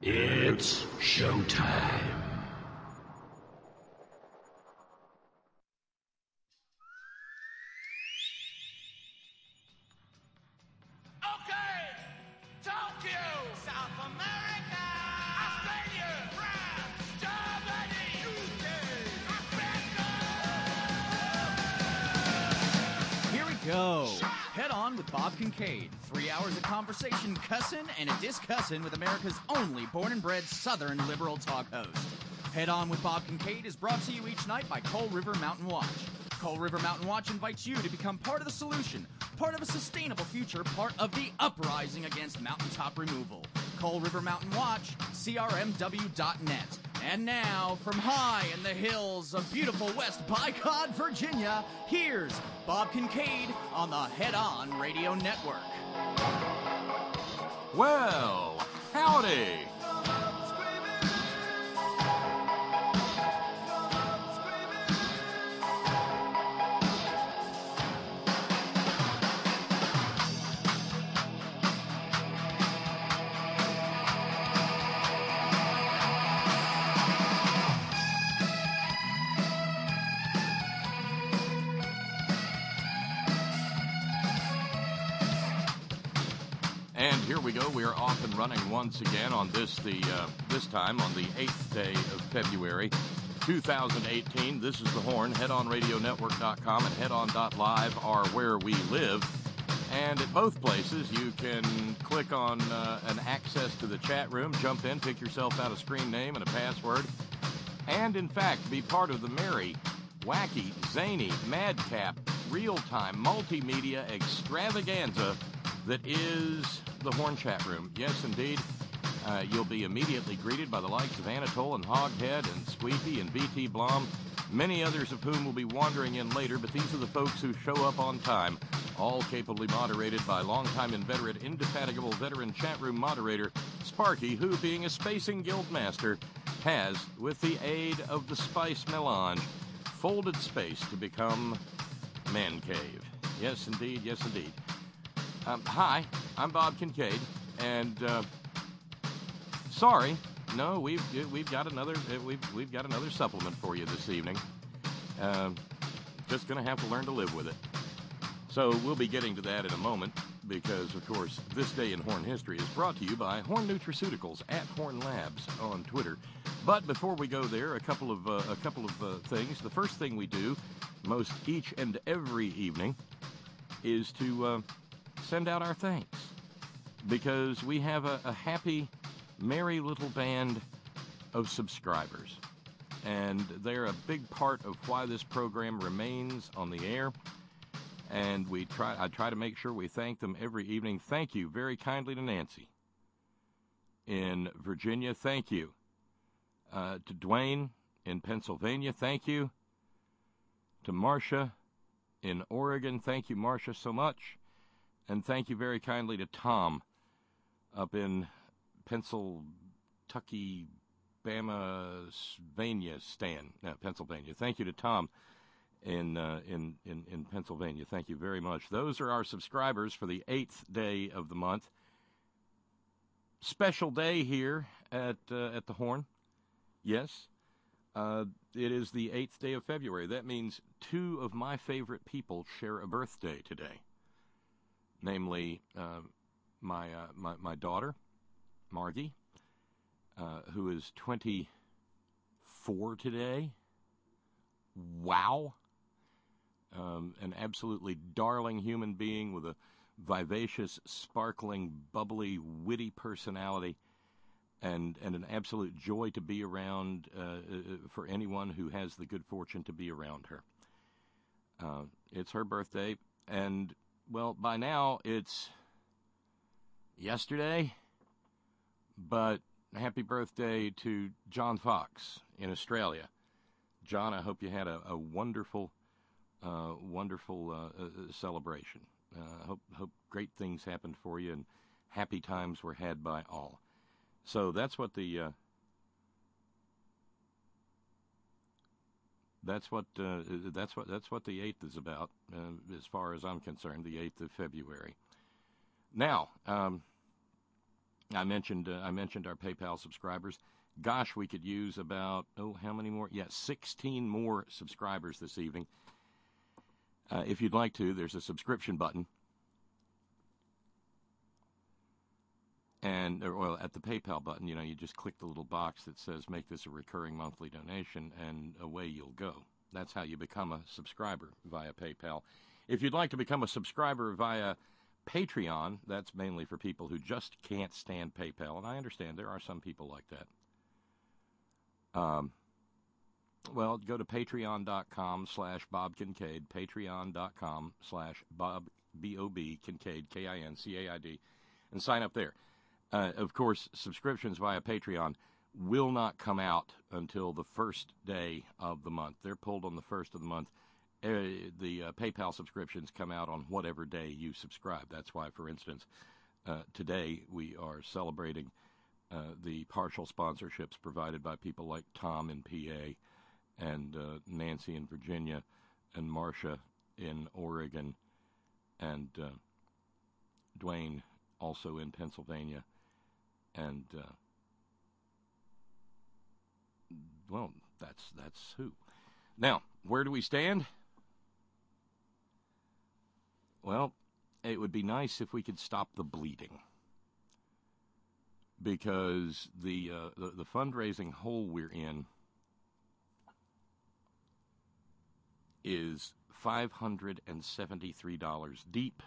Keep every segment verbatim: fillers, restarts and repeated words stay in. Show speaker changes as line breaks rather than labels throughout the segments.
It's showtime.
Okay, Tokyo, South America, Australia, France, Germany, U K, Africa.
Here we go. Head on with Bob Kincaid. Three hours of conversation, cussin' and a discussin' with America's only born and bred Southern liberal talk host. Head on with Bob Kincaid is brought to you each night by Coal River Mountain Watch. Coal River Mountain Watch invites you to become part of the solution, part of a sustainable future, part of the uprising against mountaintop removal. Coal River Mountain Watch, C R M W dot net. And now, from high in the hills of beautiful West Bycott, Virginia, here's Bob Kincaid on the Head On Radio Network.
Well, howdy. And here we go. We are off and running once again on this the uh, this time on the eighth day of February, two thousand eighteen. This is The Horn. head on radio network dot com and head on dot live are where we live. And at both places, you can click on uh, an access to the chat room, jump in, pick yourself out a screen name and a password, and in fact be part of the merry, wacky, zany, madcap, real-time, multimedia extravaganza that is the Horn Chat Room. Yes, indeed. Uh, you'll be immediately greeted by the likes of Anatole and Hoghead and Squeaky and B T Blom, many others of whom will be wandering in later, but these are the folks who show up on time, all capably moderated by longtime inveterate, indefatigable veteran chat room moderator Sparky, who, being a spacing guild master, has, with the aid of the spice melange, folded space to become Man Cave. Yes, indeed. Yes, indeed. Um, hi, I'm Bob Kincaid, and uh, sorry, no, we've we've got another we've we've got another supplement for you this evening. Um, just going to have to learn to live with it. So we'll be getting to that in a moment, because of course this day in Horn history is brought to you by Horn Nutraceuticals at Horn Labs on Twitter. But before we go there, a couple of uh, a couple of uh, things. The first thing we do, most each and every evening, is to uh, send out our thanks, because we have a, a happy, merry little band of subscribers, and they're a big part of why this program remains on the air. And we try I try to make sure we thank them every evening. Thank you very kindly to Nancy in Virginia. Thank you uh, to Dwayne in Pennsylvania. Thank you to Marcia in Oregon. Thank you, Marcia, so much. And thank you very kindly to Tom up in Pennsylvania, Bama, Svania, Stan, no, Pennsylvania. Thank you to Tom in, uh, in in in Pennsylvania. Thank you very much. Those are our subscribers for the eighth day of the month. Special day here at uh, at the Horn. Yes, uh, it is the eighth day of February. That means two of my favorite people share a birthday today. Namely, uh, my, uh, my my daughter, Margie, uh, who is twenty-four today. Wow. Um, an absolutely darling human being with a vivacious, sparkling, bubbly, witty personality, and, and an absolute joy to be around uh, for anyone who has the good fortune to be around her. Uh, it's her birthday, and well, by now it's yesterday, but happy birthday to John Fox in Australia. John, I hope you had a, a wonderful, uh, wonderful uh, uh, celebration. Uh, hope hope great things happened for you and happy times were had by all. So that's what the uh, That's what uh, that's what that's what the eighth is about, uh, as far as I'm concerned. The eighth of February. Now, um, I mentioned uh, I mentioned our PayPal subscribers. Gosh, we could use about, oh, how many more? Yeah, sixteen more subscribers this evening. Uh, if you'd like to, there's a subscription button. And, or, well, at the PayPal button, you know, you just click the little box that says make this a recurring monthly donation, and away you'll go. That's how you become a subscriber via PayPal. If you'd like to become a subscriber via Patreon, that's mainly for people who just can't stand PayPal, and I understand there are some people like that. Um, well, go to patreon.com slash Bob Kincaid, patreon.com slash Bob, B O B, Kincaid, K I N C A I D, and sign up there. Uh, of course, subscriptions via Patreon will not come out until the first day of the month. They're pulled on the first of the month. Uh, the uh, PayPal subscriptions come out on whatever day you subscribe. That's why, for instance, uh, today we are celebrating uh, the partial sponsorships provided by people like Tom in P A and uh, Nancy in Virginia and Marcia in Oregon and uh, Dwayne also in Pennsylvania. And, uh, well, that's that's who. Now, where do we stand? Well, it would be nice if we could stop the bleeding. Because the, uh, the, the fundraising hole we're in is five hundred seventy-three dollars deep.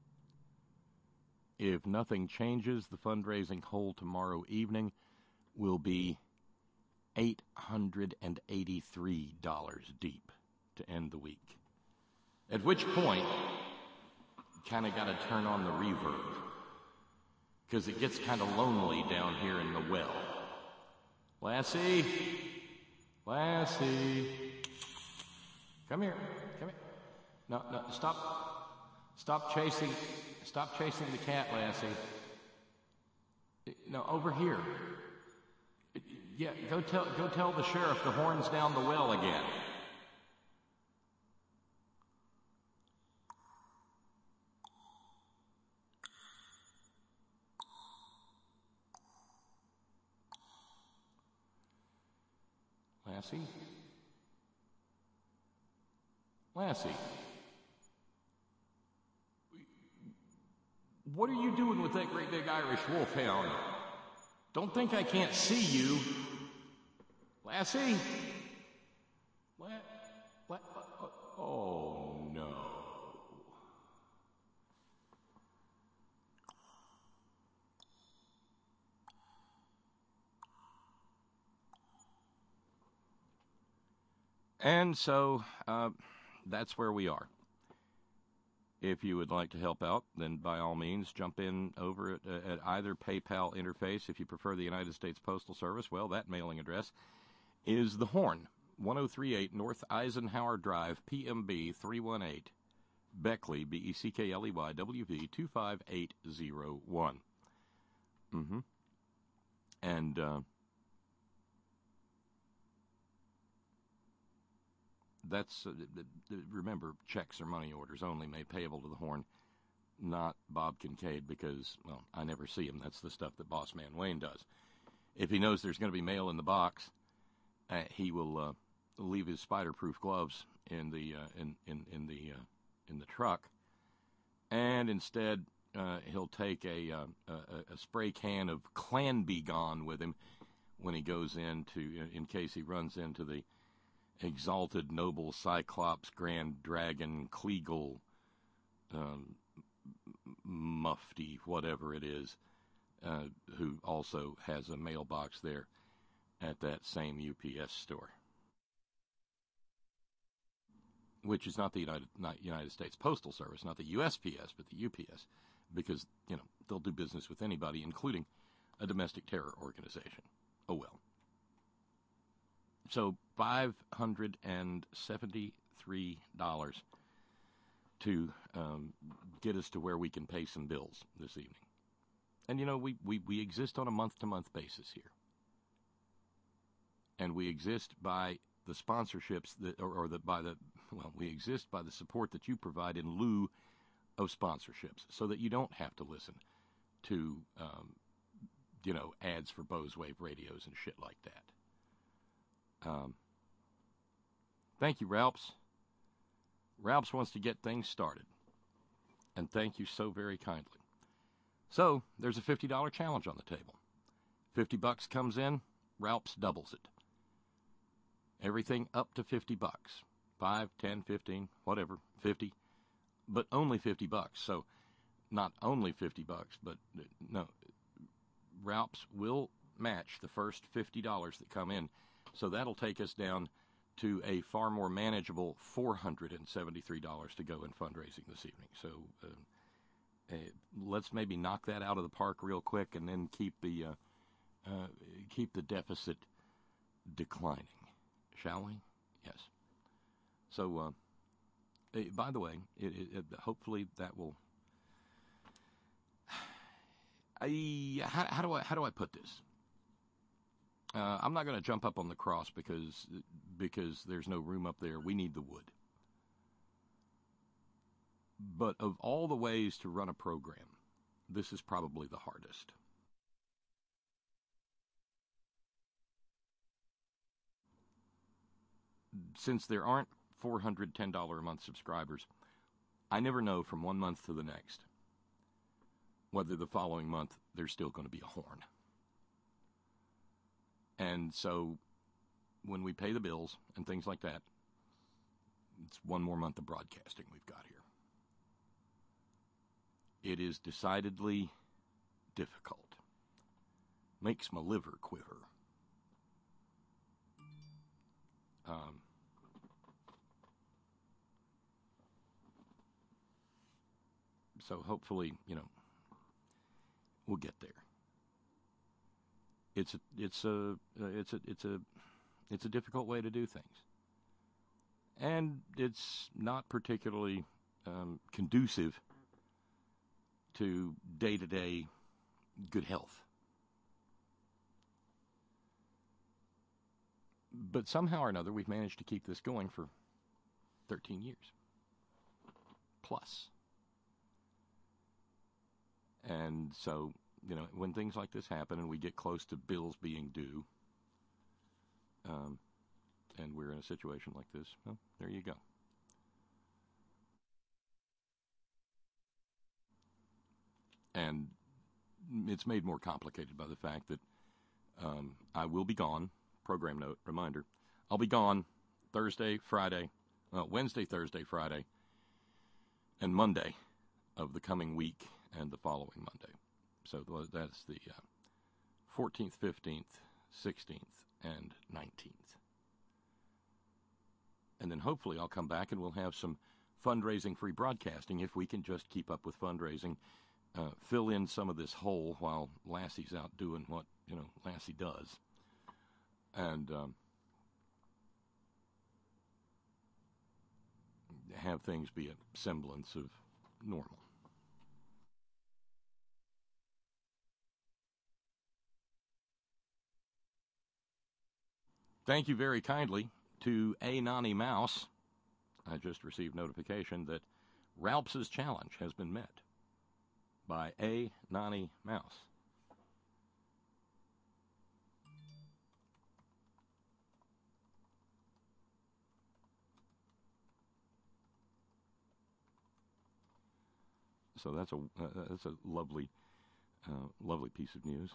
If nothing changes, the fundraising hole tomorrow evening will be eight hundred eighty-three dollars deep to end the week. At which point, you kind of got to turn on the reverb, because it gets kind of lonely down here in the well. Lassie, Lassie, come here, come here. No, no, stop. Stop chasing, stop chasing the cat, Lassie. No, over here. Yeah, go tell, go tell the sheriff the horn's down the well again. Lassie? Lassie? What are you doing with that great big Irish wolfhound? Don't think I can't see you. Lassie? La- La- oh, no. And so, uh, that's where we are. If you would like to help out, then by all means, jump in over at, uh, at either PayPal interface. If you prefer the United States Postal Service, well, that mailing address is The Horn, ten thirty-eight North Eisenhower Drive, P M B three one eight, Beckley, B E C K L E Y, W V two five eight zero one. Mm-hmm. And, uh, That's, uh, remember, checks are money orders only, made payable to the Horn, not Bob Kincaid, because, well, I never see him. That's the stuff that Boss Man Wayne does. If he knows there's going to be mail in the box, uh, he will uh, leave his spider-proof gloves in the uh, in in in the uh, in the truck, and instead uh, he'll take a, uh, a a spray can of Clan Be Gone with him when he goes into, in case he runs into the exalted noble Cyclops Grand Dragon Kleagle um, Mufti, whatever it is, uh, who also has a mailbox there at that same U P S store, which is not the United not United States Postal Service, not the U S P S, but the U P S, because, you know, they'll do business with anybody, including a domestic terror organization. Oh well. So five hundred seventy-three dollars to um, get us to where we can pay some bills this evening. And, you know, we, we, we exist on a month-to-month basis here. And we exist by the sponsorships, that, or, or the, by the, well, we exist by the support that you provide in lieu of sponsorships, so that you don't have to listen to um, you know, ads for Bose Wave radios and shit like that. Um, thank you, Ralphs. Ralphs wants to get things started. And thank you so very kindly. So, there's a fifty dollars challenge on the table. fifty bucks comes in, Ralphs doubles it. Everything up to fifty bucks. five, ten, fifteen, whatever, fifty. But only fifty bucks. So, not only fifty bucks, but no. Ralphs will match the first fifty dollars that come in. So that'll take us down to a far more manageable four hundred seventy-three dollars to go in fundraising this evening. So uh, uh, let's maybe knock that out of the park real quick and then keep the uh, uh, keep the deficit declining, shall we? Yes. So, uh, by the way, it, it, it, hopefully that will. I, how, how do I how do I put this? Uh, I'm not going to jump up on the cross because because there's no room up there. We need the wood. But of all the ways to run a program, this is probably the hardest. Since there aren't four hundred ten dollars a month subscribers, I never know from one month to the next whether the following month there's still going to be a horn. And so when we pay the bills and things like that, it's one more month of broadcasting we've got here. It is decidedly difficult. Makes my liver quiver. Um, so hopefully, you know, we'll get there. It's a, it's a, it's a, it's a, it's a difficult way to do things, and it's not particularly um, conducive to day-to-day good health. But somehow or another, we've managed to keep this going for thirteen years plus. And so, you know, when things like this happen and we get close to bills being due, um, and we're in a situation like this, well, there you go. And it's made more complicated by the fact that um, I will be gone. Program note, reminder. I'll be gone Thursday, Friday, well, Wednesday, Thursday, Friday, and Monday of the coming week and the following Monday. So that's the uh, fourteenth, fifteenth, sixteenth, and nineteenth. And then hopefully I'll come back and we'll have some fundraising-free broadcasting if we can just keep up with fundraising, uh, fill in some of this hole while Lassie's out doing what, you know, Lassie does. And um, have things be a semblance of normal. Thank you very kindly to A. Nani Mouse. I just received notification that Ralph's challenge has been met by A. Nani Mouse. So that's a uh, that's a lovely, uh, lovely piece of news.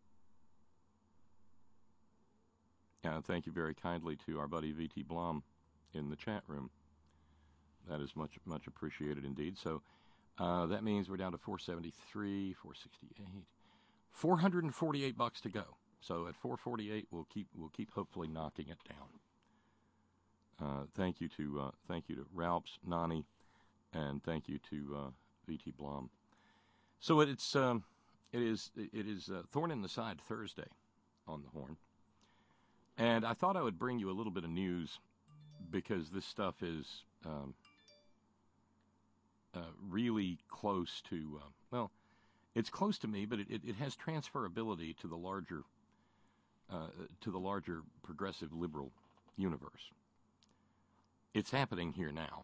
And thank you very kindly to our buddy V T Blom in the chat room. That is much much appreciated indeed. So uh, that means we're down to four seventy-three, four sixty-eight, four hundred forty-eight bucks to go. So at four forty-eight, we'll keep we'll keep hopefully knocking it down. Uh, thank you to uh, thank you to Ralphs, Nani, and thank you to uh, V T Blom. So it's um, it is it is uh, Thorn in the Side Thursday on the Horn, and I thought I would bring you a little bit of news because this stuff is um, uh, really close to uh, well, it's close to me, but it, it, it has transferability to the larger uh, to the larger progressive liberal universe. It's happening here now.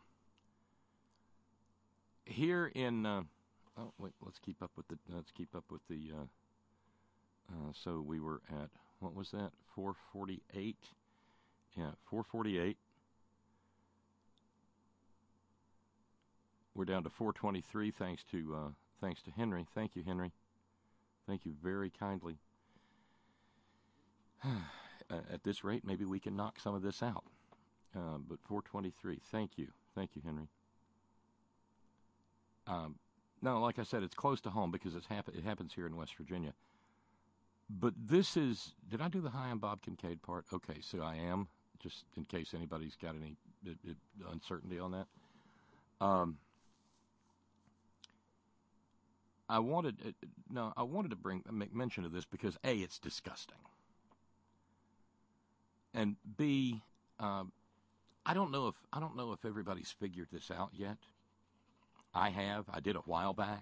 Here in, uh, oh wait, let's keep up with the let's keep up with the Uh, so we were at, what was that, four forty-eight? Yeah, four forty-eight. We're down to four twenty-three thanks to uh, thanks to Henry. Thank you, Henry. Thank you very kindly. At this rate, maybe we can knock some of this out. Uh, but four twenty-three. Thank you. Thank you, Henry. Um, no, like I said, it's close to home because it's happen- it happens here in West Virginia. But this is, did I do the Hi, I'm Bob Kincaid part? Okay, so I am, just in case anybody's got any it, it, uncertainty on that. Um, I wanted, uh, no, I wanted to bring, make mention of this because A, it's disgusting. And B, um, I don't know if, I don't know if everybody's figured this out yet. I have, I did a while back.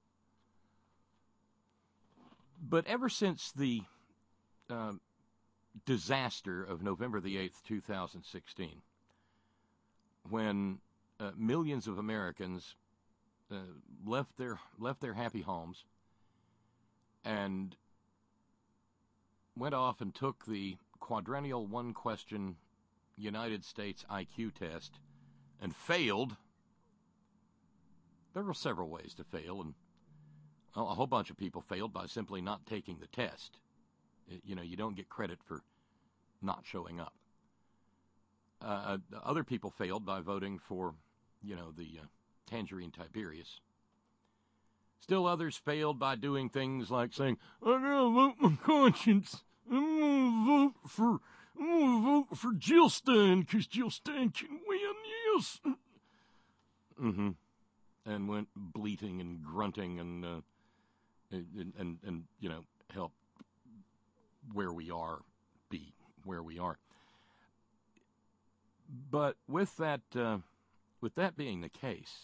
But ever since the uh, disaster of November the eighth, two thousand sixteen, when uh, millions of Americans uh, left their left their happy homes and went off and took the quadrennial one-question United States I Q test and failed, there were several ways to fail, and well, a whole bunch of people failed by simply not taking the test. You know, you don't get credit for not showing up. Uh, other people failed by voting for, you know, the uh, Tangerine Tiberius. Still others failed by doing things like saying, I gotta vote my conscience. I'm gonna vote for, I'm gonna vote for Jill Stein because Jill Stein can win, yes. Mm-hmm. And went bleating and grunting and, uh, and, and, and, you know, help where we are be where we are. But with that, uh, with that being the case,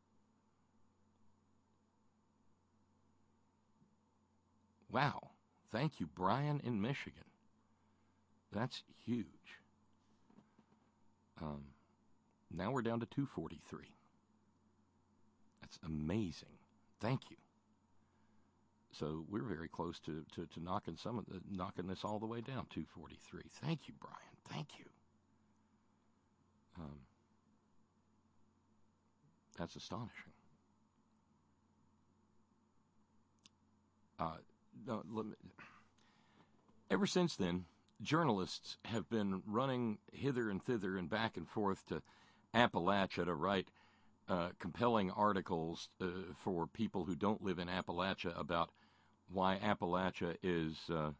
wow, thank you, Brian in Michigan. That's huge. Um, now we're down to two forty-three. That's amazing. Thank you. So we're very close to, to, to knocking some of the, knocking this all the way down, two forty-three. Thank you, Brian. Thank you. Um, that's astonishing. Uh, no, let me, ever since then, journalists have been running hither and thither and back and forth to Appalachia to write uh, compelling articles uh, for people who don't live in Appalachia about why Appalachia is uh,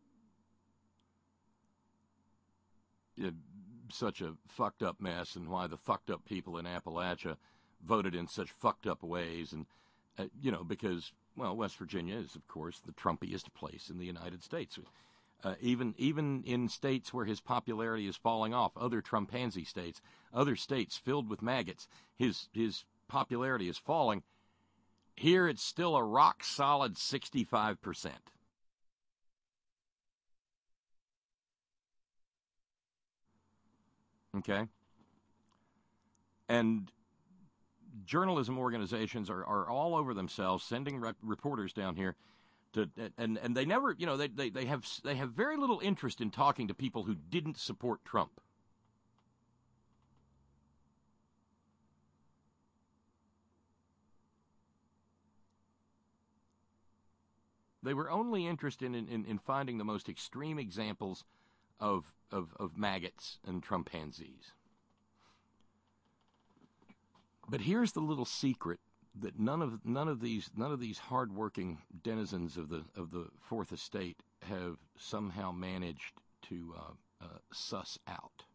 such a fucked up mess and why the fucked up people in Appalachia voted in such fucked up ways. And, uh, you know, because, well, West Virginia is, of course, the Trumpiest place in the United States. Uh, even even in states where his popularity is falling off, other Trumpanzee states, other states filled with maggots, his his popularity is falling. Here it's still a rock-solid sixty-five percent. Okay? And journalism organizations are, are all over themselves, sending rep- reporters down here to, and, and they never, you know, they, they, they have they have very little interest in talking to people who didn't support Trump. They were only interested in, in, in finding the most extreme examples of, of, of maggots and Trumpanzees. But here's the little secret that none of none of these none of these hardworking denizens of the of the Fourth Estate have somehow managed to uh, uh, suss out.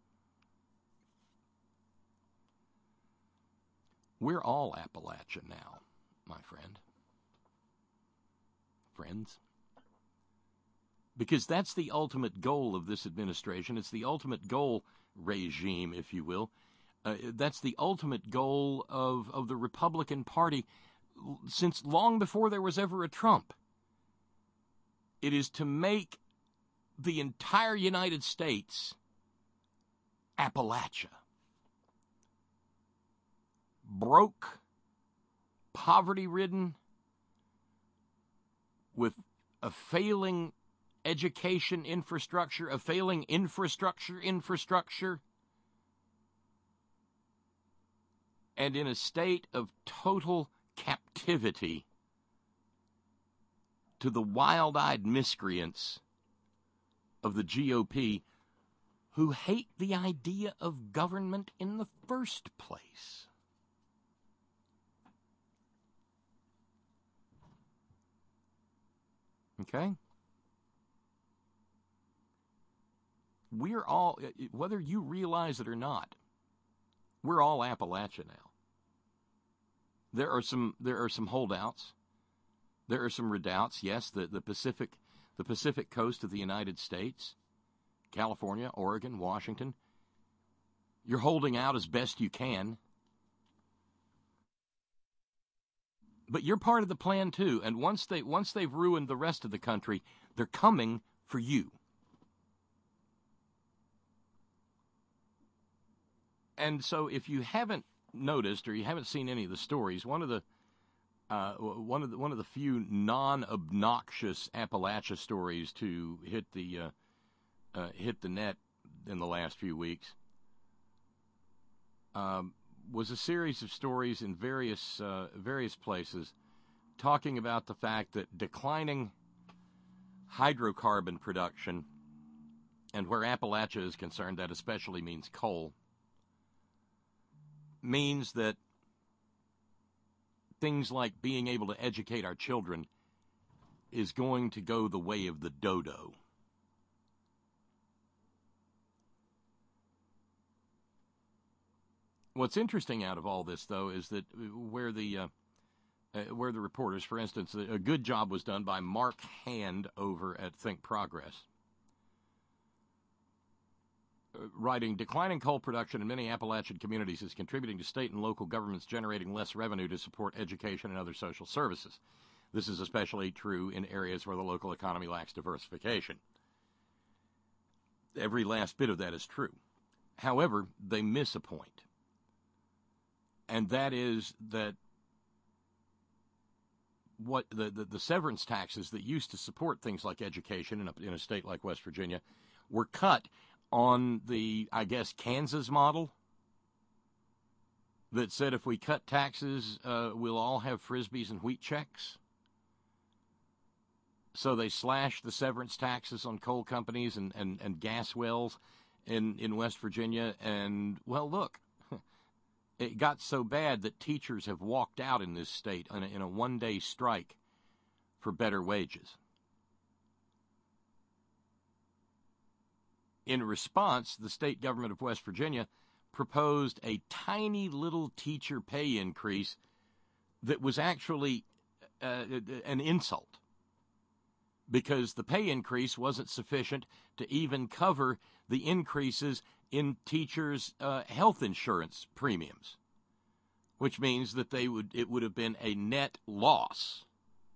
We're all Appalachia now, my friend. Friends. Because that's the ultimate goal of this administration. It's the ultimate goal, regime, if you will. Uh, that's the ultimate goal of, of the Republican Party since long before there was ever a Trump. It is to make the entire United States Appalachia. Broke, poverty-ridden, with a failing education infrastructure, a failing infrastructure infrastructure, and in a state of total captivity to the wild-eyed miscreants of the G O P who hate the idea of government in the first place. Okay? We're all, whether you realize it or not, we're all Appalachia now. There are some there are some holdouts. There are some redoubts. Yes, the, the Pacific the Pacific coast of the United States, California, Oregon, Washington. You're holding out as best you can. But you're part of the plan too, and once they once they've ruined the rest of the country, they're coming for you. And so if you haven't noticed or you haven't seen any of the stories, one of the uh, one of the one of the few non-obnoxious Appalachia stories to hit the uh, uh, hit the net in the last few weeks um, was a series of stories in various uh, various places talking about the fact that declining hydrocarbon production, and where Appalachia is concerned, that especially means coal, means that things like being able to educate our children is going to go the way of the dodo. What's interesting out of all this, though, is that where the uh, uh, where the reporters, for instance, a good job was done by Mark Hand over at Think Progress, writing, declining coal production in many Appalachian communities is contributing to state and local governments generating less revenue to support education and other social services. This is especially true in areas where the local economy lacks diversification. Every last bit of that is true. However, they miss a point. And that is that what the, the, the severance taxes that used to support things like education in a, in a state like West Virginia were cut on the, I guess, Kansas model that said if we cut taxes, uh, we'll all have Frisbees and wheat checks. So they slashed the severance taxes on coal companies and, and, and gas wells in, in West Virginia. And, well, look, it got so bad that teachers have walked out in this state in a, in a one-day strike for better wages. In response, the state government of West Virginia proposed a tiny little teacher pay increase that was actually uh, an insult, because the pay increase wasn't sufficient to even cover the increases in teachers' uh, health insurance premiums, which means that they would it would have been a net loss.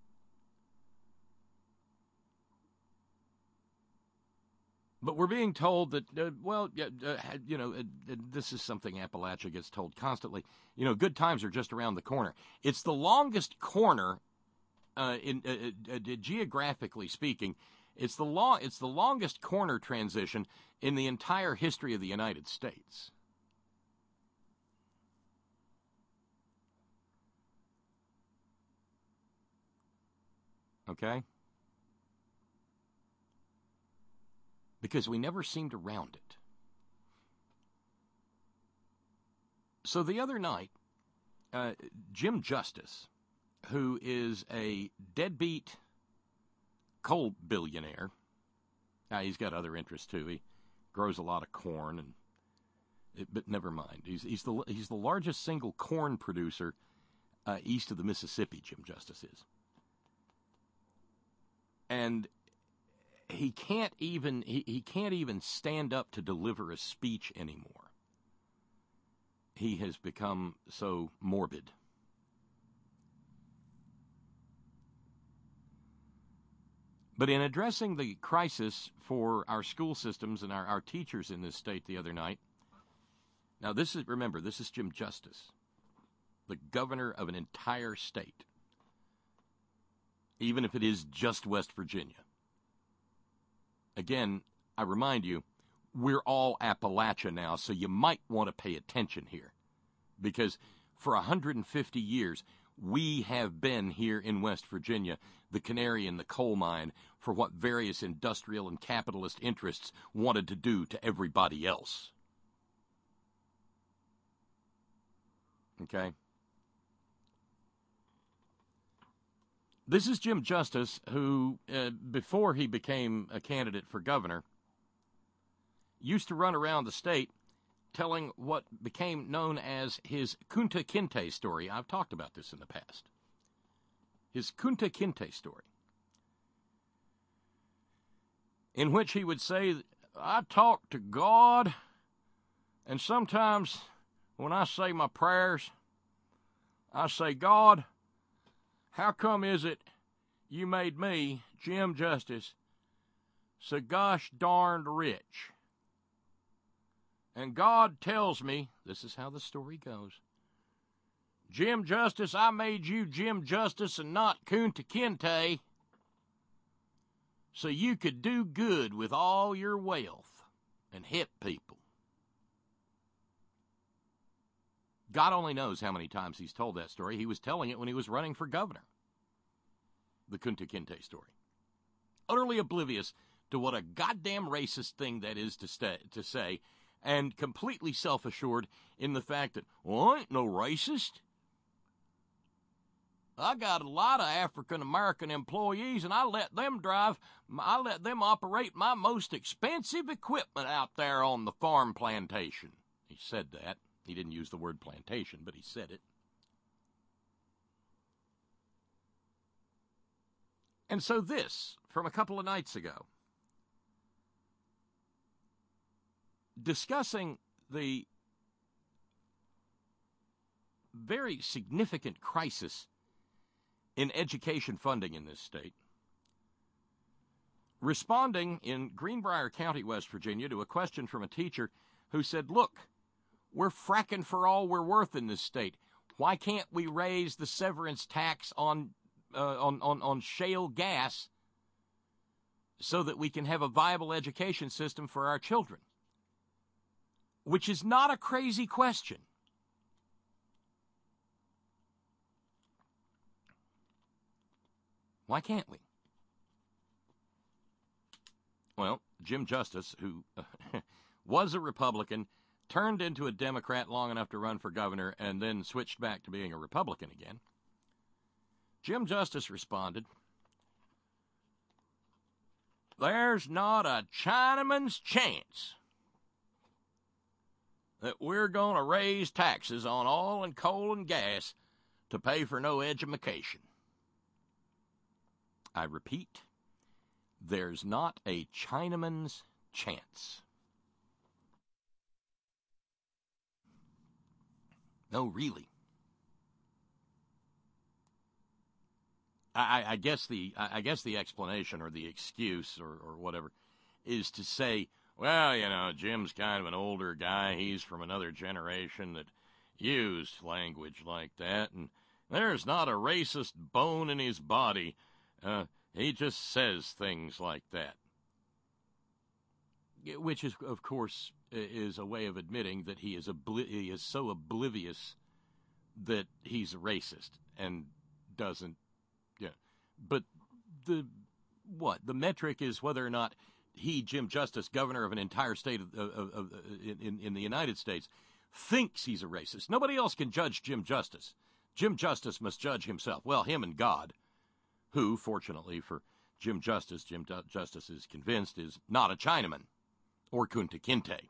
But we're being told that, uh, well, uh, you know, uh, this is something Appalachia gets told constantly. You know, good times are just around the corner. It's the longest corner, uh, in uh, uh, geographically speaking, it's the long, it's the longest corner transition in the entire history of the United States. Okay? Because we never seemed around it. So the other night, uh, Jim Justice, who is a deadbeat coal billionaire, now he's got other interests too. He grows a lot of corn, and it, but never mind. He's he's the he's the largest single corn producer uh, east of the Mississippi. Jim Justice is, and he can't even he, he can't even stand up to deliver a speech anymore. He has become so morbid. But in addressing the crisis for our school systems and our, our teachers in this state the other night, now this is, remember, this is Jim Justice, the governor of an entire state. even if it is just West Virginia. Again, I remind you, we're all Appalachia now, so you might want to pay attention here. Because for one hundred fifty years, we have been here in West Virginia, the canary in the coal mine for what various industrial and capitalist interests wanted to do to everybody else. Okay? This is Jim Justice, who, uh, before he became a candidate for governor, used to run around the state telling what became known as his Kunta Kinte story. I've talked about this in the past. His Kunta Kinte story, in which he would say, I talk to God, and sometimes when I say my prayers, I say, God, how come is it you made me, Jim Justice, so gosh darned rich? And God tells me, this is how the story goes, Jim Justice, I made you Jim Justice and not Kunta Kinte, so you could do good with all your wealth and help people. God only knows how many times he's told that story. He was telling it when he was running for governor. The Kunta Kinte story. Utterly oblivious to what a goddamn racist thing that is to, stay, to say, and completely self-assured in the fact that, well, I ain't no racist. I got a lot of African-American employees, and I let them drive, I let them operate my most expensive equipment out there on the farm plantation. He said that. He didn't use the word plantation, but he said it. And so this, from a couple of nights ago, discussing the very significant crisis in education funding in this state, responding in Greenbrier County, West Virginia, to a question from a teacher who said, look, we're fracking for all we're worth in this state. Why can't we raise the severance tax on, uh, on, on, on shale gas so that we can have a viable education system for our children? Which is not a crazy question. Why can't we? Well, Jim Justice, who was a Republican, turned into a Democrat long enough to run for governor, and then switched back to being a Republican again. Jim Justice responded, there's not a Chinaman's chance that we're going to raise taxes on oil and coal and gas to pay for no education. I repeat, there's not a Chinaman's chance. No, really. I, I guess the I guess the explanation or the excuse or, or whatever is to say, well, you know, Jim's kind of an older guy. He's from another generation that used language like that, and there's not a racist bone in his body. Uh, he just says things like that. Which is, of course, is a way of admitting that he is obli- he is so oblivious that he's a racist and doesn't. Yeah, but the what the metric is whether or not he, Jim Justice, governor of an entire state of, of, of in in the United States, thinks he's a racist. Nobody else can judge Jim Justice. Jim Justice must judge himself. Well, him and God, who, fortunately for Jim Justice, Jim Justice is convinced is not a Chinaman or Kunta Kinte.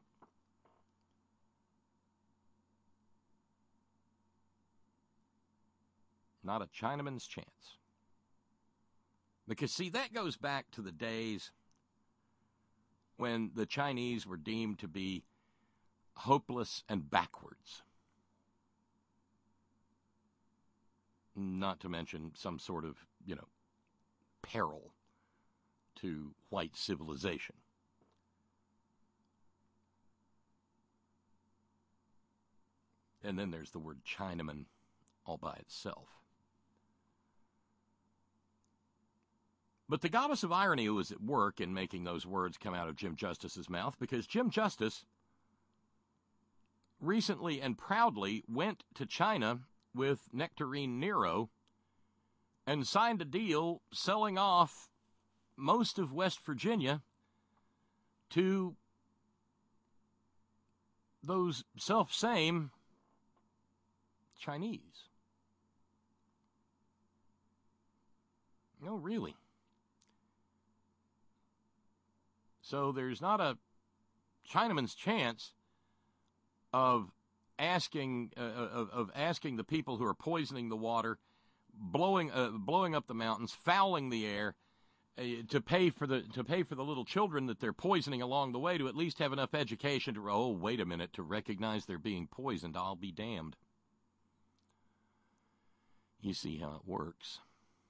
Not a Chinaman's chance. Because, see, that goes back to the days when the Chinese were deemed to be hopeless and backwards. Not to mention some sort of, you know, peril to white civilization. And then there's the word Chinaman all by itself. But the goddess of irony was at work in making those words come out of Jim Justice's mouth, because Jim Justice recently and proudly went to China with Nectarine Nero and signed a deal selling off most of West Virginia to those self-same Chinese. No, really. So there's not a Chinaman's chance of asking uh, of, of asking the people who are poisoning the water, blowing uh, blowing up the mountains, fouling the air, uh, to pay for the to pay for the little children that they're poisoning along the way, to at least have enough education to oh wait a minute to recognize they're being poisoned. I'll be damned. You see how it works.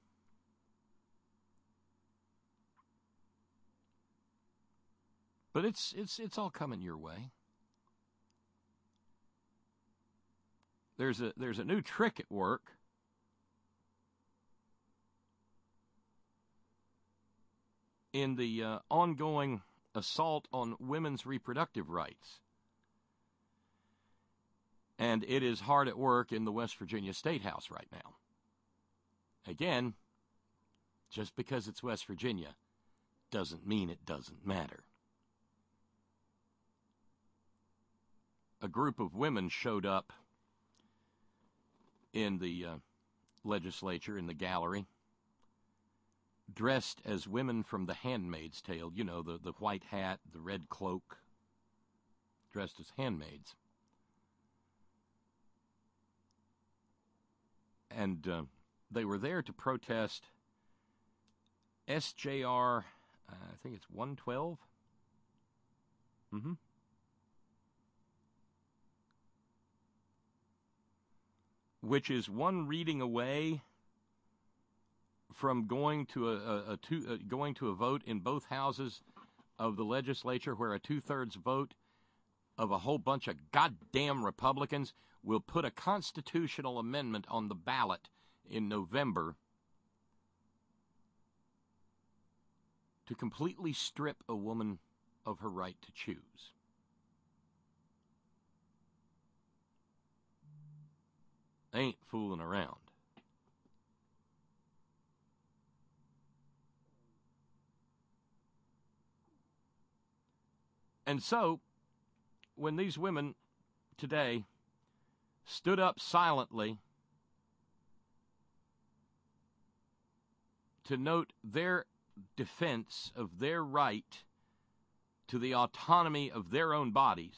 But it's it's it's all coming your way. There's a there's a new trick at work. In the uh, ongoing assault on women's reproductive rights. And it is hard at work in the West Virginia State House right now. Again, just because it's West Virginia doesn't mean it doesn't matter. A group of women showed up in the uh, legislature, in the gallery, dressed as women from The Handmaid's Tale. You know, the, the white hat, the red cloak, dressed as handmaids. And uh, they were there to protest S J R, uh, I think it's one twelve. Mm-hmm. Which is one reading away from going to a, a, a two, uh, going to a vote in both houses of the legislature, where a two-thirds vote of a whole bunch of goddamn Republicans will put a constitutional amendment on the ballot in November to completely strip a woman of her right to choose. They ain't fooling around. And so, when these women today stood up silently to note their defense of their right to the autonomy of their own bodies,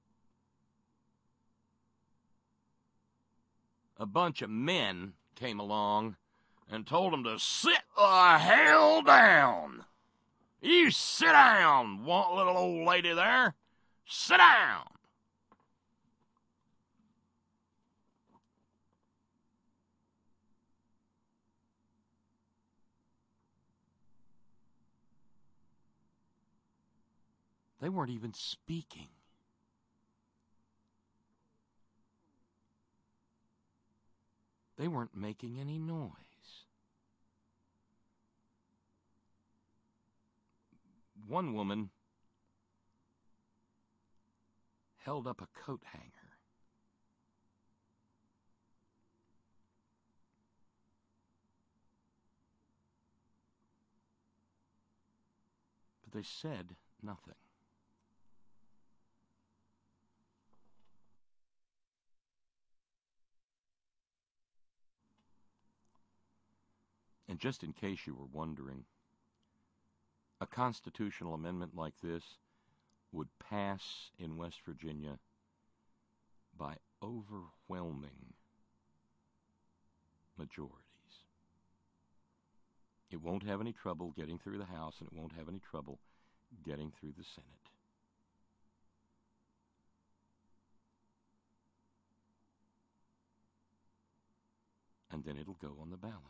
a bunch of men came along and told them to sit the hell down. You sit down, want little old lady there. Sit down. They weren't even speaking. They weren't making any noise. One woman held up a coat hanger. But they said nothing. And just in case you were wondering, a constitutional amendment like this would pass in West Virginia by overwhelming majorities. It won't have any trouble getting through the House, and it won't have any trouble getting through the Senate. And then it'll go on the ballot.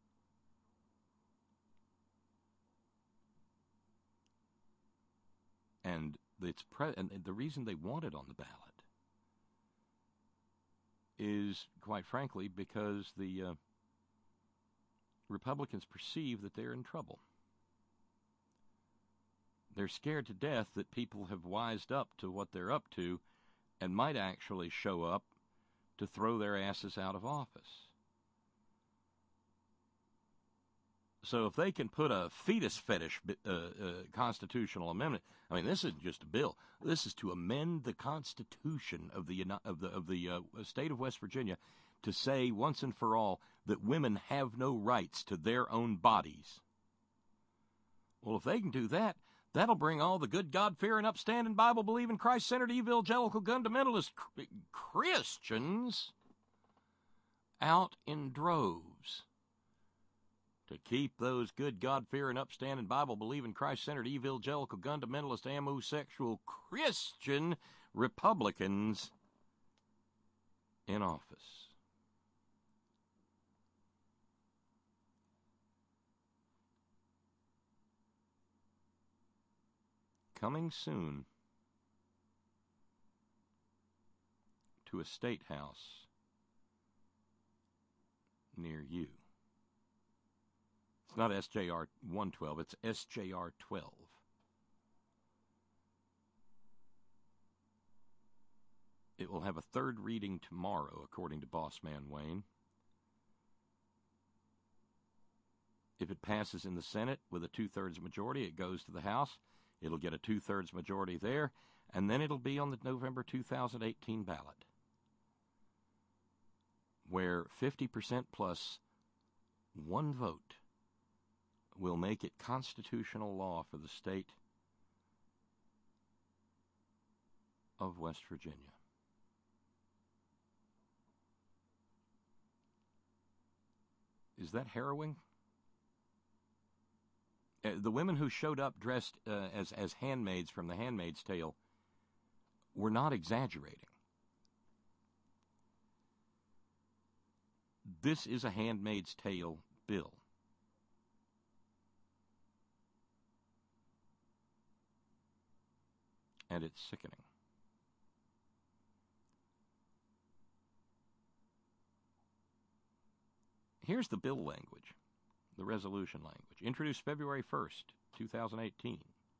And it's pre- and the reason they want it on the ballot is, quite frankly, because the uh, Republicans perceive that they're in trouble. They're scared to death that people have wised up to what they're up to and might actually show up to throw their asses out of office. So if they can put a fetus fetish uh, uh, constitutional amendment, I mean, this isn't just a bill. This is to amend the Constitution of the of the of the uh, state of West Virginia to say once and for all that women have no rights to their own bodies. Well, if they can do that, that'll bring all the good, God-fearing, upstanding, Bible-believing, Christ-centered, evangelical, fundamentalist Christians out in droves. To keep those good, God-fearing, upstanding, Bible-believing, Christ-centered, evangelical, fundamentalist, homosexual, Christian Republicans in office. Coming soon to a state house near you. It's not S J R one twelve, it's S J R twelve. It will have a third reading tomorrow, according to Boss Man Wayne. If it passes in the Senate with a two-thirds majority, it goes to the House. It'll get a two-thirds majority there, and then it'll be on the November two thousand eighteen ballot, where fifty percent plus one vote will make it constitutional law for the state of West Virginia. Is that harrowing? Uh, the women who showed up dressed uh, as, as handmaids from The Handmaid's Tale were not exaggerating. This is a Handmaid's Tale bill. And it's sickening. Here's the bill language, the resolution language, introduced February first, two thousand eighteen.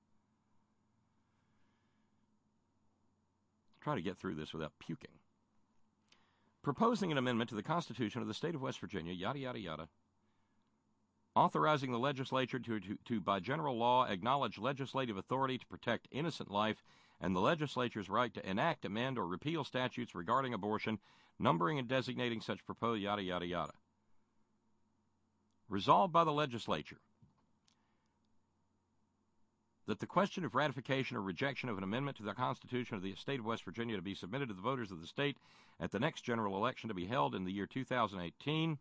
Try to get through this without puking. Proposing an amendment to the Constitution of the State of West Virginia, yada, yada, yada, authorizing the legislature to, to, to, by general law, acknowledge legislative authority to protect innocent life and the legislature's right to enact, amend, or repeal statutes regarding abortion, numbering and designating such proposed yada, yada, yada. Resolved by the legislature that the question of ratification or rejection of an amendment to the Constitution of the State of West Virginia to be submitted to the voters of the state at the next general election to be held in the year two thousand eighteen.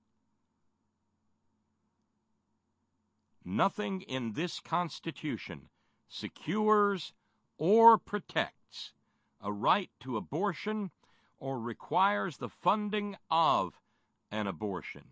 Nothing in this Constitution secures or protects a right to abortion or requires the funding of an abortion.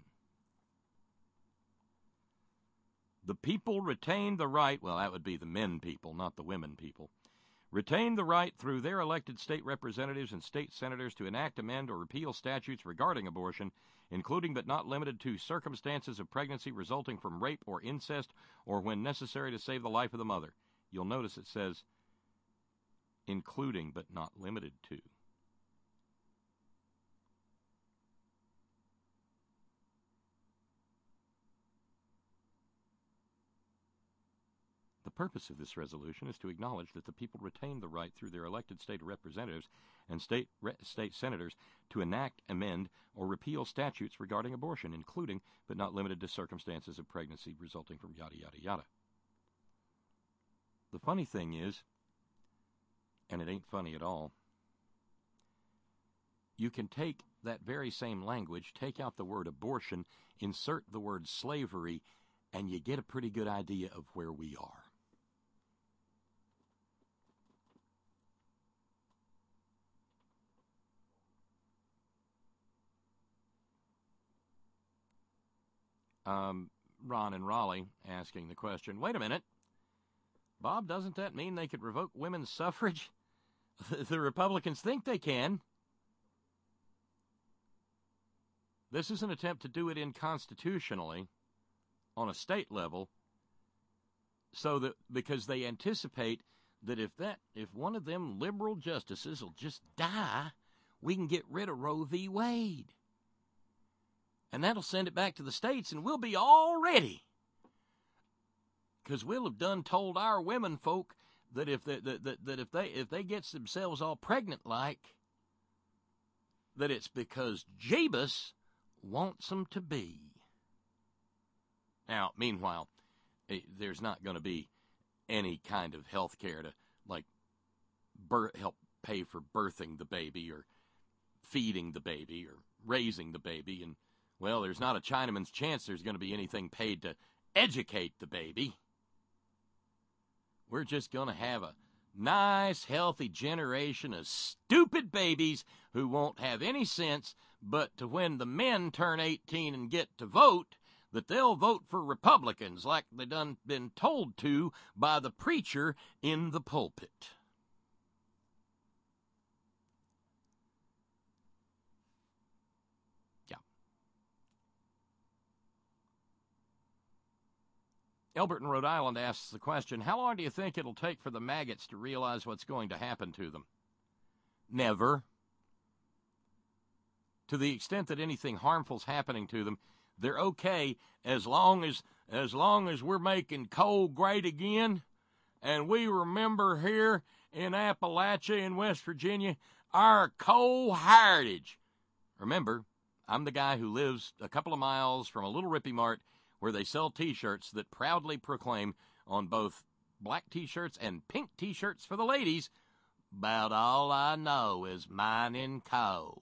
The people retain the right, well, that would be the men people, not the women people, retain the right through their elected state representatives and state senators to enact, amend, or repeal statutes regarding abortion, including but not limited to circumstances of pregnancy resulting from rape or incest, or when necessary to save the life of the mother. You'll notice it says, including but not limited to. The purpose of this resolution is to acknowledge that the people retain the right through their elected state representatives and state re- state senators to enact, amend, or repeal statutes regarding abortion, including but not limited to circumstances of pregnancy resulting from yada, yada, yada. The funny thing is, and it ain't funny at all, you can take that very same language, take out the word abortion, insert the word slavery, and you get a pretty good idea of where we are. Um, Ron in Raleigh asking the question, wait a minute, Bob, doesn't that mean they could revoke women's suffrage? The Republicans think they can. This is an attempt to do it inconstitutionally on a state level, so that because they anticipate that if that if one of them liberal justices will just die, we can get rid of Roe v. Wade. And that'll send it back to the states, and we'll be all ready. Because we'll have done told our women folk that if they, that, that, that if they if they get themselves all pregnant like, that it's because Jebus wants them to be. Now, meanwhile, there's not going to be any kind of health care to, like, birth, help pay for birthing the baby or feeding the baby or raising the baby. And, well, there's not a Chinaman's chance there's going to be anything paid to educate the baby. We're just going to have a nice, healthy generation of stupid babies who won't have any sense but to when the men turn eighteen and get to vote, that they'll vote for Republicans like they done been told to by the preacher in the pulpit. Yeah. Elbert in Rhode Island asks the question, how long do you think it'll take for the maggots to realize what's going to happen to them? Never. To the extent that anything harmful's happening to them, they're okay as long as as long as we're making coal great again, and we remember here in Appalachia in West Virginia our coal heritage. Remember, I'm the guy who lives a couple of miles from a little Rippy Mart where they sell T-shirts that proudly proclaim on both black T-shirts and pink T-shirts for the ladies, "About all I know is mining coal."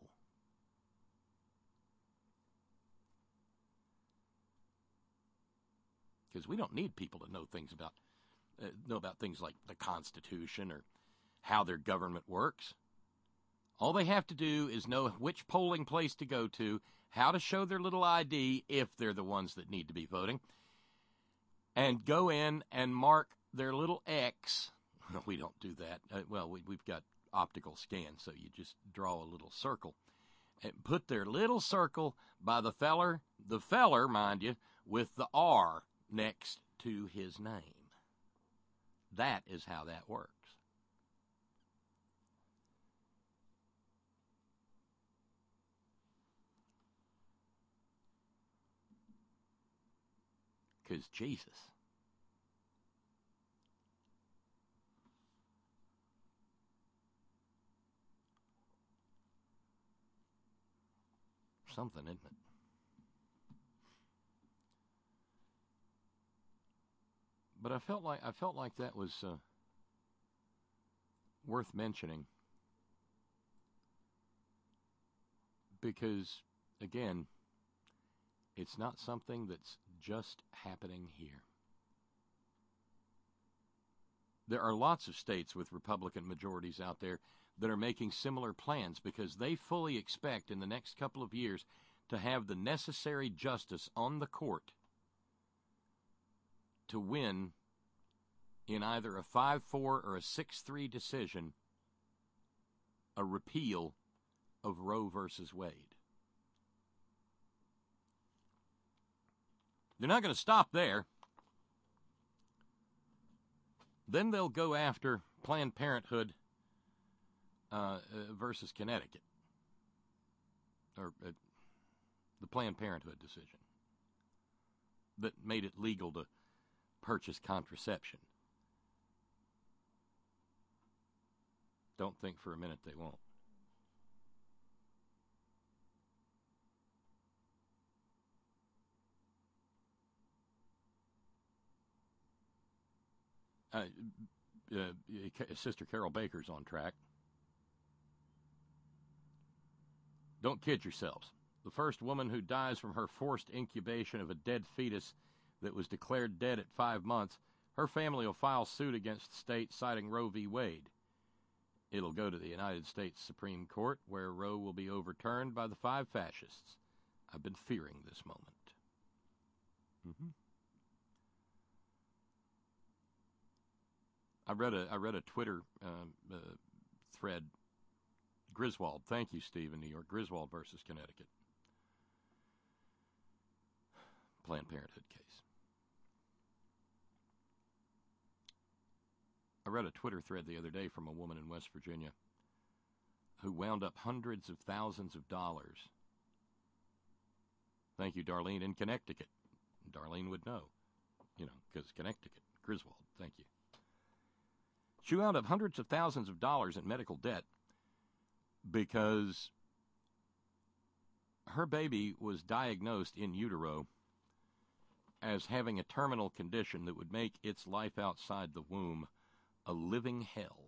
Because we don't need people to know things about uh, know about things like the Constitution or how their government works. All they have to do is know which polling place to go to, how to show their little I D if they're the ones that need to be voting, and go in and mark their little X. We don't do that. Uh, well, we, we've got optical scan, so you just draw a little circle and put their little circle by the feller, the feller, mind you, with the R next to his name. That is how that works. Because Jesus. Something, isn't it? But I felt like I felt like that was uh, worth mentioning because, again, it's not something that's just happening here. There are lots of states with Republican majorities out there that are making similar plans because they fully expect in the next couple of years to have the necessary justice on the court to win in either a five four or a six three decision a repeal of Roe versus Wade. They're not going to stop there. Then they'll go after Planned Parenthood uh, uh, versus Connecticut, or uh, the Planned Parenthood decision that made it legal to purchase contraception. Don't think for a minute they won't. Uh, uh, Sister Carol Baker's on track. Don't kid yourselves. The first woman who dies from her forced incubation of a dead fetus that was declared dead at five months, her family will file suit against the state citing Roe v. Wade. It'll go to the United States Supreme Court, where Roe will be overturned by the five fascists. I've been fearing this moment. Mm-hmm. I read a I read a Twitter uh, uh, thread. Griswold, thank you, Steve, in New York. Griswold versus Connecticut. Planned Parenthood case. I read a Twitter thread the other day from a woman in West Virginia who wound up hundreds of thousands of dollars. Thank you, Darlene, in Connecticut. Darlene would know, you know, because Connecticut, Griswold, thank you. She wound up hundreds of thousands of dollars in medical debt because her baby was diagnosed in utero as having a terminal condition that would make its life outside the womb a living hell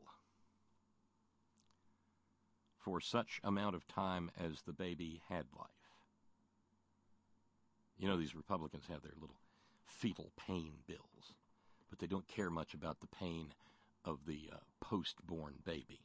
for such amount of time as the baby had life. You know, these Republicans have their little fetal pain bills, but they don't care much about the pain of the uh, post-born baby.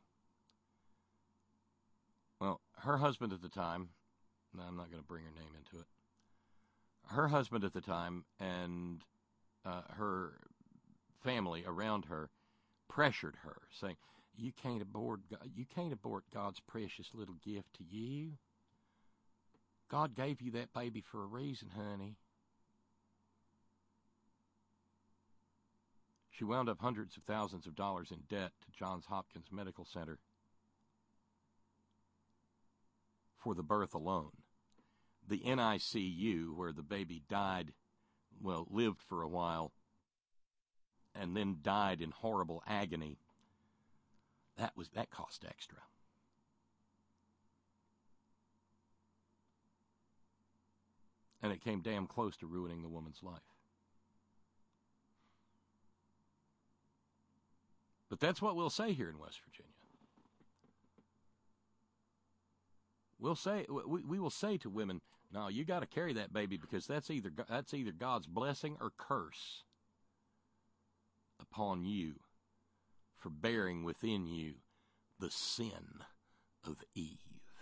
Well, her husband at the time, no, I'm not going to bring her name into it, her husband at the time and uh, her family around her pressured her, saying, you can't abort, you can't abort God's precious little gift to you. God gave you that baby for a reason, honey. She wound up hundreds of thousands of dollars in debt to Johns Hopkins Medical Center for the birth alone. The N I C U, where the baby died, well, lived for a while, and then died in horrible agony, that was that cost extra. And it came damn close to ruining the woman's life. But that's what we'll say here in West Virginia. We'll say we, we will say to women, no, you got to carry that baby because that's either that's either God's blessing or curse upon you for bearing within you the sin of Eve.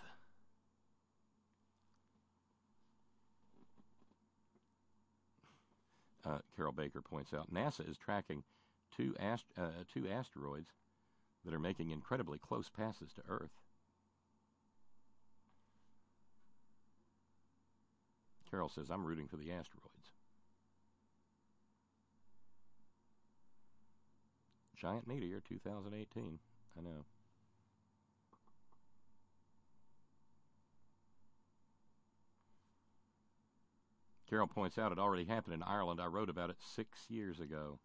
Uh, Carol Baker points out, NASA is tracking two, ast- uh, two asteroids that are making incredibly close passes to Earth. Carol says, I'm rooting for the asteroids. Giant meteor, two thousand eighteen. I know. Carol points out it already happened in Ireland. I wrote about it six years ago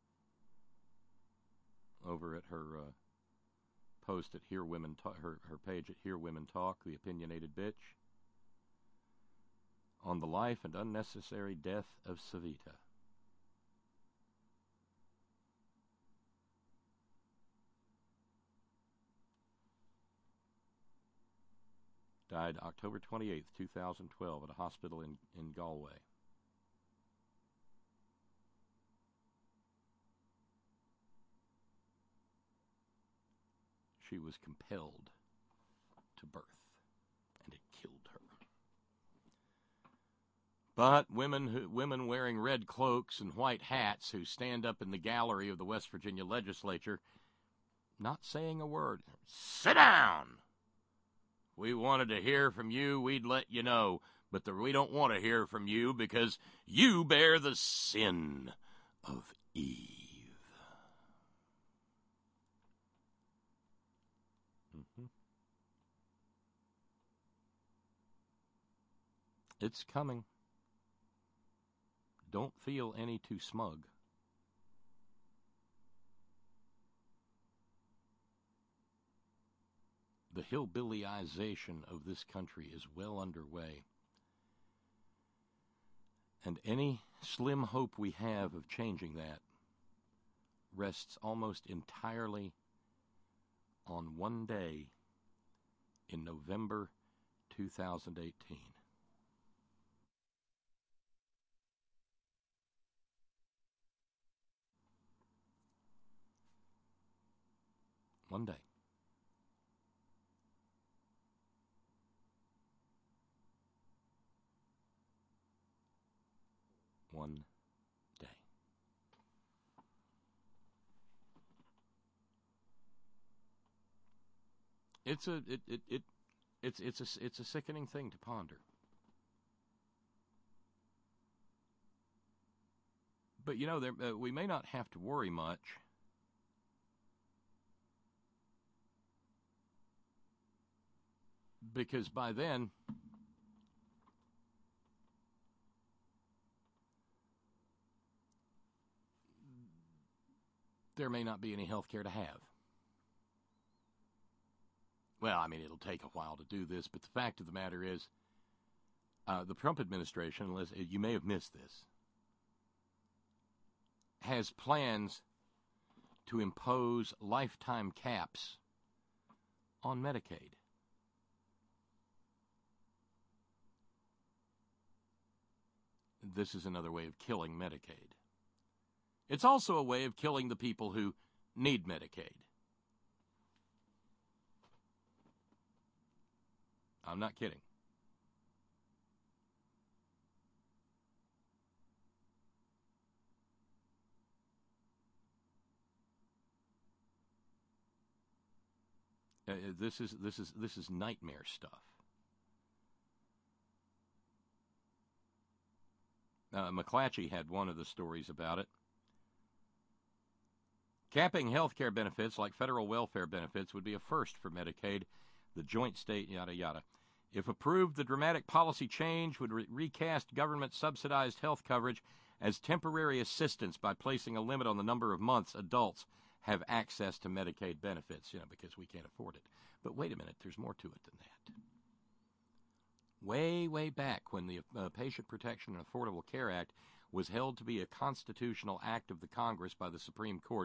over at her uh, post at Hear Women Talk, her, her page at Hear Women Talk, the opinionated bitch, on the life and unnecessary death of Savita. Died October twenty-eighth, two thousand twelve, at a hospital in, in Galway. She was compelled to birth, and it killed her. But women who, women wearing red cloaks and white hats who stand up in the gallery of the West Virginia legislature, not saying a word. Sit down! We wanted to hear from you, we'd let you know. But the, we don't want to hear from you because you bear the sin of Eve. Mm-hmm. It's coming. Don't feel any too smug. The hillbillyization of this country is well underway. And any slim hope we have of changing that rests almost entirely on one day in November two thousand eighteen. One day. One day. It's a it, it, it it's it's a it's a sickening thing to ponder. But you know, there, uh, we may not have to worry much because by then, there may not be any health care to have. Well, I mean, it'll take a while to do this, but the fact of the matter is, uh, the Trump administration, unless you may have missed this, has plans to impose lifetime caps on Medicaid. This is another way of killing Medicaid. It's also a way of killing the people who need Medicaid. I'm not kidding. Uh, this is this is this is nightmare stuff. Uh, McClatchy had one of the stories about it. Capping health care benefits like federal welfare benefits would be a first for Medicaid, the joint state, yada, yada. If approved, the dramatic policy change would re- recast government-subsidized health coverage as temporary assistance by placing a limit on the number of months adults have access to Medicaid benefits, you know, because we can't afford it. But wait a minute, there's more to it than that. Way, way back when the uh, Patient Protection and Affordable Care Act was held to be a constitutional act of the Congress by the Supreme Court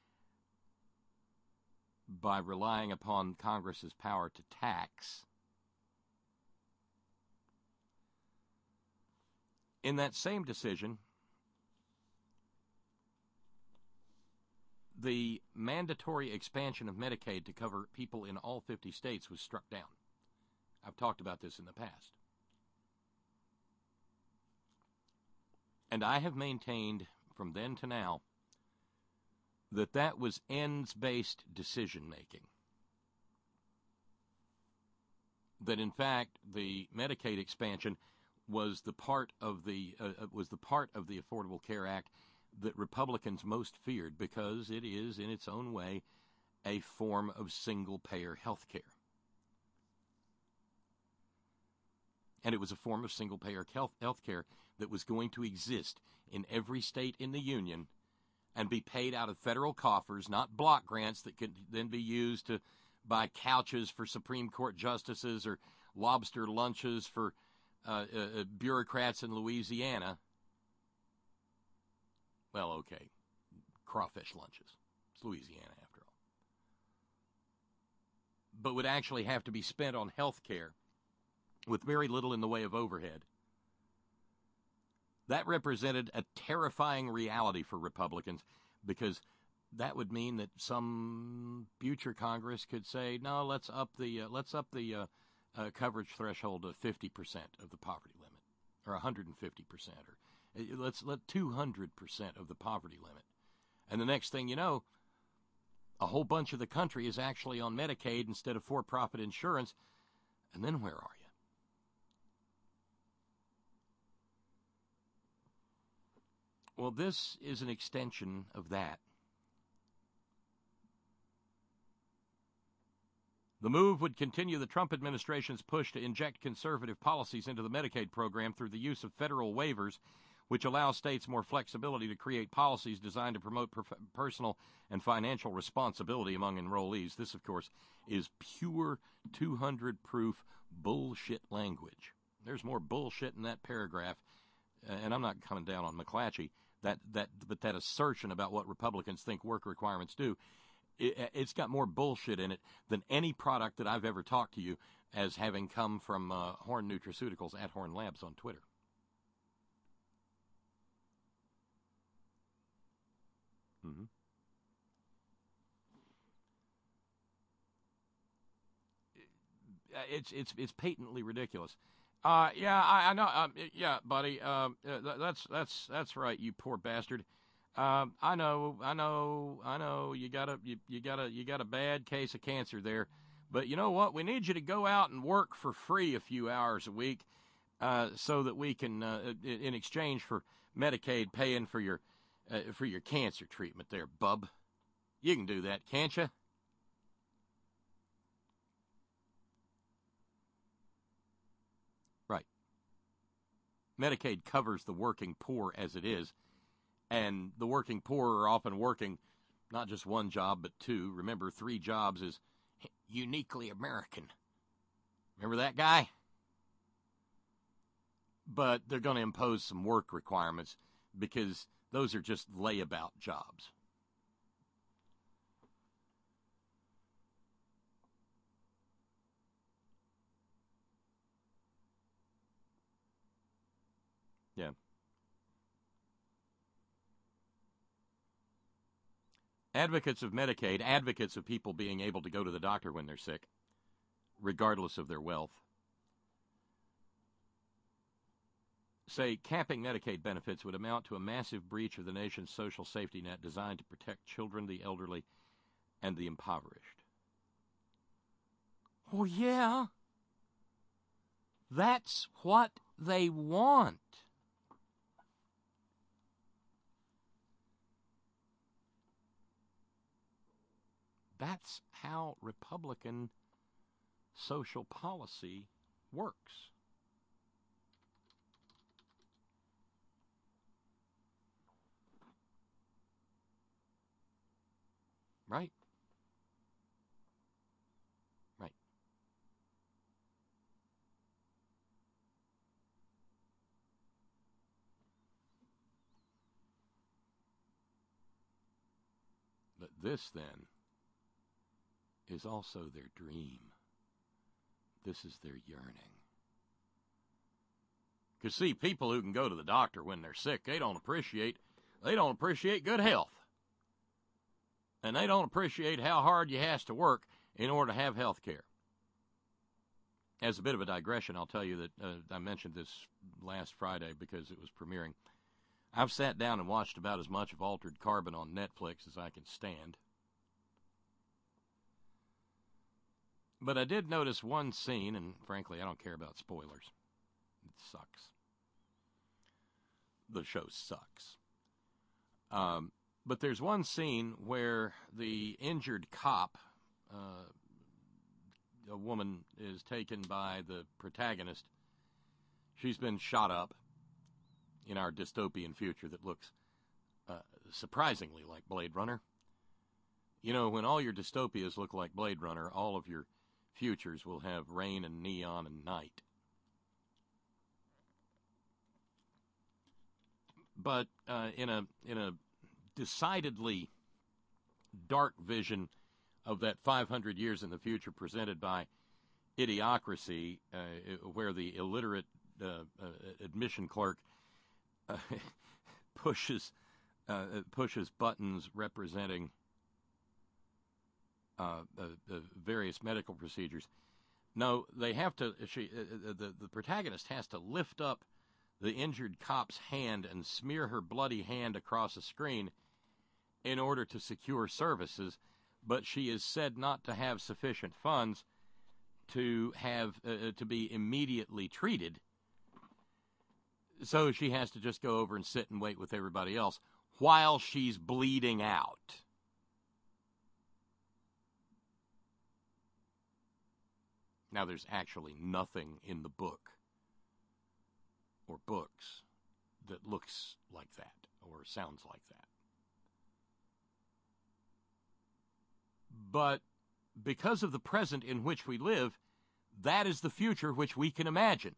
by relying upon Congress's power to tax. In that same decision, the mandatory expansion of Medicaid to cover people in all fifty states was struck down. I've talked about this in the past. And I have maintained from then to now that that was ends-based decision-making. That, in fact, the Medicaid expansion was the part of the uh, was the part of the Affordable Care Act that Republicans most feared because it is, in its own way, a form of single-payer health care. And it was a form of single-payer health care that was going to exist in every state in the Union and be paid out of federal coffers, not block grants that could then be used to buy couches for Supreme Court justices or lobster lunches for uh, uh, bureaucrats in Louisiana. Well, okay, crawfish lunches. It's Louisiana, after all. But would actually have to be spent on health care with very little in the way of overhead. That represented a terrifying reality for Republicans because that would mean that some future Congress could say, no, let's up the uh, let's up the uh, uh, coverage threshold to fifty percent of the poverty limit, or one hundred fifty percent, or uh, let's let two hundred percent of the poverty limit. And the next thing you know, a whole bunch of the country is actually on Medicaid instead of for-profit insurance. And then where are you? Well, this is an extension of that. The move would continue the Trump administration's push to inject conservative policies into the Medicaid program through the use of federal waivers, which allow states more flexibility to create policies designed to promote per- personal and financial responsibility among enrollees. This, of course, is pure two hundred proof bullshit language. There's more bullshit in that paragraph, and I'm not coming down on McClatchy. That that but that assertion about what Republicans think work requirements do, it, it's got more bullshit in it than any product that I've ever talked to you as having come from uh, Horn Nutraceuticals at Horn Labs on Twitter. Mm-hmm. It's it's it's patently ridiculous. Uh, yeah, I, I know. Um, yeah, buddy. Um, uh, that's that's that's right. You poor bastard. Um, I know, I know, I know. You got a you, you got a you got a bad case of cancer there, but you know what? We need you to go out and work for free a few hours a week, uh, so that we can, uh, in exchange for Medicaid paying for your uh, for your cancer treatment. There, bub. You can do that, can't you? Medicaid covers the working poor as it is, and the working poor are often working not just one job, but two. Remember, three jobs is uniquely American. Remember that guy? But they're going to impose some work requirements because those are just layabout jobs. Yeah. Advocates of Medicaid, advocates of people being able to go to the doctor when they're sick, regardless of their wealth, say capping Medicaid benefits would amount to a massive breach of the nation's social safety net designed to protect children, the elderly, and the impoverished. Oh, yeah. That's what they want. That's how Republican social policy works. Right? Right. But this, then, is also their dream. This is their yearning. Because, see, people who can go to the doctor when they're sick, they don't appreciate, they don't appreciate good health. And they don't appreciate how hard you has to work in order to have health care. As a bit of a digression, I'll tell you that uh, I mentioned this last Friday because it was premiering. I've sat down and watched about as much of Altered Carbon on Netflix as I can stand. But I did notice one scene, and frankly, I don't care about spoilers. It sucks. The show sucks. Um, but there's one scene where the injured cop, uh, a woman, is taken by the protagonist. She's been shot up in our dystopian future that looks uh, surprisingly like Blade Runner. You know, when all your dystopias look like Blade Runner, all of your futures will have rain and neon and night. But uh, in a in a decidedly dark vision of that five hundred years in the future presented by Idiocracy, uh, where the illiterate uh, uh, admission clerk uh, pushes uh, pushes buttons representing Uh, the, the various medical procedures. No, they have to. She, uh, the the protagonist has to lift up the injured cop's hand and smear her bloody hand across a screen in order to secure services. But she is said not to have sufficient funds to have uh, to be immediately treated. So she has to just go over and sit and wait with everybody else while she's bleeding out. Now, there's actually nothing in the book or books that looks like that or sounds like that. But because of the present in which we live, that is the future which we can imagine.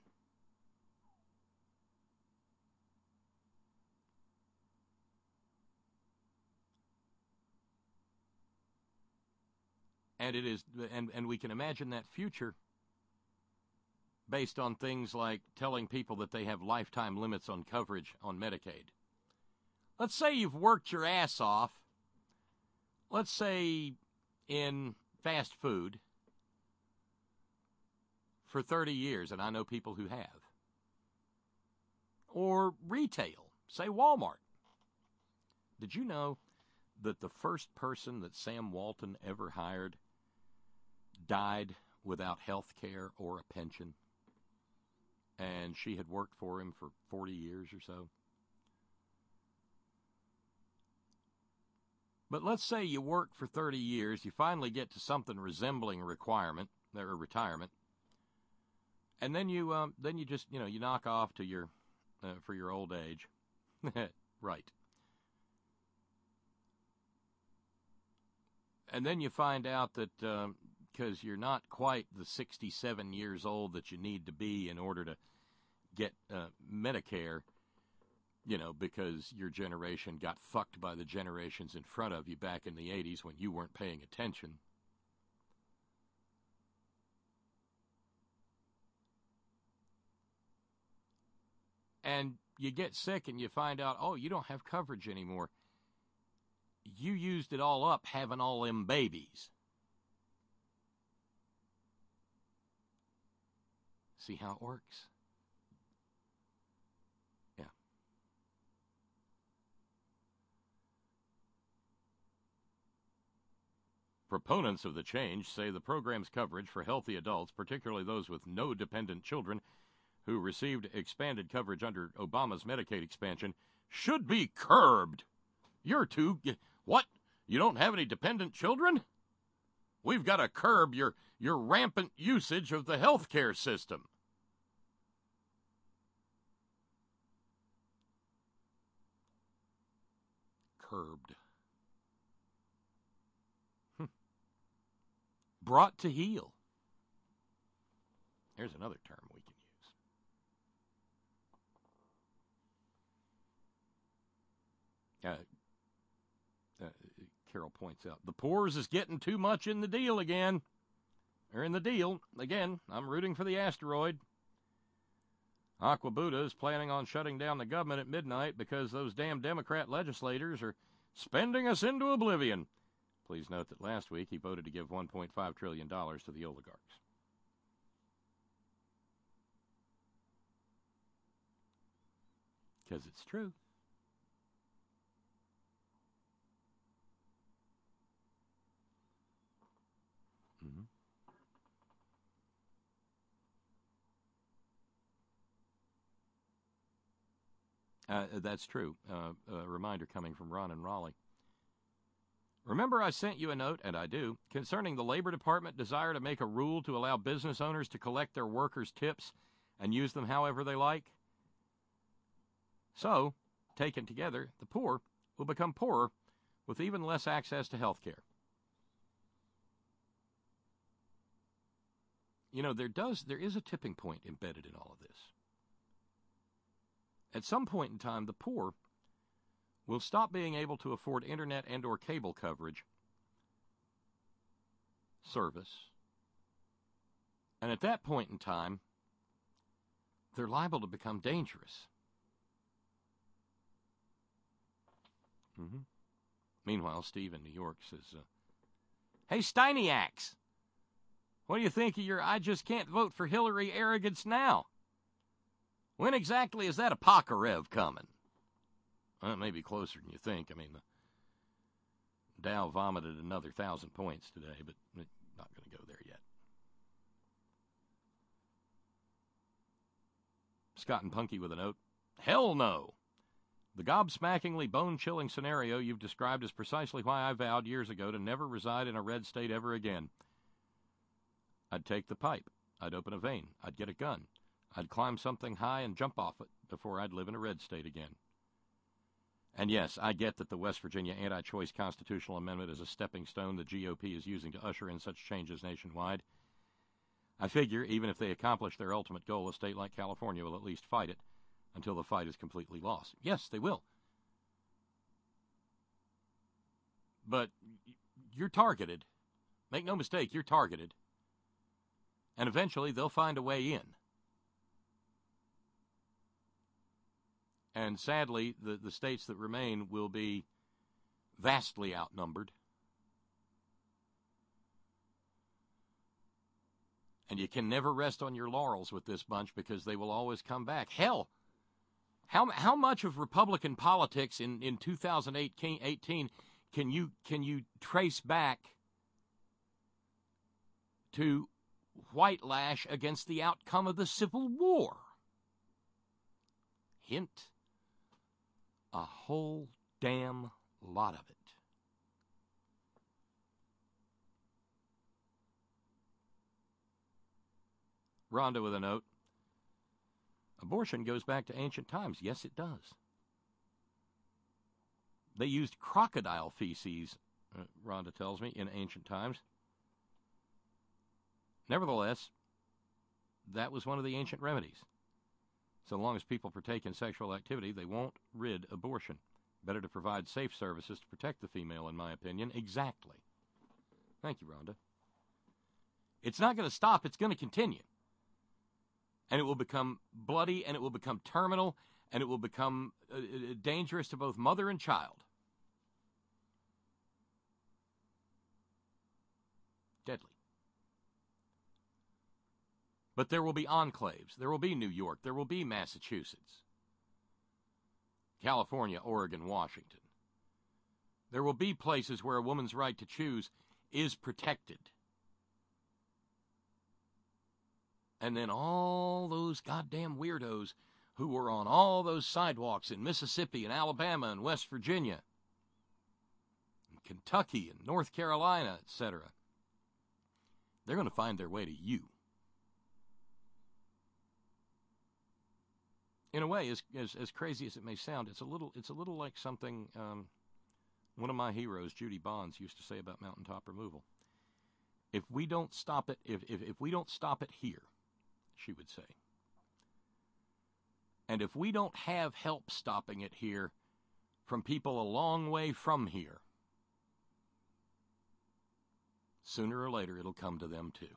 And it is, and, and we can imagine that future based on things like telling people that they have lifetime limits on coverage on Medicaid. Let's say you've worked your ass off, let's say in fast food, for thirty years, and I know people who have. Or retail, say Walmart. Did you know that the first person that Sam Walton ever hired died without health care or a pension? And she had worked for him for forty years or so. But let's say you work for thirty years, you finally get to something resembling a requirement, or retirement, and then you um, then you just, you know, you knock off to your uh, for your old age. Right. And then you find out that because um, you're not quite the sixty-seven years old that you need to be in order to get uh, Medicare, you know, because your generation got fucked by the generations in front of you back in the eighties when you weren't paying attention. And you get sick and you find out, oh, you don't have coverage anymore. You used it all up having all them babies. See how it works? Yeah. Proponents of the change say the program's coverage for healthy adults, particularly those with no dependent children who received expanded coverage under Obama's Medicaid expansion, should be curbed. You're too... What? You don't have any dependent children? We've got to curb your, your rampant usage of the health care system. Curbed. Hm. Brought to heel. Here's another term we can use. Uh, uh, Carol points out, the Poors is getting too much in the deal again. They're in the deal. Again, I'm rooting for the asteroid. Aqua Buddha is planning on shutting down the government at midnight because those damn Democrat legislators are spending us into oblivion. Please note that last week he voted to give one point five trillion dollars to the oligarchs. Because it's true. Mm-hmm. Uh, that's true. Uh, a reminder coming from Ron and Raleigh. Remember I sent you a note, and I do, concerning the Labor Department desire to make a rule to allow business owners to collect their workers' tips and use them however they like? So, taken together, the poor will become poorer with even less access to health care. You know, there does there is a tipping point embedded in all of this. At some point in time, the poor will stop being able to afford internet and or cable coverage, service, and at that point in time, they're liable to become dangerous. Mm-hmm. Meanwhile, Steve in New York says, uh, hey, Steiniacs, what do you think of your I just can't vote for Hillary arrogance now? When exactly is that Apocryph coming? Well, it may be closer than you think. I mean, the Dow vomited another thousand points today, but not going to go there yet. Scott and Punky with a note. Hell no. The gobsmackingly bone-chilling scenario you've described is precisely why I vowed years ago to never reside in a red state ever again. I'd take the pipe. I'd open a vein. I'd get a gun. I'd climb something high and jump off it before I'd live in a red state again. And yes, I get that the West Virginia anti-choice constitutional amendment is a stepping stone the G O P is using to usher in such changes nationwide. I figure even if they accomplish their ultimate goal, a state like California will at least fight it until the fight is completely lost. Yes, they will. But you're targeted. Make no mistake, you're targeted. And eventually they'll find a way in. And sadly, the, the states that remain will be vastly outnumbered. And you can never rest on your laurels with this bunch because they will always come back. Hell, how how much of Republican politics in, in two thousand eighteen can you can you trace back to white lash against the outcome of the Civil War? Hint. A whole damn lot of it. Rhonda with a note. Abortion goes back to ancient times. Yes, it does. They used crocodile feces, uh, Rhonda tells me, in ancient times. Nevertheless, that was one of the ancient remedies. So long as people partake in sexual activity, they won't rid abortion. Better to provide safe services to protect the female, in my opinion. Exactly. Thank you, Rhonda. It's not going to stop. It's going to continue. And it will become bloody, and it will become terminal, and it will become uh, dangerous to both mother and child. Deadly. But there will be enclaves. There will be New York. There will be Massachusetts, California, Oregon, Washington. There will be places where a woman's right to choose is protected. And then all those goddamn weirdos who were on all those sidewalks in Mississippi and Alabama and West Virginia, and Kentucky and North Carolina, et cetera, they're going to find their way to you. In a way, as, as as crazy as it may sound, it's a little it's a little like something um, one of my heroes, Judy Bonds, used to say about mountaintop removal. If we don't stop it, if if, if we don't stop it here, she would say, and if we don't have help stopping it here from people a long way from here, sooner or later it'll come to them too.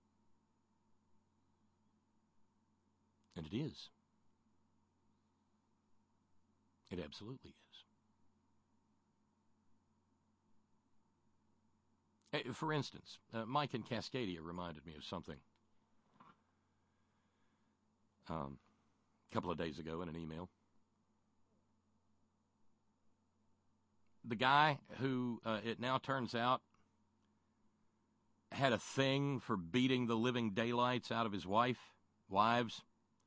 And it is. It absolutely is. For instance, uh, Mike in Cascadia reminded me of something um, a couple of days ago in an email. The guy who, uh, it now turns out, had a thing for beating the living daylights out of his wife, wives.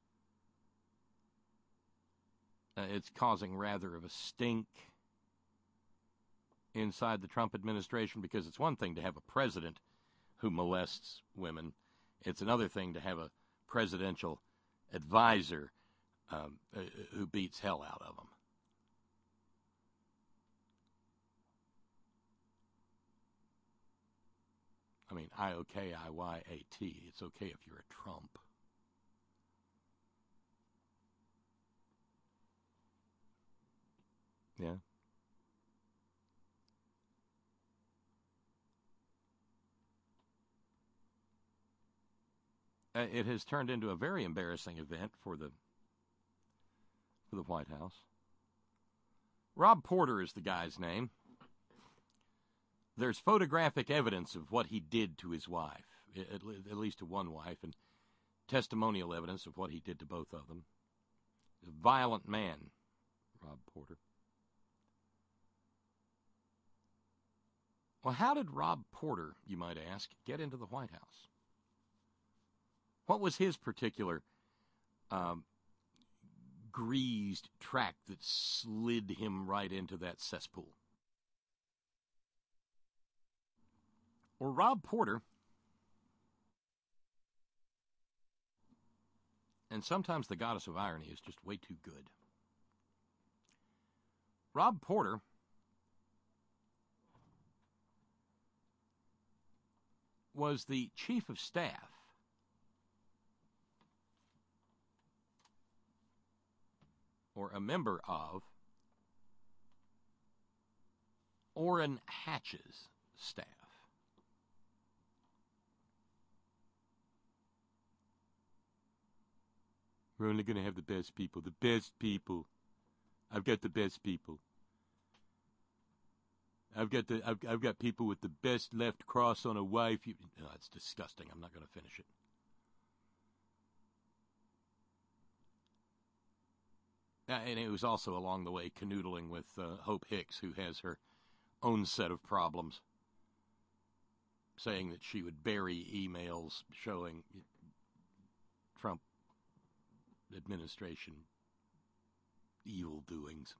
Uh, it's causing rather of a stink inside the Trump administration, because it's one thing to have a president who molests women. It's another thing to have a presidential advisor um, uh, who beats hell out of them. I mean, I O K I Y A T. It's okay if you're a Trump. Yeah. Uh, it has turned into a very embarrassing event for the for the White House. Rob Porter is the guy's name. There's photographic evidence of what he did to his wife, at, at least to one wife, and testimonial evidence of what he did to both of them. A violent man, Rob Porter. Well, how did Rob Porter, you might ask, get into the White House? What was his particular um, greased track that slid him right into that cesspool? Or Rob Porter, and sometimes the goddess of irony is just way too good. Rob Porter was the chief of staff or a member of Orrin Hatch's staff. We're only going to have the best people, the best people. I've got the best people. I've got the I've, I've got people with the best left cross on a wife. You, oh, that's disgusting. I'm not going to finish it. Uh, and it was also along the way canoodling with uh, Hope Hicks, who has her own set of problems, saying that she would bury emails showing Trump administration evil doings.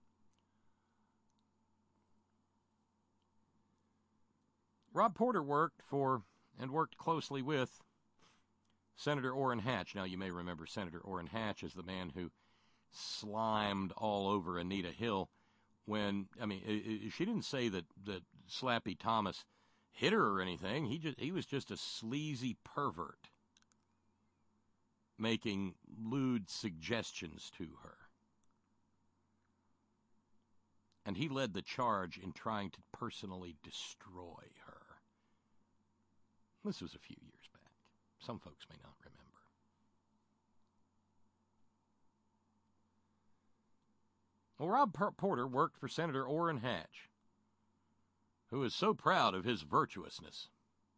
Rob Porter worked for and worked closely with Senator Orrin Hatch. Now, you may remember Senator Orrin Hatch as the man who slimed all over Anita Hill when, I mean, she didn't say that, that Slappy Thomas hit her or anything. He just he was just a sleazy pervert making lewd suggestions to her. And he led the charge in trying to personally destroy her. This was a few years back. Some folks may not remember. Well, Rob Porter worked for Senator Orrin Hatch, who is so proud of his virtuousness.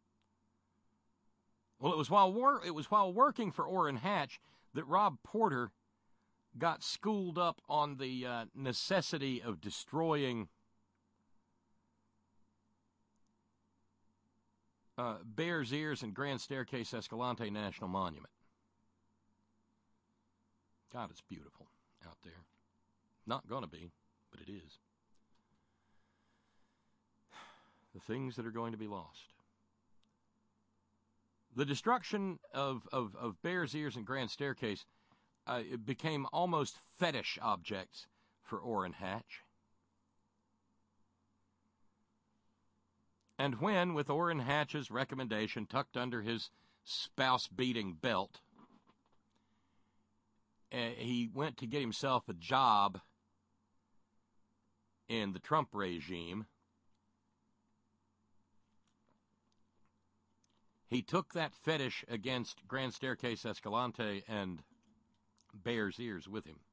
Well, it was while wor- it was while working for Orrin Hatch that Rob Porter got schooled up on the uh, necessity of destroying uh, Bears Ears and Grand Staircase Escalante National Monument. God, it's beautiful out there. Not going to be, but it is. The things that are going to be lost. The destruction of, of, of Bears Ears and Grand Staircase uh, it became almost fetish objects for Orrin Hatch. And when, with Orrin Hatch's recommendation tucked under his spouse-beating belt, uh, he went to get himself a job in the Trump regime, he took that fetish against Grand Staircase Escalante and Bears Ears with him.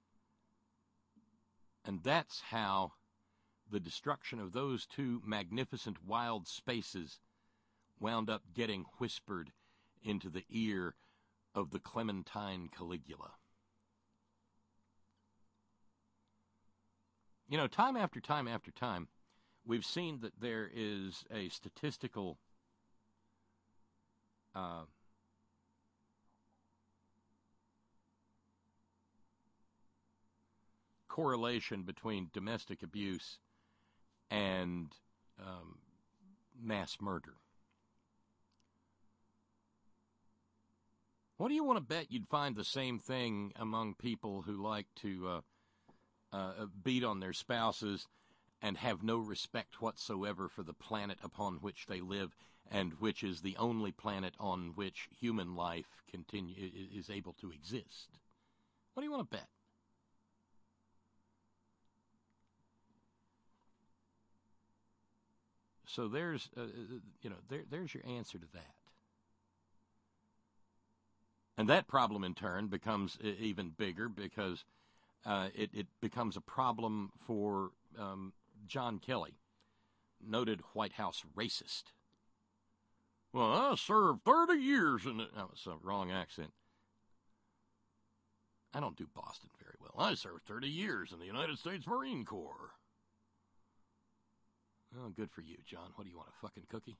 And that's how the destruction of those two magnificent wild spaces wound up getting whispered into the ear of the Clementine Caligula. You know, time after time after time, we've seen that there is a statistical uh, correlation between domestic abuse and um, mass murder. What do you want to bet you'd find the same thing among people who like to uh, uh, beat on their spouses and have no respect whatsoever for the planet upon which they live, and which is the only planet on which human life continue is able to exist? What do you want to bet? So there's, uh, you know, there, there's your answer to that. And that problem, in turn, becomes even bigger because uh, it, it becomes a problem for um, John Kelly, noted White House racist. Well, I served thirty years in it. That was a wrong accent. I don't do Boston very well. I served thirty years in the United States Marine Corps. Oh, good for you, John. What do you want, a fucking cookie?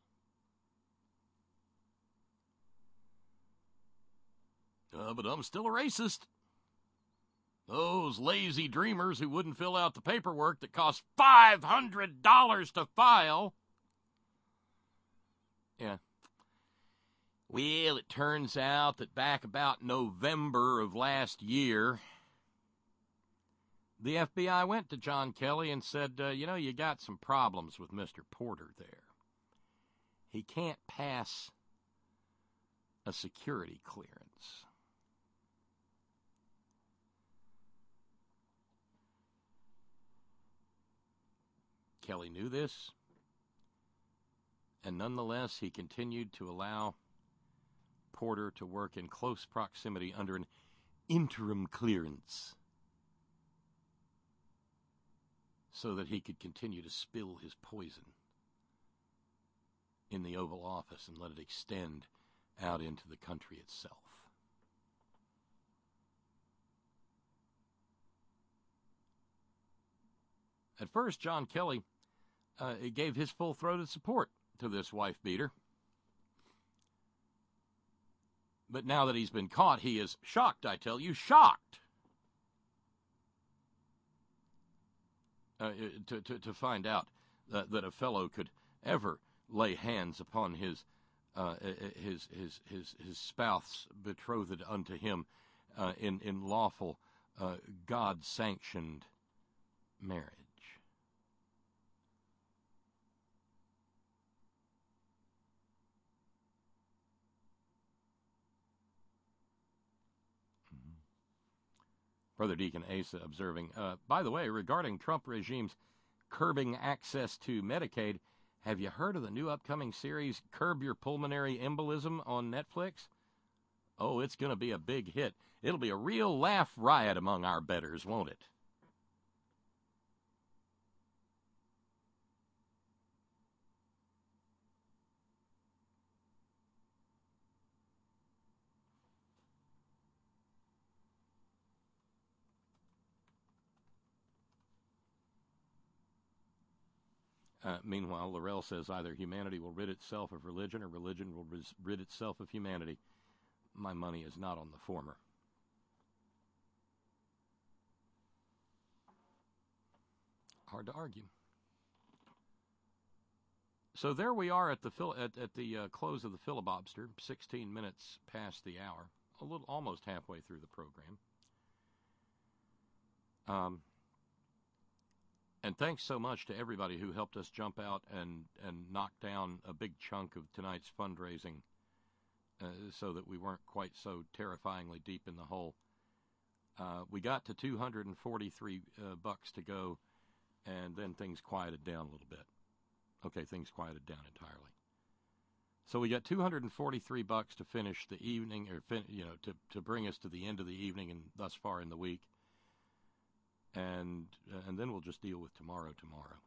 Uh, but I'm still a racist. Those lazy dreamers who wouldn't fill out the paperwork that cost five hundred dollars to file. Yeah. Well, it turns out that back about November of last year, the F B I went to John Kelly and said, uh, you know, you got some problems with Mister Porter there. He can't pass a security clearance. Kelly knew this, and nonetheless, he continued to allow Porter to work in close proximity under an interim clearance so that he could continue to spill his poison in the Oval Office and let it extend out into the country itself. At first, John Kelly uh, gave his full-throated support to this wife-beater. But now that he's been caught, he is shocked, I tell you, shocked uh, to, to, to find out that, that a fellow could ever lay hands upon his uh, his his his his spouse betrothed unto him uh, in in lawful uh, God-sanctioned marriage. Brother Deacon Asa observing, uh, by the way, regarding Trump regime's curbing access to Medicaid, have you heard of the new upcoming series, Curb Your Pulmonary Embolism, on Netflix? Oh, it's going to be a big hit. It'll be a real laugh riot among our betters, won't it? Uh, meanwhile, Laurel says either humanity will rid itself of religion or religion will ris- rid itself of humanity. My money is not on the former. Hard to argue. So there we are at the fil- at, at the uh, close of the filibuster, sixteen minutes past the hour, a little almost halfway through the program. Um. And thanks so much to everybody who helped us jump out and, and knock down a big chunk of tonight's fundraising uh, so that we weren't quite so terrifyingly deep in the hole. Uh, we got to two hundred forty-three uh, bucks to go, and then things quieted down a little bit. Okay, things quieted down entirely. So we got two hundred forty-three bucks to finish the evening, or fin- you know, to, to bring us to the end of the evening and thus far in the week. And uh, and then we'll just deal with tomorrow tomorrow.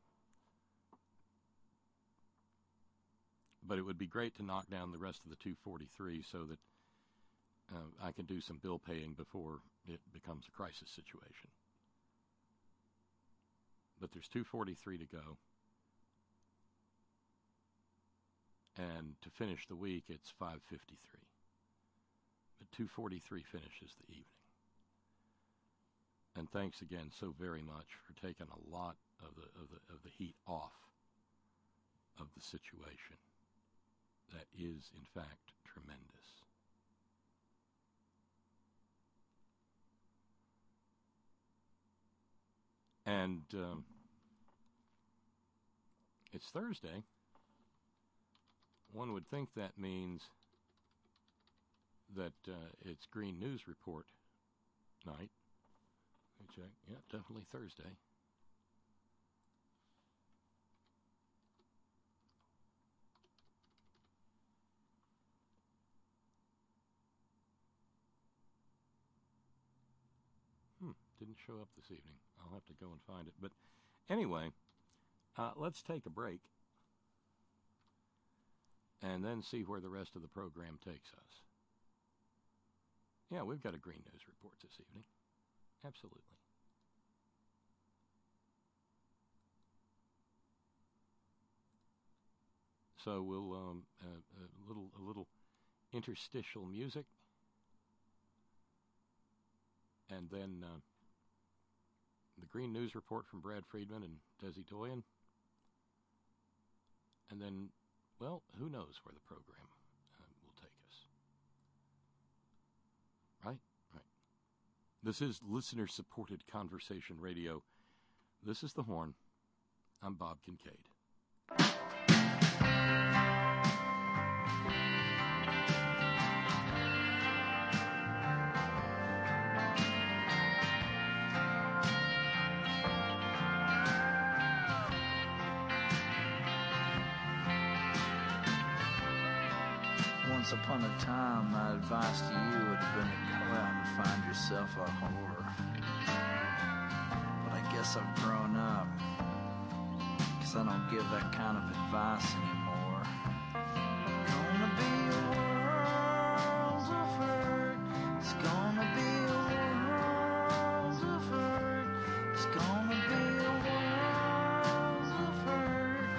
But it would be great to knock down the rest of the two forty-three so that uh, I can do some bill paying before it becomes a crisis situation. But there's two forty-three to go. And to finish the week, it's five fifty-three. But two forty-three finishes the evening. And thanks again so very much for taking a lot of the of the of the heat off of the situation. That is, in fact, tremendous. And um, it's Thursday. One would think that means that uh, it's Green News Report night. Check. Yeah, definitely Thursday. Hmm, didn't show up this evening. I'll have to go and find it. But anyway, uh, let's take a break and then see where the rest of the program takes us. Yeah, we've got a Green News Report this evening. Absolutely. So we'll um, uh, a little a little interstitial music, and then uh, the Green News Report from Brad Friedman and Desi Doyen, and then, well, who knows where the program uh, will take us. Right, right. This is listener-supported conversation radio. This is The Horn. I'm Bob Kincaid.
Once upon a time, my advice to you would have been to go out and find yourself a whore. But I guess I've grown up, 'cause I don't give that kind of advice anymore. Gonna be a world of hurt. It's gonna be a world of hurt. It's gonna be a world of hurt.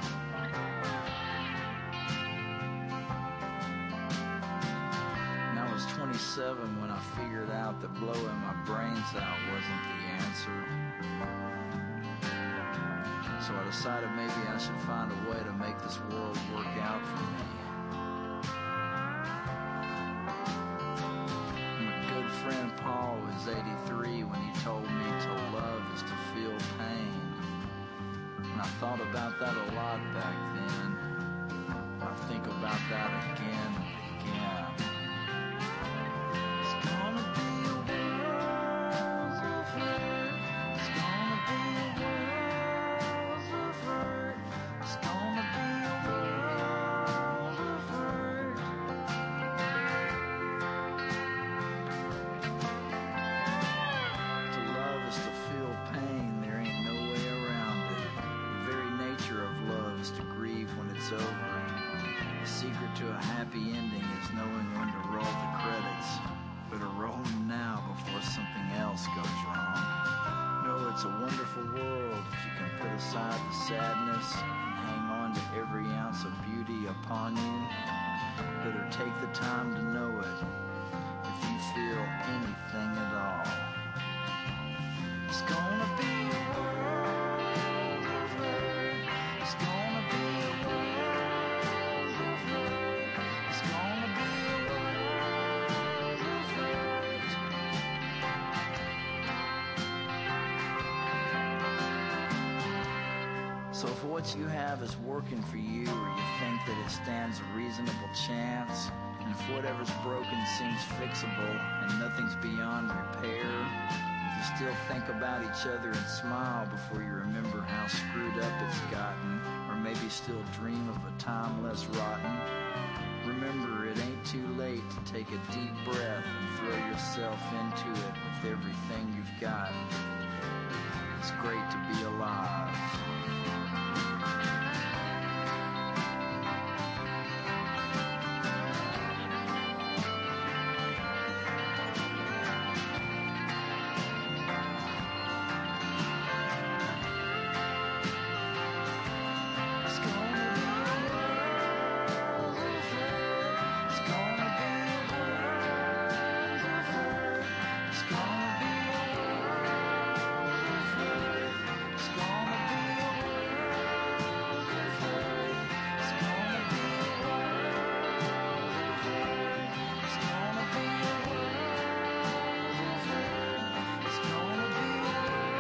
And I was twenty-seven when I figured out that blowing my brains out wasn't the answer. So I decided maybe I should find a way to make this world work out for me. good friend Paul was eighty-three when he told me to love is to feel pain. And I thought about that a lot back then. I think about that again and again. It's gonna be a world of hurt. It's gonna be a world of hurt. It's gonna be a world of hurt. To love is to feel pain. There ain't no way around it. The very nature of love is to grieve when it's over. The secret to a happy ending is knowing when to roll the credits. Better roll them now before something else goes wrong. No, it's a wonderful world if you can put aside the sadness and hang on to every ounce of beauty upon you. Better take the time to know it if you feel anything at all. It's gonna be a world of hurt. It's gonna be a world of hurt. It's gonna be a world of hurt. So if what you have is working for you, or you think that it stands a reasonable chance, and if whatever's broken seems fixable and nothing's beyond repair, if you still think about each other and smile before you remember how screwed up it's gotten, or maybe still dream of a time less rotten, remember it ain't too late to take a deep breath and throw yourself into it with everything you've got. It's great to be alive. It's gonna be a world of hurt. It's gonna be a world of hurt. It's gonna be a world of hurt. It's gonna be a world of hurt. It's gonna be a world of hurt. It's gonna be a world of hurt. It's gonna be a world of hurt.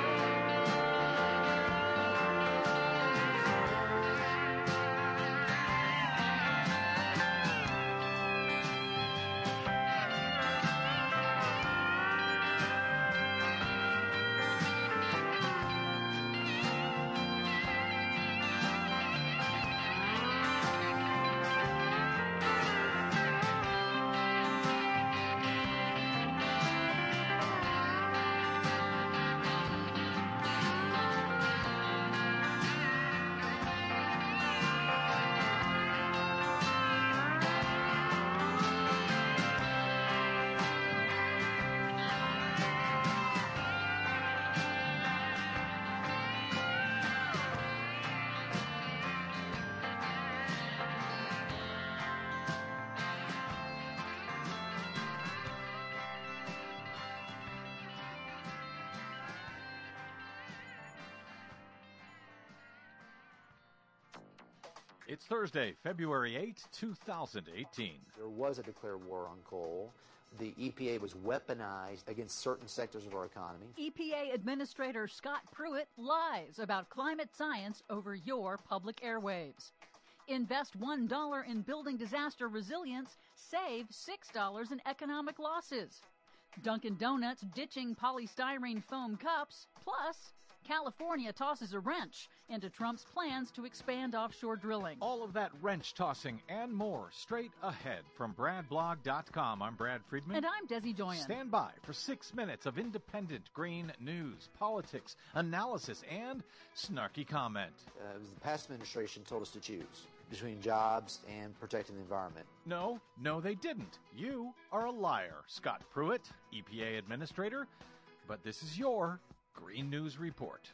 It's Thursday, February eighth, two thousand eighteen.
There was a declared war on coal. The E P A was weaponized against certain sectors of our economy.
E P A Administrator Scott Pruitt lies about climate science over your public airwaves. Invest one dollar in building disaster resilience, save six dollars in economic losses. Dunkin' Donuts ditching polystyrene foam cups, plus California tosses a wrench into Trump's plans to expand offshore drilling.
All of that wrench tossing and more straight ahead from Brad Blog dot com. I'm Brad Friedman.
And I'm Desi Doyen.
Stand by for six minutes of independent green news, politics, analysis, and snarky comment.
Uh, it was the past administration told us to choose between jobs and protecting the environment.
No, no, they didn't. You are a liar, Scott Pruitt, E P A Administrator. But this is your Green News Report.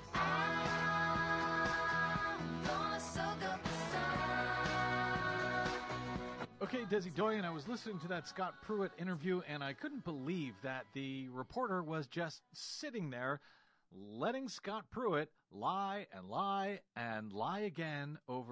Okay, Desi Doyen, I was listening to that Scott Pruitt interview, and I couldn't believe that the reporter was just sitting there letting Scott Pruitt lie and lie and lie again over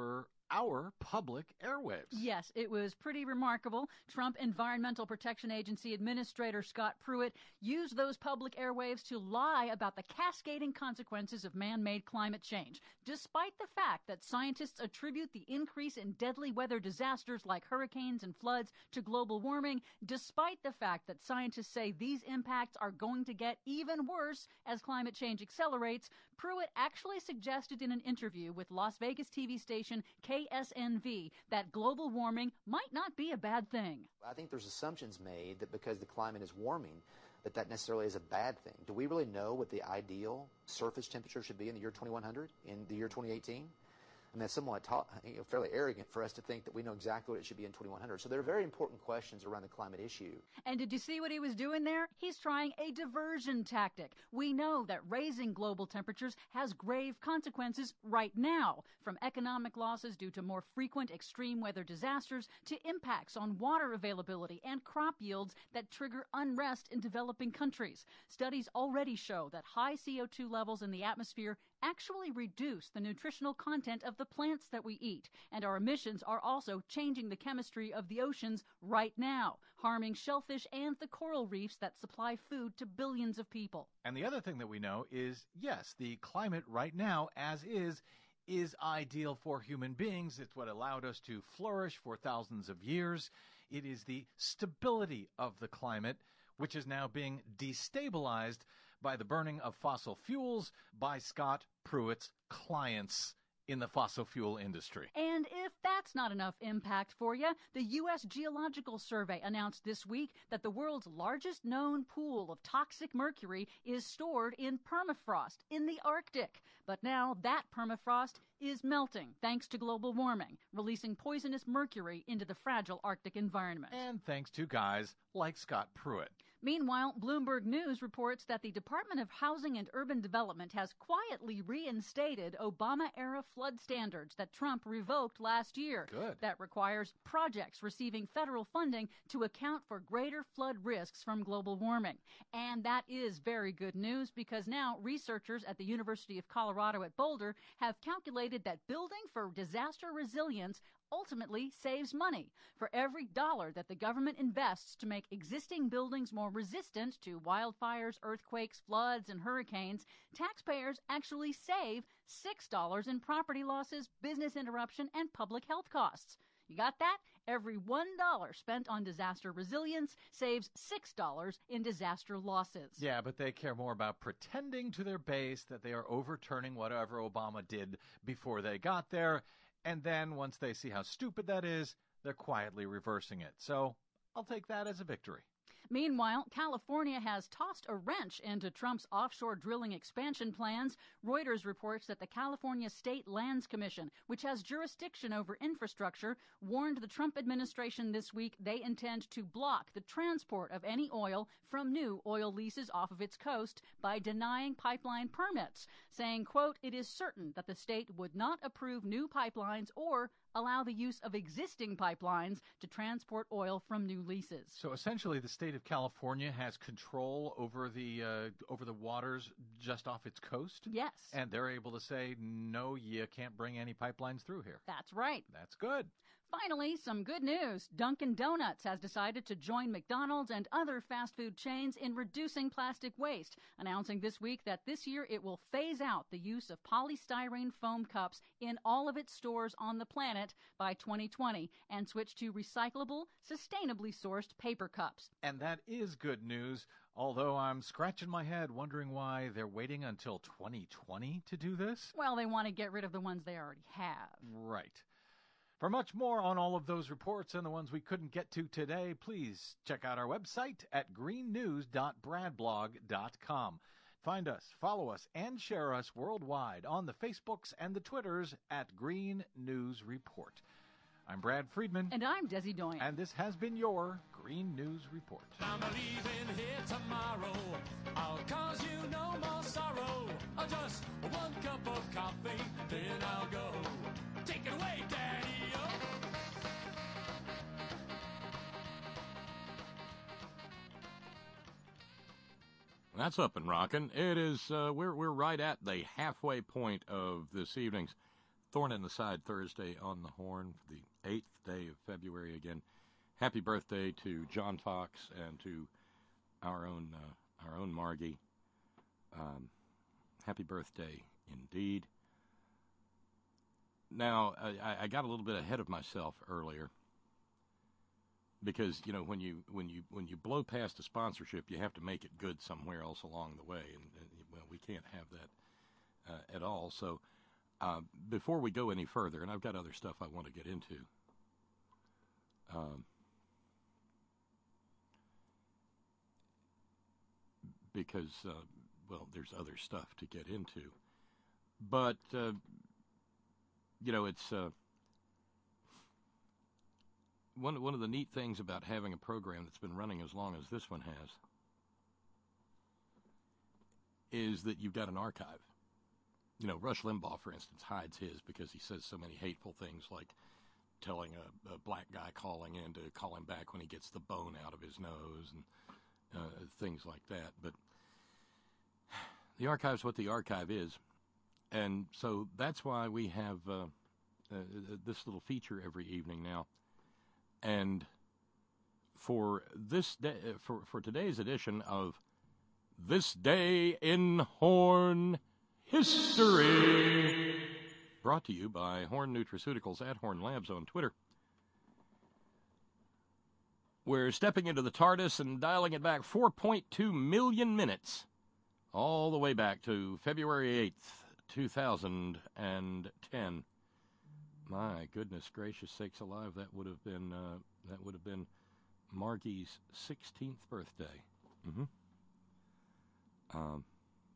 our public airwaves.
Yes, it was pretty remarkable. Trump Environmental Protection Agency Administrator Scott Pruitt used those public airwaves to lie about the cascading consequences of man-made climate change, despite the fact that scientists attribute the increase in deadly weather disasters like hurricanes and floods to global warming, despite the fact that scientists say these impacts are going to get even worse as climate change accelerates. Pruitt actually suggested in an interview with Las Vegas T V station K S N V that global warming might not be a bad thing.
I think there's assumptions made that because the climate is warming, that that necessarily is a bad thing. Do we really know what the ideal surface temperature should be in the year twenty-one hundred, in the year twenty eighteen? I mean, that's somewhat ta- you know, fairly arrogant for us to think that we know exactly what it should be in twenty-one hundred. So there are very important questions around the climate issue.
And did you see what he was doing there? He's trying a diversion tactic. We know that raising global temperatures has grave consequences right now, from economic losses due to more frequent extreme weather disasters to impacts on water availability and crop yields that trigger unrest in developing countries. Studies already show that high C O two levels in the atmosphere actually reduce the nutritional content of the plants that we eat, and our emissions are also changing the chemistry of the oceans right now, harming shellfish and the coral reefs that supply food to billions of people.
And the other thing that we know is, yes, the climate right now, as is, is ideal for human beings. It's what allowed us to flourish for thousands of years. It is the stability of the climate which is now being destabilized by the burning of fossil fuels by Scott Pruitt's clients in the fossil fuel industry.
And if that's not enough impact for you, the U S Geological Survey announced this week that the world's largest known pool of toxic mercury is stored in permafrost in the Arctic. But now that permafrost is melting thanks to global warming, releasing poisonous mercury into the fragile Arctic environment.
And thanks to guys like Scott Pruitt.
Meanwhile, Bloomberg News reports that the Department of Housing and Urban Development has quietly reinstated Obama-era flood standards that Trump revoked last year.
Good.
That requires projects receiving federal funding to account for greater flood risks from global warming. And that is very good news because now researchers at the University of Colorado at Boulder have calculated that building for disaster resilience ultimately saves money. For every dollar that the government invests to make existing buildings more resistant to wildfires, earthquakes, floods, and hurricanes, taxpayers actually save six dollars in property losses, business interruption, and public health costs. You got that? Every one dollar spent on disaster resilience saves six dollars in disaster losses.
Yeah, but they care more about pretending to their base that they are overturning whatever Obama did before they got there. And then once they see how stupid that is, they're quietly reversing it. So I'll take that as a victory.
Meanwhile, California has tossed a wrench into Trump's offshore drilling expansion plans. Reuters reports that the California State Lands Commission, which has jurisdiction over infrastructure, warned the Trump administration this week they intend to block the transport of any oil from new oil leases off of its coast by denying pipeline permits, saying, quote, "It is certain that the state would not approve new pipelines or allow the use of existing pipelines to transport oil from new leases."
So essentially the state of California has control over the uh, over the waters just off its coast?
Yes.
And they're able to say, no, you can't bring any pipelines through here.
That's right.
That's good.
Finally, some good news. Dunkin' Donuts has decided to join McDonald's and other fast food chains in reducing plastic waste, announcing this week that this year it will phase out the use of polystyrene foam cups in all of its stores on the planet by twenty twenty and switch to recyclable, sustainably sourced paper cups.
And that is good news, although I'm scratching my head wondering why they're waiting until twenty twenty to do this.
Well, they want to get rid of the ones they already have.
Right. For much more on all of those reports and the ones we couldn't get to today, please check out our website at green news dot brad blog dot com. Find us, follow us, and share us worldwide on the Facebooks and the Twitters at Green News Report. I'm Brad Friedman.
And I'm Desi Doyen.
And this has been your Green News Report.
I'm leaving here tomorrow. I'll cause you no more sorrow. I'll just one cup of coffee, then I'll go. Take it away, Daddy-o.
That's up and rocking. It is. Uh, we're we're right at the halfway point of this evening's Thorn in the Side Thursday on the Horn for the eighth day of February again. Happy birthday to John Fox and to our own uh, our own Margie. Um, happy birthday indeed. Now, I, I got a little bit ahead of myself earlier because, you know, when you when you when you blow past a sponsorship, you have to make it good somewhere else along the way, and, and well, we can't have that uh, at all. So, uh, before we go any further, and I've got other stuff I want to get into. Um, because, uh, well, there's other stuff to get into. But, uh, you know, it's uh, one, one of the neat things about having a program that's been running as long as this one has is that you've got an archive. You know, Rush Limbaugh, for instance, hides his because he says so many hateful things like telling a, a black guy calling in to call him back when he gets the bone out of his nose and uh, things like that. But the archive's what the archive is. And so that's why we have uh, uh, this little feature every evening now. And for this day, for, for today's edition of This Day in Horn History, brought to you by Horn Nutraceuticals at Horn Labs on Twitter, we're stepping into the TARDIS and dialing it back four point two million minutes, all the way back to February eighth, two thousand ten. My goodness gracious sakes alive, that would have been uh, that would have been Margie's sixteenth birthday. Mm-hmm. Um.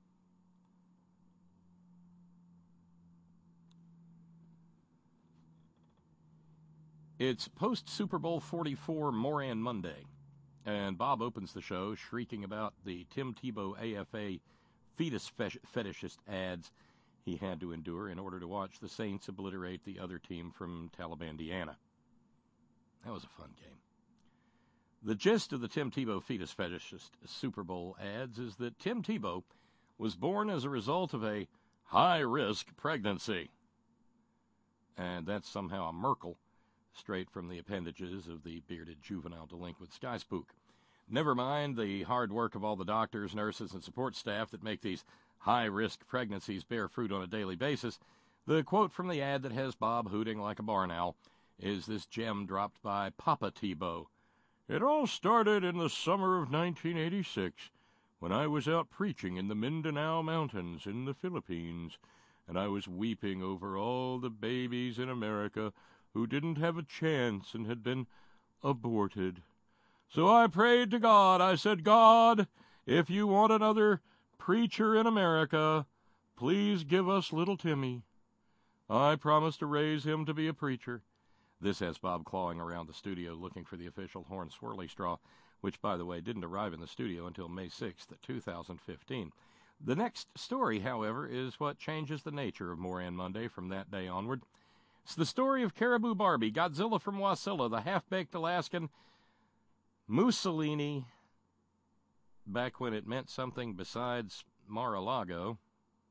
It's post-Super Bowl forty-four Moran Monday, and Bob opens the show shrieking about the Tim Tebow A F A fetus fetishist ads he had to endure in order to watch the Saints obliterate the other team from Talibandiana. That was a fun game. The gist of the Tim Tebow fetus fetishist Super Bowl ads is that Tim Tebow was born as a result of a high-risk pregnancy. And that's somehow a Merkel, straight from the appendages of the bearded juvenile delinquent Sky Spook. Never mind the hard work of all the doctors, nurses, and support staff that make these high-risk pregnancies bear fruit on a daily basis. The quote from the ad that has Bob hooting like a barn owl is this gem dropped by Papa Tebow. It all started in the summer of nineteen eighty-six when I was out preaching in the Mindanao Mountains in the Philippines, and I was weeping over all the babies in America who didn't have a chance and had been aborted. So I prayed to God. I said, God, if you want another preacher in America, please give us little Timmy. I promised to raise him to be a preacher. This has Bob clawing around the studio looking for the official Horn Swirly Straw, which, by the way, didn't arrive in the studio until May sixth, two thousand fifteen. The next story, however, is what changes the nature of Moran Monday from that day onward. It's the story of Caribou Barbie, Godzilla from Wasilla, the half-baked Alaskan Mussolini, back when it meant something besides Mar-a-Lago.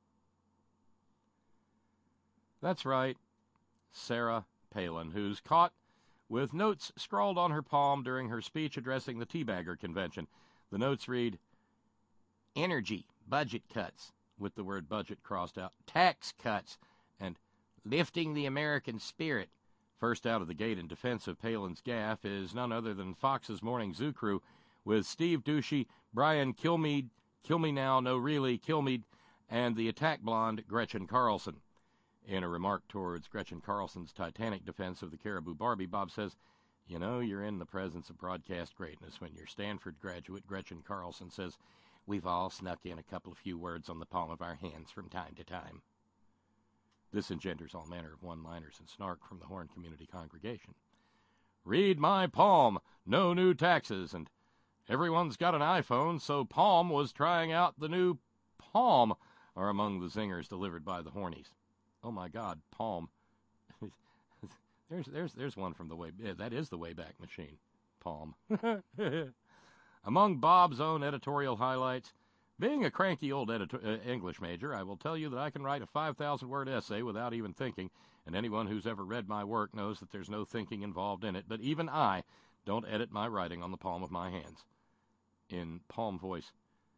That's right, Sarah Palin, who's caught with notes scrawled on her palm during her speech addressing the Teabagger Convention. The notes read, energy, budget cuts, with the word budget crossed out, tax cuts, and lifting the American spirit. First out of the gate in defense of Palin's gaffe is none other than Fox's Morning Zoo crew, with Steve Dushy, Brian Kilmeade, Kill Me Now, No Really, Kilmeade, and the attack blonde Gretchen Carlson. In a remark towards Gretchen Carlson's titanic defense of the Caribou Barbie, Bob says, you know, you're in the presence of broadcast greatness when your Stanford graduate Gretchen Carlson says, we've all snuck in a couple of few words on the palm of our hands from time to time. This engenders all manner of one-liners and snark from the Horn Community congregation. Read my palm, no new taxes, and everyone's got an iPhone, so Palm was trying out the new Palm, are among the zingers delivered by the Hornies. Oh my God, Palm. there's there's there's one from the way yeah, that is the Wayback Machine. Palm. Among Bob's own editorial highlights, being a cranky old editor, uh, English major, I will tell you that I can write a five thousand word essay without even thinking, And anyone who's ever read my work knows that there's no thinking involved in it. But even I don't edit my writing on the palm of my hands. In palm voice.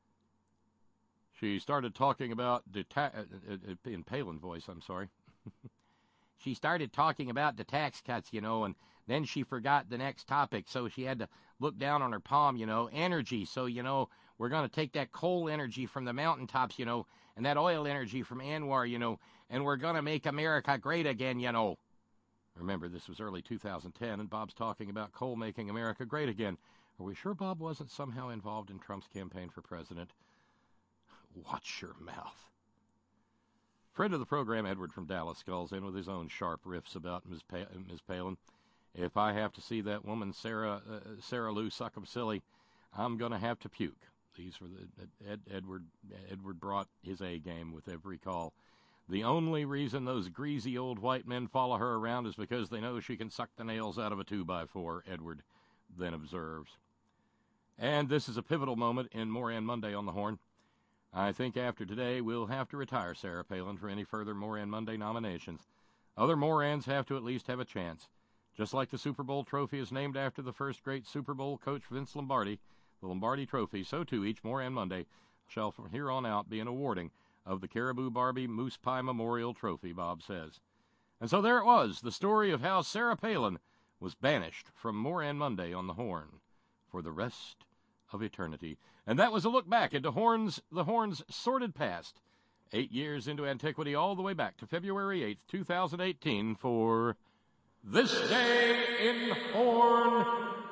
She started talking about, deta- in Palin voice, I'm sorry. She started talking about the tax cuts, you know, and then she forgot the next topic, so she had to look down on her palm, you know, energy. So, you know, we're going to take that coal energy from the mountaintops, you know, and that oil energy from Anwar, you know, and we're going to make America great again, you know. Remember, this was early two thousand ten, and Bob's talking about coal making America great again. Are we sure Bob wasn't somehow involved in Trump's campaign for president? Watch your mouth. Friend of the program, Edward from Dallas, calls in with his own sharp riffs about Miz Pa- Miz Palin. If I have to see that woman, Sarah uh, Sarah Lou Suckum-Silly, I'm going to have to puke. These were the, Ed, Edward Edward brought his A game with every call. The only reason those greasy old white men follow her around is because they know she can suck the nails out of a two by four, Edward then observes. And this is a pivotal moment in Moran Monday on the Horn. I think after today we'll have to retire Sarah Palin for any further Moran Monday nominations. Other Morans have to at least have a chance. Just like the Super Bowl trophy is named after the first great Super Bowl coach Vince Lombardi, the Lombardi Trophy, so too each Moran Monday shall from here on out be an awarding of the Caribou Barbie Moose Pie Memorial Trophy, Bob says. And so there it was, the story of how Sarah Palin was banished from Moran Monday on the Horn for the rest of eternity. And that was a look back into Horn's, the Horn's sordid past, eight years into antiquity, all the way back to February eighth, two thousand eighteen, for This Day in Horn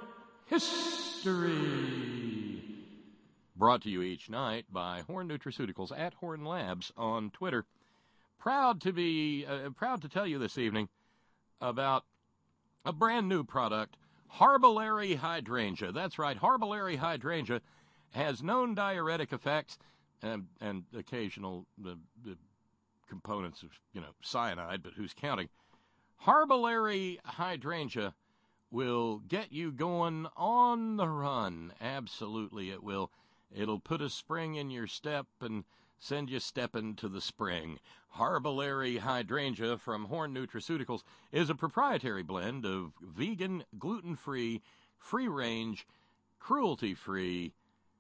History. Brought to you each night by Horn Nutraceuticals at Horn Labs on Twitter. Proud to be, uh, proud to tell you this evening about a brand new product, Harbalary Hydrangea. That's right, Harbalary Hydrangea has known diuretic effects and, and occasional the, the components of, you know, cyanide, but who's counting? Harbalary Hydrangea will get you going on the run. Absolutely it will. It'll put a spring in your step and send you stepping to the spring. Harbalary Hydrangea from Horn Nutraceuticals is a proprietary blend of vegan, gluten-free, free-range, cruelty-free,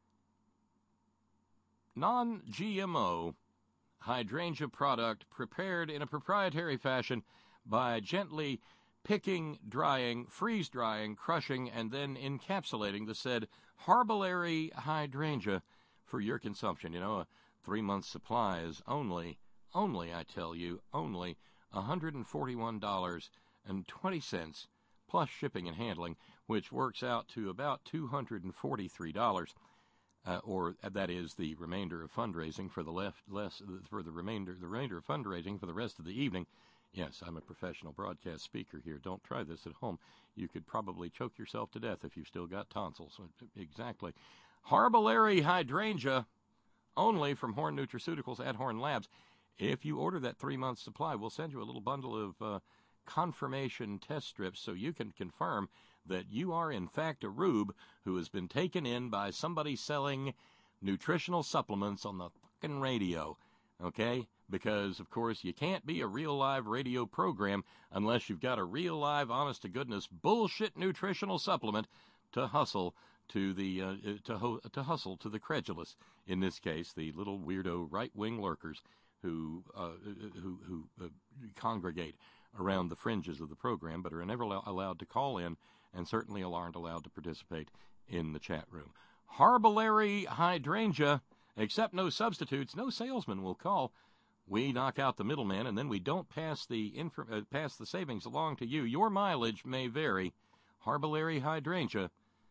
non-G M O hydrangea product prepared in a proprietary fashion by gently picking, drying, freeze-drying, crushing, and then encapsulating the said Harbalary Hydrangea for your consumption. You know, a three-month supply is only, only, I tell you, only one hundred forty-one dollars and twenty cents plus shipping and handling, which works out to about two hundred forty-three dollars. Uh, or uh, that is the remainder of fundraising for the left less for the remainder the remainder of fundraising for the rest of the evening. Yes, I'm a professional broadcast speaker here. Don't try this at home. You could probably choke yourself to death if you've still got tonsils. Exactly. Harbalary Hydrangea, only from Horn Nutraceuticals at Horn Labs. If you order that three-month supply, we'll send you a little bundle of uh, confirmation test strips so you can confirm that you are, in fact, a rube who has been taken in by somebody selling nutritional supplements on the fucking radio, okay? Because, of course, you can't be a real live radio program unless you've got a real live, honest-to-goodness bullshit nutritional supplement to hustle to the uh, to, ho- to hustle to the credulous. In this case, the little weirdo right-wing lurkers who uh, who who uh, congregate around the fringes of the program, but are never allow- allowed to call in, and certainly aren't allowed to participate in the chat room. Harbalary Hydrangea, except no substitutes, no salesman will call. We knock out the middleman, and then we don't pass the inf- uh, pass the savings along to you. Your mileage may vary. Harbalary Hydrangea.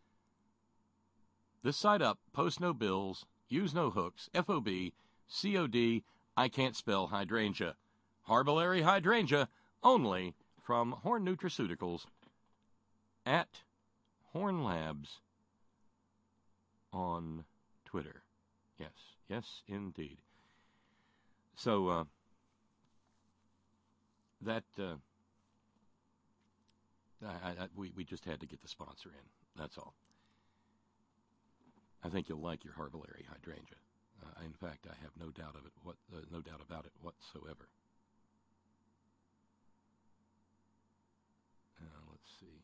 This side up, post no bills, use no hooks, F O B, C O D, I can't spell hydrangea. Harbalary Hydrangea, only from Horn Nutraceuticals at Horn Labs on Twitter. Yes, yes, indeed. So, uh, that, uh, I, I, we, we just had to get the sponsor in. That's all. I think you'll like your Harbalary Hydrangea. Uh, in fact, I have no doubt of it. What, uh, no doubt about it whatsoever. see.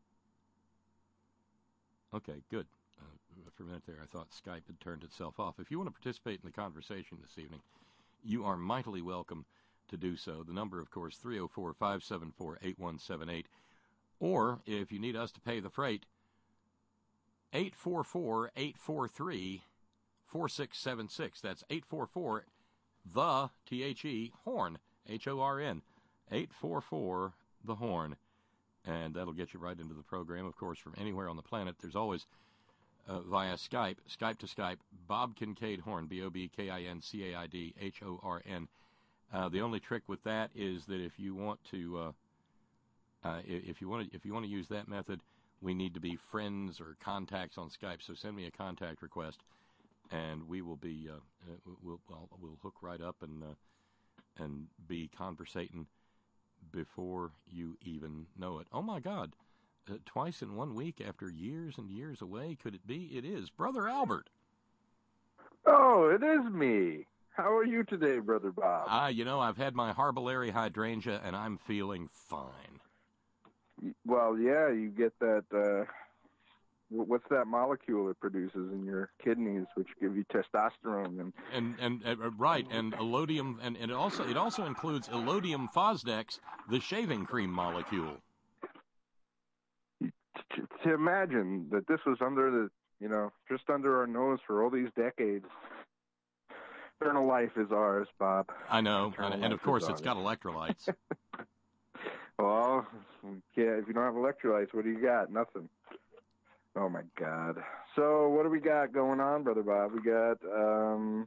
Okay, good. Uh, for a minute there, I thought Skype had turned itself off. If you want to participate in the conversation this evening, you are mightily welcome to do so. The number, of course, three oh four, five seven four, eight one seven eight. Or, if you need us to pay the freight, eight four four, eight four three, four six seven six. That's eight four four, the, T H E, horn, H O R N. eight four four, the horn. And that'll get you right into the program, of course, from anywhere on the planet. There's always, uh, via Skype, Skype to Skype, Bob Kincaid Horn, B O B K I N C A I D H O R N. Uh, the only trick with that is that if you want to, uh, uh, if you want to, if you want to use that method, we need to be friends or contacts on Skype. So send me a contact request, and we will be, uh, we'll, we'll we'll hook right up and uh, and be conversating before you even know it. Oh my God! Uh, twice in one week after years and years away, could it be? It is Brother Albert.
Oh, it is me. How are you today, Brother Bob?
Ah, uh, you know, I've had my Harbalary hydrangea, and I'm feeling fine.
Well, yeah, you get that, uh, what's that molecule it produces in your kidneys, which give you testosterone? And
and, and uh, right, and Elodium, and, and it also it also includes Elodium Fosdex, the shaving cream molecule.
To, to imagine that this was under the, you know, just under our nose for all these decades. Eternal life is ours, Bob.
I know, and, and of course it's got electrolytes.
Well, yeah, if you don't have electrolytes, what do you got? Nothing. Oh, my God. So what do we got going on, Brother Bob? We got um,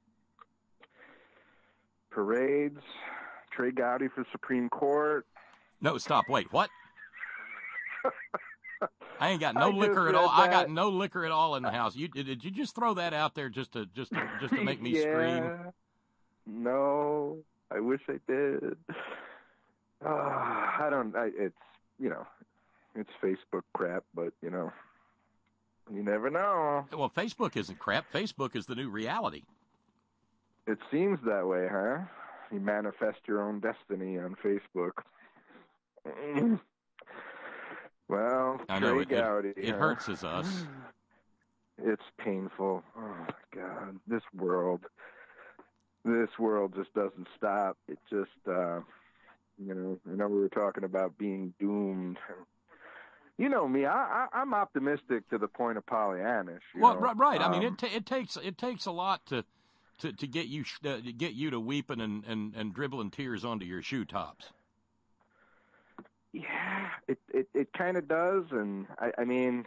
parades, Trey Gowdy for Supreme Court.
No, stop. Wait, what? I ain't got no
I
liquor at all.
that.
I got no liquor at all in the house. You did you just throw that out there just to just to, just to make me
yeah.
scream?
No, I wish I did. Uh, I don't. I, it's you know, it's Facebook crap, but you know, you never know.
Well, Facebook isn't crap. Facebook is the new reality.
It seems that way, huh? You manifest your own destiny on Facebook. Well,
I know
Trey
it,
Gowdy,
it, it
huh?
hurts as us.
It's painful. Oh my God, this world, this world just doesn't stop. It just, uh, you know, I know we were talking about being doomed. You know me, I, I, I'm optimistic to the point of Pollyannish. You
well,
know?
right.
Um,
I mean, it ta- it takes it takes a lot to to, to get you sh- uh, to get you to weeping and, and, and dribbling tears onto your shoe tops.
Yeah, it it, it kind of does, and I, I mean,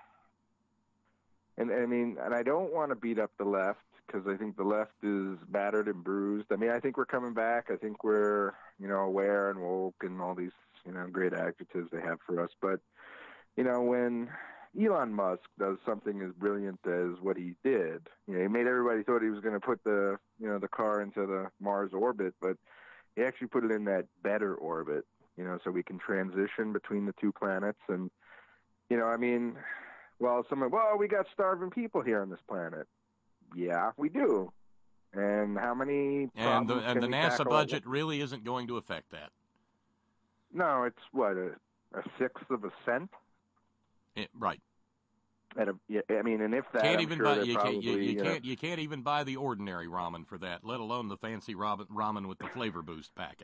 and I mean, and I don't want to beat up the left because I think the left is battered and bruised. I mean, I think we're coming back. I think we're, you know, aware and woke and all these, you know, great adjectives they have for us. But you know, when Elon Musk does something as brilliant as what he did, you know, he made everybody thought he was going to put the, you know, the car into the Mars orbit, but he actually put it in that better orbit. You know, so we can transition between the two planets. And, you know, I mean, well, someone, well, we got starving people here on this planet. Yeah, we do. And how many
And the, and the NASA
tackle?
budget really isn't going to affect that.
No, it's what, a, a sixth of a cent?
It, right.
At a, yeah, I mean, and if that,
Can't
I'm
even
sure
buy,
they're
you,
probably,
can't, you, you,
you know,
can't you can't even buy the ordinary ramen for that, let alone the fancy ramen, ramen with the flavor boost packet.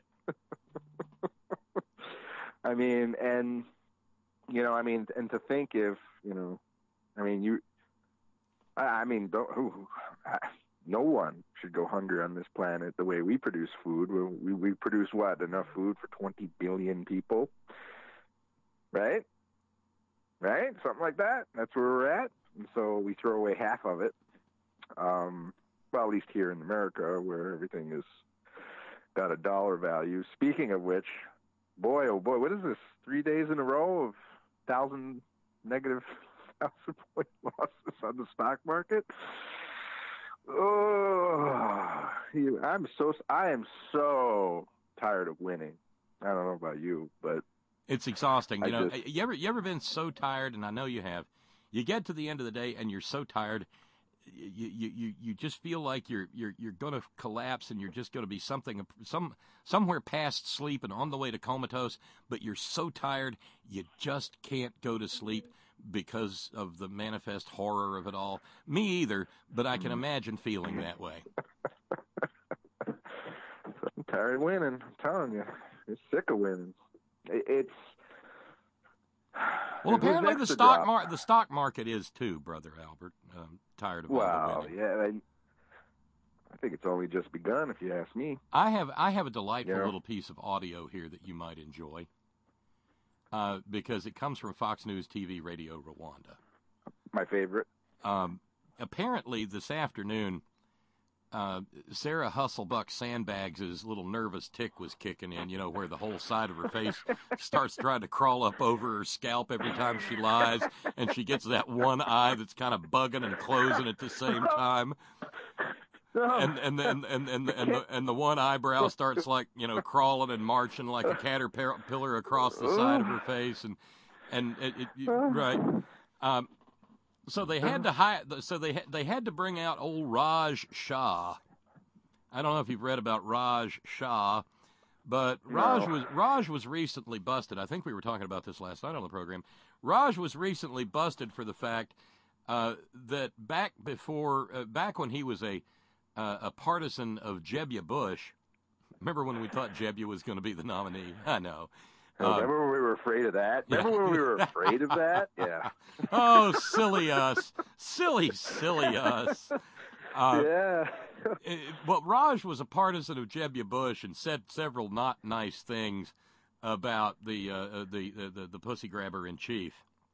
I mean, and, you know, I mean, and to think if, you know, I mean, you, I, I mean, don't, who, I, no one should go hungry on this planet the way we produce food. We, we produce what? Enough food for twenty billion people, right? Right? Something like that. That's where we're at. And so we throw away half of it. Um, well, at least here in America, where everything is got a dollar value. Speaking of which, boy, oh boy, what is this? Three days in a row of thousand negative thousand point losses on the stock market. Oh, I'm so I am so tired of winning. I don't know about you, but
it's exhausting. You
I
know,
just,
you ever you ever been so tired? And I know you have. You get to the end of the day and you're so tired you, you, you, you just feel like you're you're you're going to collapse, and you're just going to be something some somewhere past sleep and on the way to comatose. But you're so tired, you just can't go to sleep because of the manifest horror of it all. Me either, but I can imagine feeling that way.
I'm tired of winning. I'm telling you, you're sick of winning. It, it's
well,
it
apparently the
extra
stock
drop.
mar- the stock market is too, Brother Albert. Um, tired of all the
Well,
winning.
yeah, I, I think it's only just begun, if you ask me.
I have I have a delightful
Yeah.
little piece of audio here that you might enjoy, uh, because it comes from Fox News T V Radio Rwanda.
My favorite.
Um, apparently, this afternoon, uh, Sarah Hustlebuck Sandbags' little nervous tick was kicking in, you know, where the whole side of her face starts trying to crawl up over her scalp every time she lies, and she gets that one eye that's kind of bugging and closing at the same time. And and and and and and the, and the one eyebrow starts, like, you know, crawling and marching like a caterpillar across the side of her face, and and it, it, it right. Um, so they had to hire. So they they had to bring out old Raj Shah. I don't know if you've read about Raj Shah, but Raj
No.
was Raj was recently busted. I think we were talking about this last night on the program. Raj was recently busted for the fact uh, that back before, uh, back when he was a uh, a partisan of Jeb Bush. Remember when we thought Jeb was going to be the nominee? I know.
Oh,
Um,
remember when we were afraid of that? Remember
yeah.
when we were afraid of that? Yeah.
Oh, silly us. Silly, silly us. Uh,
yeah.
it, well, Raj was a partisan of Jeb Bush and said several not nice things about the uh, the, the the pussy grabber in chief.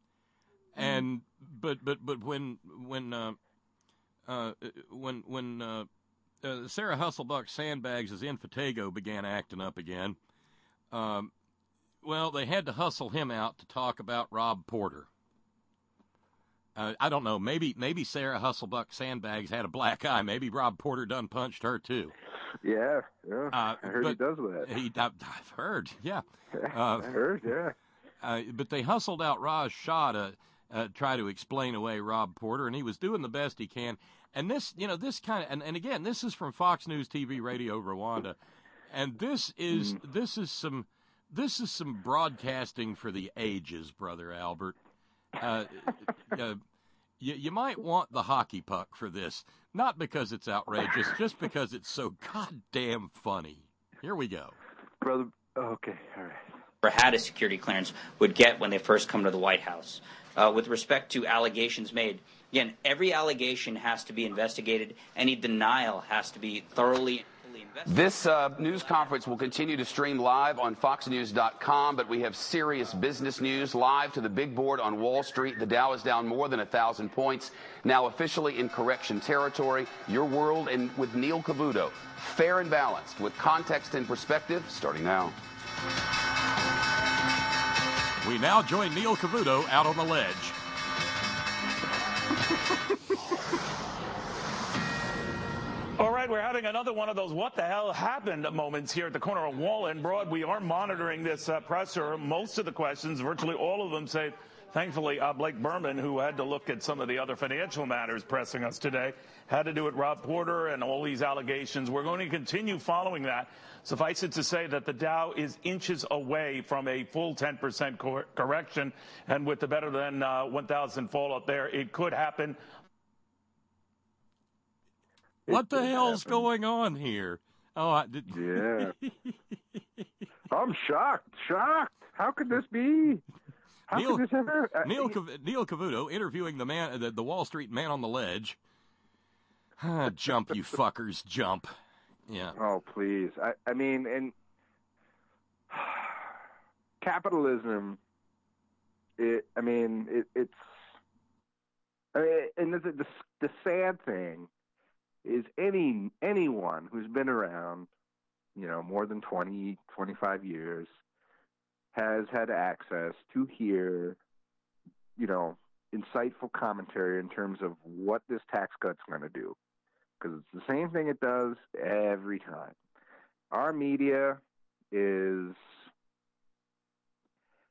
And but but but when when uh, uh, when when uh, uh, Sarah Hustlebuck Sandbags' Infotego began acting up again, um, well, they had to hustle him out to talk about Rob Porter. Uh, I don't know. Maybe maybe Sarah Hustlebuck Sandbags had a black eye. Maybe Rob Porter done punched her too.
Yeah, yeah.
Uh,
I heard he
but
does that.
He, I, I've heard, yeah.
I heard, yeah.
Uh, but they hustled out Raj Shah to uh, try to explain away Rob Porter, and he was doing the best he can. And this, you know, this kind of, and, and again, this is from Fox News T V Radio Rwanda, and this is
Mm.
this is some this is some broadcasting for the ages, Brother Albert. Uh, uh, you, you might want the hockey puck for this, not because it's outrageous, just because it's so goddamn funny. Here we go.
Brother, okay, all right.
Or had a security clearance would get when they first come to the White House. Uh, with respect to allegations made, again, every allegation has to be investigated. Any denial has to be thoroughly and fully investigated.
This uh, news conference will continue to stream live on fox news dot com, but we have serious business news live to the big board on Wall Street. The Dow is down more than a thousand points, now officially in correction territory. Your World and with Neil Cavuto, fair and balanced, with context and perspective, starting now.
We now join Neil Cavuto out on the ledge.
All right, we're having another one of those what the hell happened moments here at the corner of Wall and Broad. We are monitoring this uh, presser. Most of the questions, virtually all of them, say, thankfully, uh, Blake Berman, who had to look at some of the other financial matters pressing us today, had to do with Rob Porter and all these allegations. We're going to continue following that. Suffice it to say that the Dow is inches away from a full ten percent cor- correction, and with the better than uh, one thousand fall up there, it could happen.
What the hell's going on here? Oh, I did.
Yeah. I'm shocked, shocked. How could this be? How
Neil,
could this ever? Uh,
Neil, Cav- Neil Cavuto interviewing the man, the, the Wall Street man on the ledge. Ah, jump, you fuckers, jump. Yeah.
Oh, please. I, I mean, and capitalism, it, I mean, it, it's, I mean, and the, the, the sad thing is any anyone who's been around, you know, more than twenty, twenty-five years has had access to hear, you know, insightful commentary in terms of what this tax cut's going to do. Because it's the same thing it does every time. Our media is,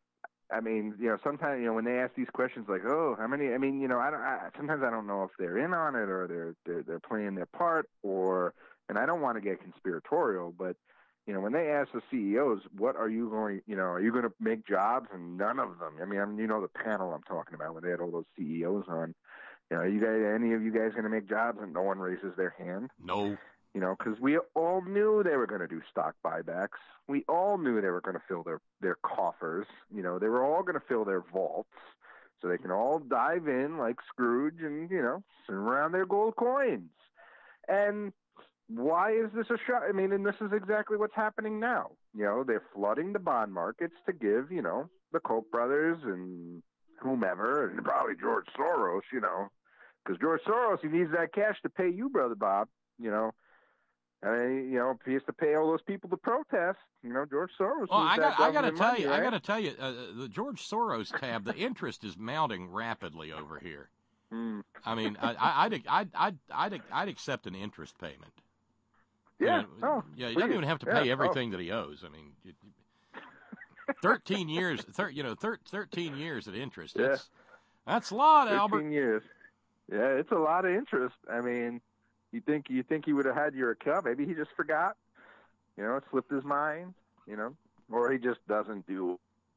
I mean, you know, sometimes, you know, when they ask these questions like, oh, how many, I mean, you know, I don't, I, sometimes I don't know if they're in on it or they're, they're, they're playing their part or, and I don't want to get conspiratorial, but, you know, when they ask the C E Os, what are you going, you know, are you going to make jobs? And none of them, I mean, I mean, you know, the panel I'm talking about when they had all those C E Os on, you know, are you guys, any of you guys going to make jobs? And no one raises their hand.
No.
You know, because we all knew they were going to do stock buybacks. We all knew they were going to fill their, their coffers. You know, they were all going to fill their vaults so they can all dive in like Scrooge and, you know, sit around their gold coins. And why is this a shot? I mean, and this is exactly what's happening now. You know, they're flooding the bond markets to give, you know, the Koch brothers and whomever, and probably George Soros, you know, because George Soros, he needs that cash to pay you, Brother Bob, you know. I mean, you know, he has to pay all those people to protest. You know, George Soros.
Well, I got, I got to tell
money,
you,
right?
I got to tell you, uh, the George Soros tab, the interest is mounting rapidly over here.
Mm.
I mean, I, I, I'd, I'd, I'd, I'd, I'd accept an interest payment.
Yeah.
You know,
oh,
yeah. He
please.
doesn't even have to pay
yeah.
everything
oh.
that he owes. I mean, it, thirteen years, thir, you know, thir, thirteen years at interest.
Yeah.
That's, that's a lot,
thirteen
Albert.
years. Yeah, it's a lot of interest. I mean. You think you think he would have had your account? Maybe he just forgot. You know, it slipped his mind. You know, or he just doesn't do.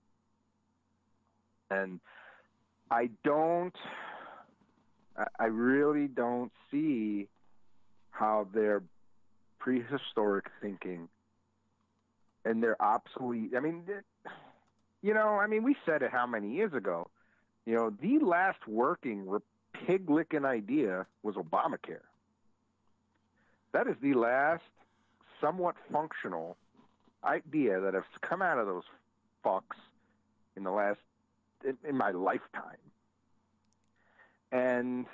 And I don't. I really don't see how their prehistoric thinking and their obsolete. I mean, you know, I mean, we said it how many years ago? You know, the last working pig-licking idea was Obamacare. That is the last somewhat functional idea that has come out of those fucks in the last, in, in my lifetime. And,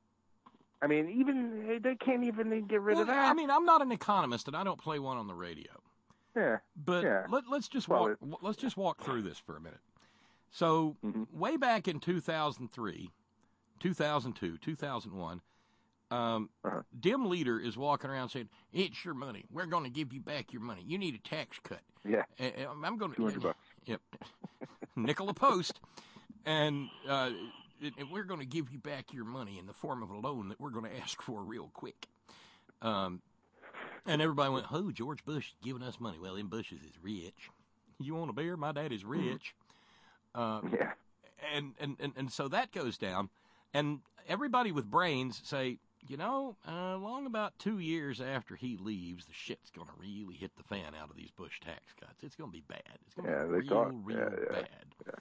I mean, even, they can't even get rid
well,
of that.
I mean, I'm not an economist, and I don't play one on the radio.
Yeah.
But
yeah.
Let, let's just
well,
walk,
it,
let's just walk through this for a minute. So,
mm-hmm.
way back in two thousand three, two thousand two, two thousand one, Um,
uh-huh.
Dim Leader is walking around saying, "It's your money. We're going to give you back your money. You need a tax cut."
Yeah,
and, and I'm going to
two hundred bucks.
Yep, nickel a post, and uh, and we're going to give you back your money in the form of a loan that we're going to ask for real quick. Um, and everybody went, "Oh, George Bush is giving us money." Well, them Bushes is rich. You want a beer? My daddy's rich. Uh,
yeah,
and, and and and so that goes down, and everybody with brains say, you know, uh, long about two years after he leaves, the shit's going to really hit the fan out of these Bush tax cuts. It's going to be bad. It's going to
yeah,
be
they
real,
thought,
real
yeah, yeah,
bad.
Yeah.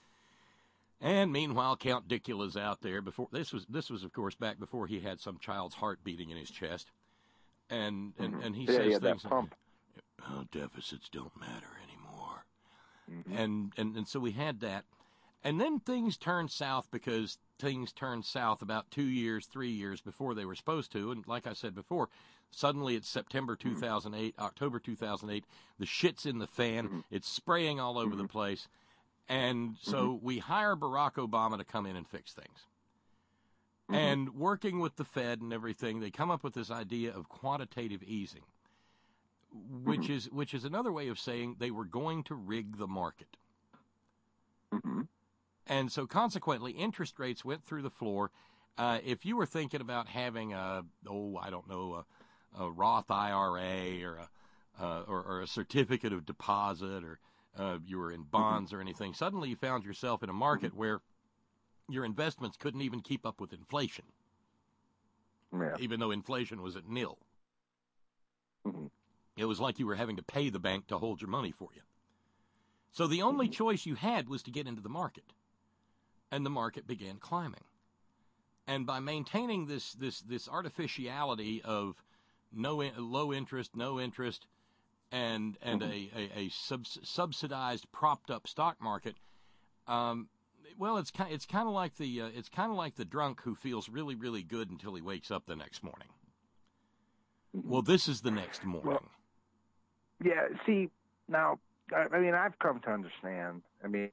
And meanwhile, Count Dicula's out there. Before this was, this was of course, back before he had some child's heart beating in his chest. And and,
mm-hmm.
and he
yeah,
says
he
things
that pump.
like, oh, deficits don't matter anymore.
Mm-hmm.
And, and, and so we had that. And then things turned south because things turned south about two years, three years before they were supposed to. And like I said before, suddenly it's September two thousand eight, mm-hmm. October two thousand eight. The shit's in the fan. Mm-hmm. It's spraying all over mm-hmm. the place. And so mm-hmm. we hire Barack Obama to come in and fix things. Mm-hmm. And working with the Fed and everything, they come up with this idea of quantitative easing, which mm-hmm. is which is another way of saying they were going to rig the market.
Mm-hmm.
And so consequently, interest rates went through the floor. Uh, if you were thinking about having a, oh, I don't know, a, a Roth I R A or a, uh, or, or a certificate of deposit, or uh, you were in bonds mm-hmm. or anything, suddenly you found yourself in a market mm-hmm. where your investments couldn't even keep up with inflation,
yeah.
even though inflation was at nil.
Mm-hmm.
It was like you were having to pay the bank to hold your money for you. So the only mm-hmm. choice you had was to get into the market. And the market began climbing. And by maintaining this this this artificiality of no in, low interest, no interest, and and mm-hmm. a, a, a sub, subsidized, propped up stock market, um, well, it's kind it's kind of like the uh, it's kind of like the drunk who feels really really good until he wakes up the next morning. Mm-hmm. Well, this is the next morning.
Well, yeah. See, now, I, I mean, I've come to understand. I mean.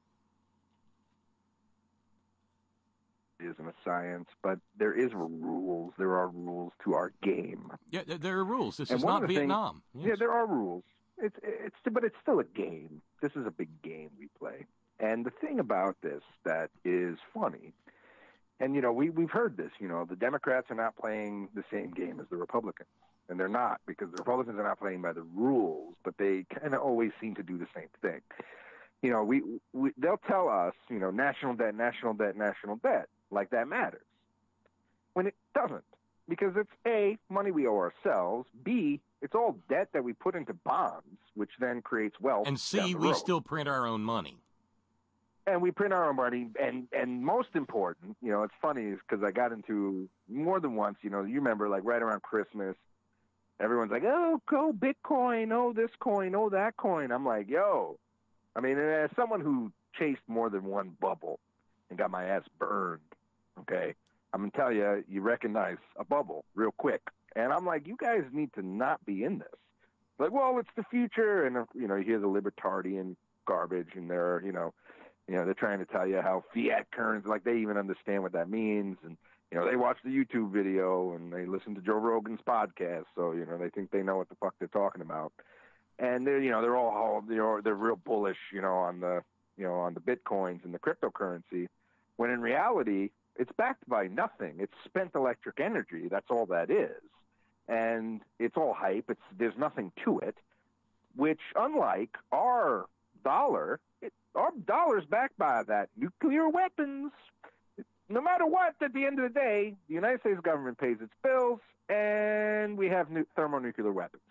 Isn't a science, but there is rules. There are rules to our game.
Yeah, there are rules. This
and
is not Vietnam.
Things,
yes.
Yeah, there are rules. It's it's but it's still a game. This is a big game we play. And the thing about this that is funny, and, you know, we, we've heard this, you know, the Democrats are not playing the same game as the Republicans. And they're not, because the Republicans are not playing by the rules, but they kind of always seem to do the same thing. You know, we, we they'll tell us, you know, national debt, national debt, national debt, like that matters. When it doesn't. Because it's A, money we owe ourselves, B, it's all debt that we put into bonds, which then creates wealth.
And C, we
road.
still print our own money.
And we print our own money, and, and most important, you know, it's funny is because I got into more than once, you know, you remember, like, right around Christmas, everyone's like, oh, go Bitcoin, oh, this coin, oh, that coin. I'm like, yo, I mean, as someone who chased more than one bubble and got my ass burned, okay, I'm going to tell you, you recognize a bubble real quick. And I'm like, you guys need to not be in this. Like, well, it's the future. And, you know, you hear the libertarian garbage, and they're, you know, you know, they're trying to tell you how fiat currency, like they even understand what that means. And, you know, they watch the YouTube video and they listen to Joe Rogan's podcast. So, you know, they think they know what the fuck they're talking about. And they're, you know, they're all, you know, they're real bullish, you know, on the, you know, on the Bitcoins and the cryptocurrency, when in reality, it's backed by nothing. It's spent electric energy. That's all that is. And it's all hype. It's, there's nothing to it, which unlike our dollar, it, our dollar's backed by that nuclear weapons. No matter what, at the end of the day, the United States government pays its bills, and we have nu- thermonuclear weapons.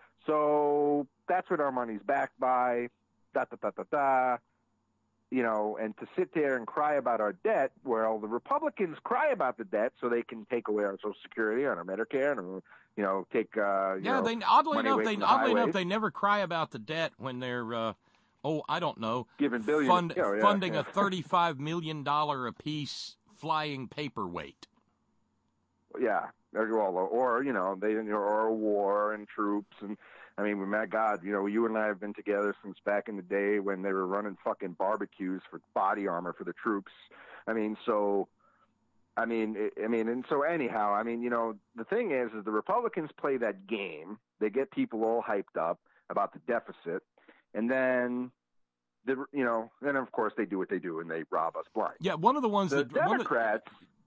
So that's what our money's backed by, da, da, da, da, da. You know, and to sit there and cry about our debt, well, the Republicans cry about the debt so they can take away our Social Security and our Medicare and, you know, take, uh, you
yeah,
know,
they oddly
money
enough,
away
they
from the
oddly enough,
highways.
they never cry about the debt when they're, uh, oh, I don't know,
Giving billions,
fund,
you know, yeah,
funding
yeah.
a thirty-five million dollars a piece flying paperweight.
Yeah, or, well, or you know, they or a war and troops, and I mean, my God, you know, you and I have been together since back in the day when they were running fucking barbecues for body armor for the troops. I mean, so, I mean, I mean, and so anyhow, I mean, you know, the thing is, is the Republicans play that game. They get people all hyped up about the deficit, and then, the you know, then of course they do what they do and they rob us blind.
Yeah, one of the ones
the
that one of the-
Democrats.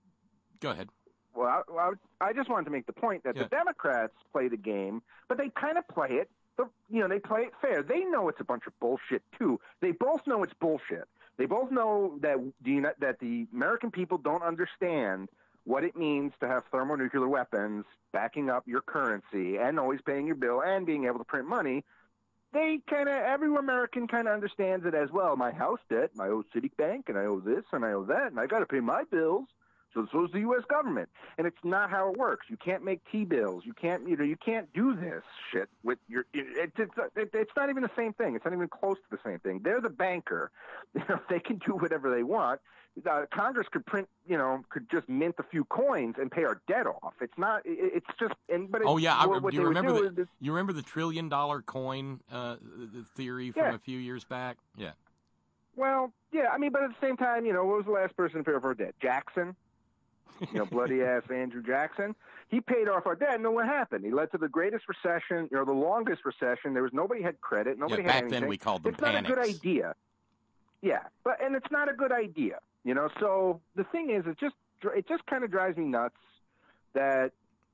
Go ahead.
Well, I, well, I just wanted to make the point that
Yeah.
the Democrats play the game, but they kind of play it, the, you know, they play it fair. They know it's a bunch of bullshit, too. They both know it's bullshit. They both know that the, that the American people don't understand what it means to have thermonuclear weapons backing up your currency and always paying your bill and being able to print money. They kind of, every American kind of understands it as well. My house debt, I owe Citibank, and I owe this, and I owe that, and I got to pay my bills. So, so is the U S government, and it's not how it works. You can't make T-bills. You can't, you know, you can't do this shit with your. It, it, it, it's not even the same thing. It's not even close to the same thing. They're the banker. You know, they can do whatever they want. Uh, Congress could print, you know, could just mint a few coins and pay our debt off. It's not. It, it's just. And but it,
Oh yeah, I,
what, what
do you
they would
remember
do
the
is-
you remember the trillion dollar coin uh, the theory from
Yeah.
a few years back? Yeah.
Well, yeah. I mean, but at the same time, you know, what was the last person to pay off our debt? Jackson. You know, bloody ass Andrew Jackson. He paid off our debt, and then what happened? He led to the greatest recession, you know, the longest recession. There was nobody had credit. Nobody
Yeah,
had
back
anything.
then we called them
It's not a good
panics.
idea. Yeah, but and it's not a good idea. You know, so the thing is, it just it just kind of drives me nuts that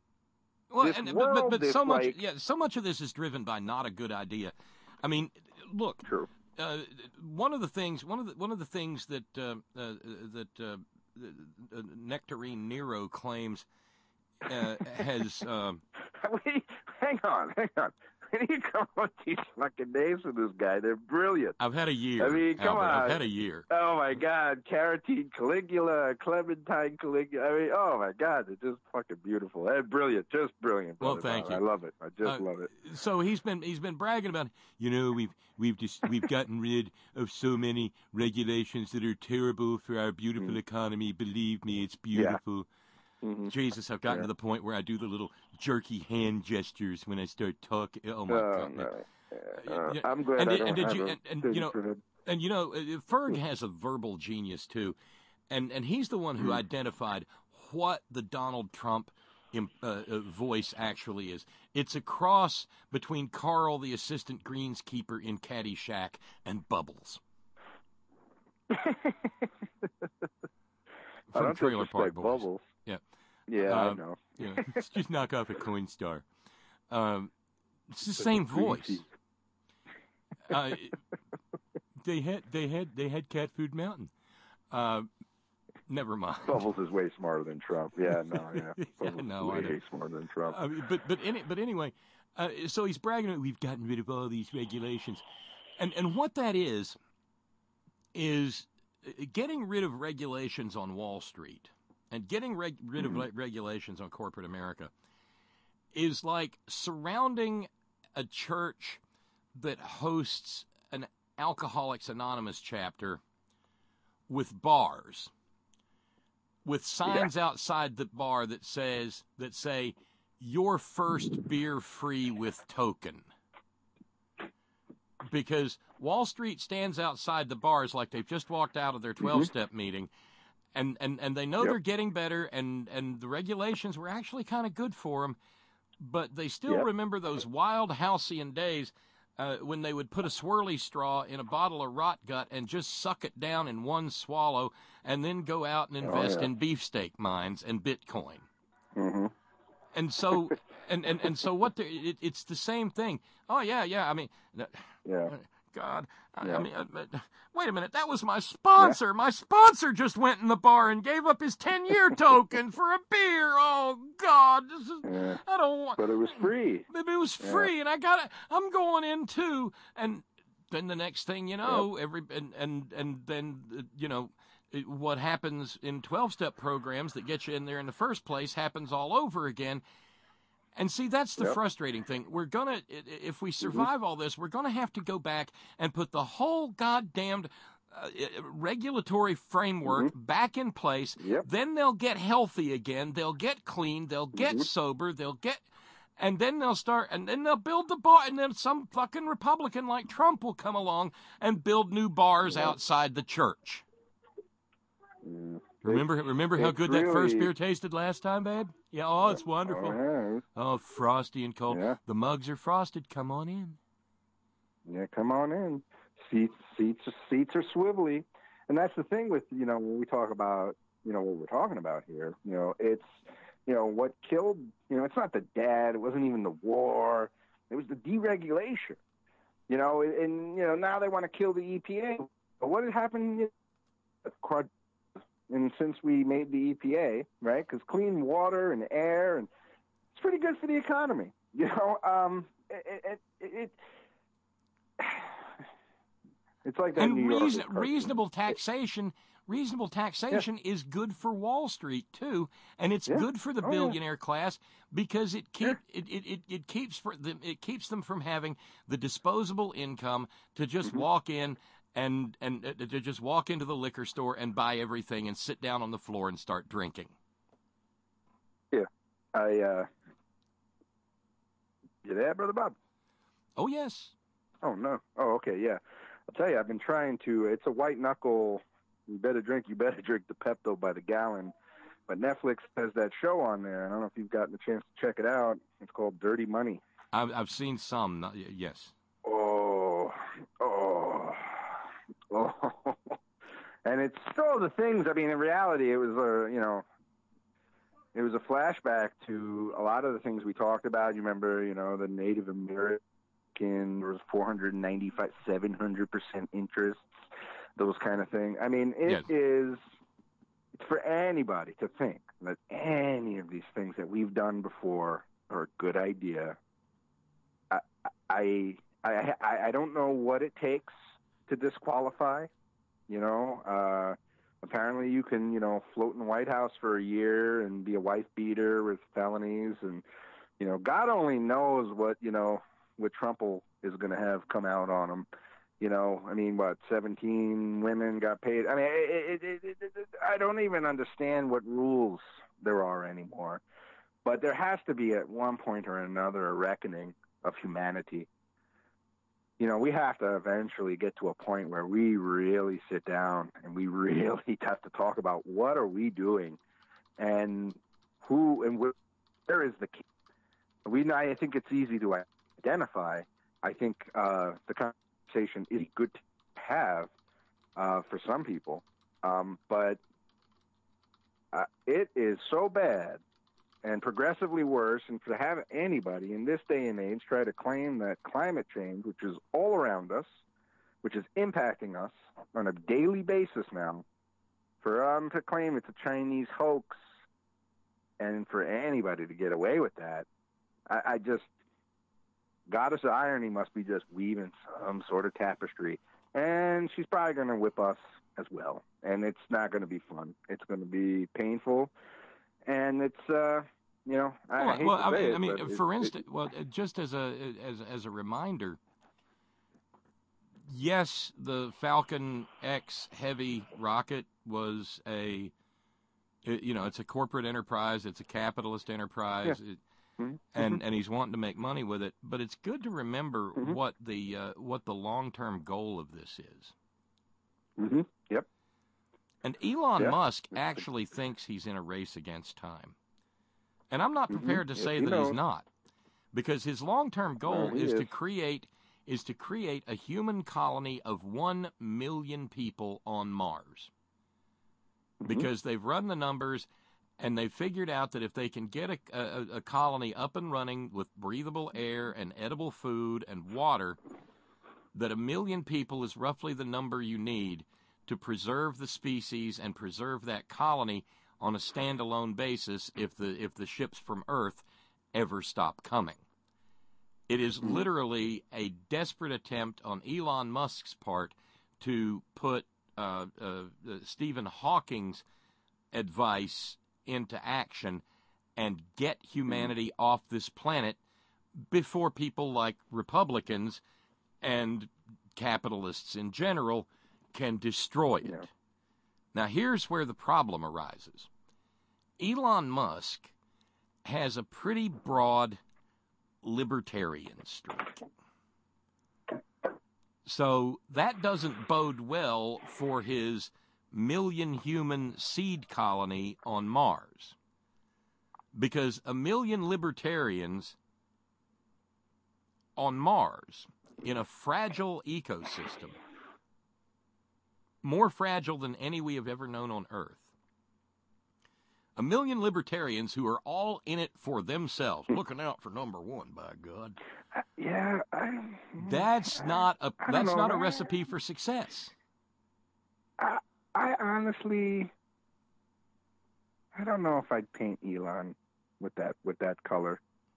Well,
this
and, but,
world,
but, but
this,
so much,
like-
yeah, so much of this is driven by not a good idea. I mean, look,
True.
Uh, one of the things, one of the one of the things that uh, uh, that uh, uh, Nectarine Nero claims uh, has. Uh,
Wait, hang on, hang on. When you come up with these fucking names for this guy, they're brilliant.
I've had a year.
I mean, come
Albert,
on.
I've had a year.
Oh my God, Carotene Caligula, Clementine Caligula. I mean, oh my God, they're just fucking beautiful and brilliant, just brilliant.
Well,
brother
thank
Bob.
you.
I love it. I just
Uh,
love it.
So he's been he's been bragging about, you know, we've we've just we've gotten rid of so many regulations that are terrible for our beautiful economy. Believe me, it's beautiful.
Mm-hmm.
Jesus, I've gotten
Yeah.
to the point where I do the little jerky hand gestures when I start talking. Oh my
Oh,
God!
no.
Yeah,
Uh, I'm glad
and,
I
did-
don't
and did
have
you
a
and, and
thing
you know
for him.
and you know uh, Ferg has a verbal genius too, and and he's the one who
Hmm.
identified what the Donald Trump im- uh, uh, voice actually is. It's a cross between Carl, the assistant greenskeeper in Caddyshack, and Bubbles.
I don't
Trailer Park Boys.
Bubbles.
Yeah.
Yeah,
um,
I know.
Yeah, let's just knock off a Coinstar. Um, it's the same voice. Uh, they had they had they had Cat Food Mountain. Uh, never mind.
Bubbles is way smarter than Trump. Yeah, no, yeah.
yeah
Bubbles
no,
is
I
way
know.
smarter than Trump.
Uh, but but any, but anyway, uh, so he's bragging that we've gotten rid of all these regulations, and and what that is is getting rid of regulations on Wall Street and getting reg- rid
Mm-hmm.
of le- regulations on corporate America is like surrounding a church that hosts an Alcoholics Anonymous chapter with bars, with signs yeah. outside the bar that says that say your first beer free with token. Because Wall Street stands outside the bars like they've just walked out of their twelve-step mm-hmm. meeting, and, and, and they know yep. they're getting better, and, and the regulations were actually kind of good for them, but they still yep. remember those wild halcyon days uh, when they would put a swirly straw in a bottle of rot gut and just suck it down in one swallow and then go out and invest oh, yeah. in beefsteak mines and Bitcoin.
Mm-hmm.
And so, and, and, and so what? It, it's the same thing. Oh yeah, yeah. I mean,
yeah.
God, I,
yeah.
I mean, uh, wait a minute. That was my sponsor. Yeah. My sponsor just went in the bar and gave up his ten-year token for a beer. Oh God, this is,
yeah.
I don't want.
But it was free.
But it was free, yeah. and I got it. I'm going in too. And then the next thing you know, yep. every and and and then uh, you know. What happens in twelve-step programs that get you in there in the first place happens all over again. And see, that's the yep. frustrating thing. We're going to, if we survive mm-hmm. all this, we're going to have to go back and put the whole goddamned uh, regulatory framework mm-hmm. back in place.
Yep.
Then they'll get healthy again. They'll get clean. They'll get mm-hmm. sober. They'll get, and then they'll start, and then they'll build the bar, and then some fucking Republican like Trump will come along and build new bars yep. outside the church.
Mm.
Remember, remember how good
really...
that first beer tasted last time, babe? Yeah, oh, it's wonderful.
Oh, yeah.
Oh, frosty and cold.
Yeah.
The mugs are frosted. Come on in.
Yeah, come on in. Seats, seats, seats are swivelly, and that's the thing with you know when we talk about you know what we're talking about here. You know, it's you know what killed. You know, it's not the debt. It wasn't even the war. It was the deregulation. You know, and you know now they want to kill the E P A. But what had happened? You know, And since we made the E P A, right, because clean water and air, and it's pretty good for the economy. You know, um, it, it, it, it's like that.
And
New York
reason, reasonable taxation, reasonable taxation yeah. is good for Wall Street too, and it's
yeah.
good for the
oh,
billionaire
yeah.
class because it keep
yeah.
it, it, it, it keeps for them it keeps them from having the disposable income to just
mm-hmm.
walk in. And and uh, to just walk into the liquor store and buy everything and sit down on the floor and start drinking.
Yeah, I. Uh... You there, Brother Bob?
Oh yes.
Oh no. Oh okay. Yeah. I'll tell you, I've been trying to. It's a white knuckle. You better drink. You better drink the Pepto by the gallon. But Netflix has that show on there. I don't know if you've gotten a chance to check it out. It's called Dirty Money.
I've I've seen some. Not, yes.
Oh. Oh. Oh, and it's still the things. I mean, in reality, it was a you know, it was a flashback to a lot of the things we talked about. You remember, you know, the Native American there was four hundred ninety-five, seven hundred percent interest, those kind of things. I mean, it yes. is it's for anybody to think that any of these things that we've done before are a good idea. I I I, I don't know what it takes to disqualify, you know, uh, apparently you can, you know, float in the White House for a year and be a wife beater with felonies. And, you know, God only knows what, you know, what Trump is going to have come out on him. You know, I mean, what, seventeen women got paid. I mean, it, it, it, it, I don't even understand what rules there are anymore. But there has to be at one point or another a reckoning of humanity. You know, we have to eventually get to a point where we really sit down and we really have to talk about what are we doing and who and where is the key. We, I think it's easy to identify. I think uh, the conversation is good to have, uh, for some people. Um, but uh, it is so bad and progressively worse, and to have anybody in this day and age try to claim that climate change, which is all around us, which is impacting us on a daily basis now, for them to claim it's a Chinese hoax, and for anybody to get away with that, I, I just, Goddess of Irony must be just weaving some sort of tapestry, and she's probably going to whip us as well, and it's not going to be fun. It's going to be painful, and it's, uh, you know, I,
well,
I hate
well,
to
I
say
mean,
it,
I mean,
but
for
it,
instance,
it,
well, just as a as as a reminder, yes, the Falcon X Heavy rocket was a, you know, it's a corporate enterprise, it's a capitalist enterprise,
Yeah.
it,
mm-hmm.
and and he's wanting to make money with it. But it's good to remember
mm-hmm.
what the uh, what the long term goal of this is.
Mm-hmm. Yep.
And Elon
yeah.
Musk actually thinks he's in a race against time. And I'm not prepared
mm-hmm.
to say
yes, he
that
knows.
he's not, because his long-term goal
no,
is,
is
to create is to create a human colony of one million people on Mars.
Mm-hmm.
Because they've run the numbers, and they've figured out that if they can get a, a, a colony up and running with breathable air and edible food and water, that a million people is roughly the number you need to preserve the species and preserve that colony on a standalone basis if the if the ships from Earth ever stop coming. It is
mm-hmm.
literally a desperate attempt on Elon Musk's part to put uh, uh, uh, Stephen Hawking's advice into action and get humanity mm-hmm. off this planet before people like Republicans and capitalists in general can destroy it.
Yeah.
Now, here's where the problem arises. Elon Musk has a pretty broad libertarian streak. So that doesn't bode well for his million human seed colony on Mars. Because a million libertarians on Mars, in a fragile ecosystem, more fragile than any we have ever known on Earth, a million libertarians who are all in it for themselves, looking out for number one, by God.
Uh, yeah, I,
that's not a
I
that's
know,
not a
I,
recipe for success.
I, I honestly, I don't know if I'd paint Elon with that with that color.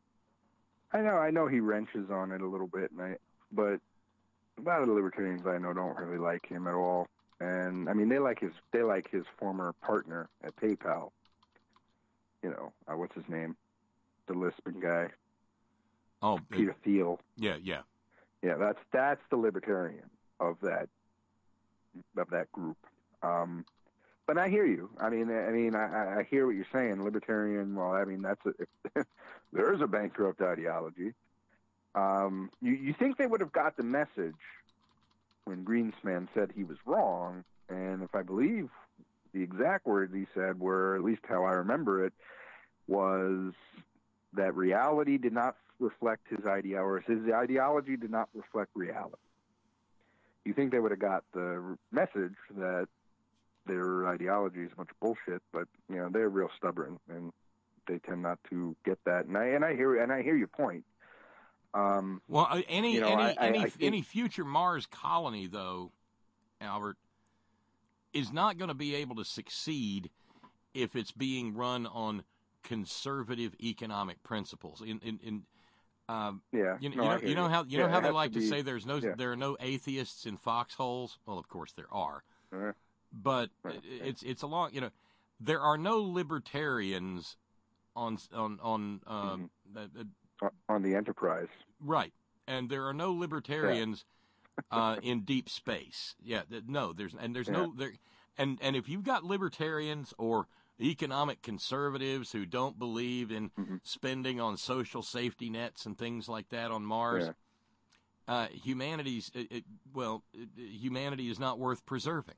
I know, I know he wrenches on it a little bit, and I, but a lot of the libertarians I know don't really like him at all. And I mean, they like his they like his former partner at PayPal. You know, uh, what's his name? The Lisping guy.
Oh,
Peter
it,
Thiel.
Yeah, yeah,
yeah. That's that's the libertarian of that of that group. Um, but I hear you. I mean, I mean, I, I hear what you're saying. Libertarian. Well, I mean, that's a, if, there is a bankrupt ideology. Um, you you think they would have got the message when Greenspan said he was wrong? And if I believe the exact words he said were, at least how I remember it, was that reality did not reflect his ideology. His ideology did not reflect reality. You think they would have got the message that their ideology is a bunch of bullshit, but you know they're real stubborn and they tend not to get that. And I and I hear and I hear your point. Um,
well, uh, any
you know,
any
I,
any
I think,
any future Mars colony, though, Albert, is not going to be able to succeed if it's being run on conservative economic principles. In in, in um,
yeah,
you,
no,
you know
you.
you know how you
yeah,
know how they
has
like to,
to, be,
say there's no
yeah.
there are no atheists in foxholes. Well, of course there are,
uh,
but
right.
it's it's a long you know there are no libertarians on on on um,
mm-hmm.
uh,
on the Enterprise,
right, and there are no libertarians
yeah.
uh, in deep space. Yeah, no, there's and there's
yeah.
no there, and and if you've got libertarians or economic conservatives who don't believe in
mm-hmm.
spending on social safety nets and things like that on Mars,
yeah.
uh, humanity's it, it, well, it, humanity is not worth preserving.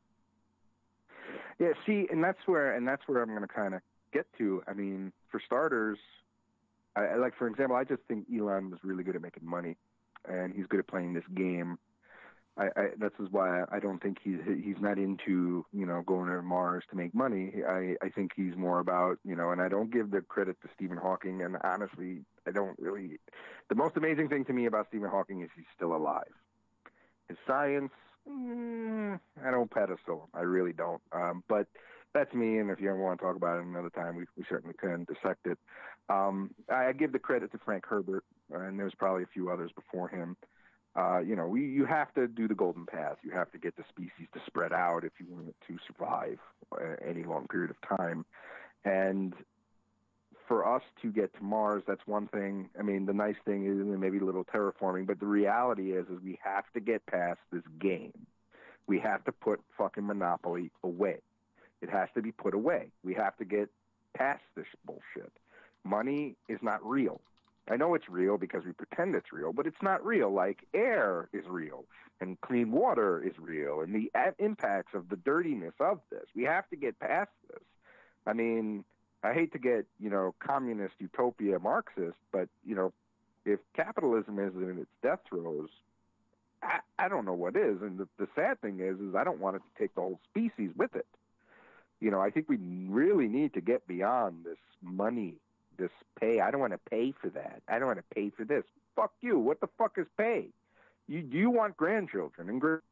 Yeah, see, and that's where and that's where I'm going to kind of get to. I mean, for starters, I, I like for example, I just think Elon was really good at making money, and he's good at playing this game I, I this is why I don't think he's he's not into, you know, going to Mars to make money. I, I think he's more about, you know, and I don't give the credit to Stephen Hawking, and honestly, I don't really. The most amazing thing to me about Stephen Hawking is he's still alive. His science, mm, I don't pedestal. I really don't. Um, but that's me, and if you ever want to talk about it another time, we, we certainly can dissect it. Um, I, I give the credit to Frank Herbert, and there's probably a few others before him. Uh, you know, we, you have to do the golden path. You have to get the species to spread out if you want it to survive uh, any long period of time. And for us to get to Mars, that's one thing. I mean, the nice thing is maybe a little terraforming, but the reality is, is we have to get past this game. We have to put fucking Monopoly away. It has to be put away. We have to get past this bullshit. Money is not real. I know it's real because we pretend it's real, but it's not real. Like air is real, and clean water is real, and the impacts of the dirtiness of this. We have to get past this. I mean, I hate to get, you know, communist utopia Marxist, but, you know, if capitalism is in its death throes, I, I don't know what is. And the, the sad thing is, is I don't want it to take the whole species with it. You know, I think we really need to get beyond this money. This pay, I don't want to pay for that. I don't want to pay for this. Fuck you. What the fuck is pay? You do you want grandchildren and gra-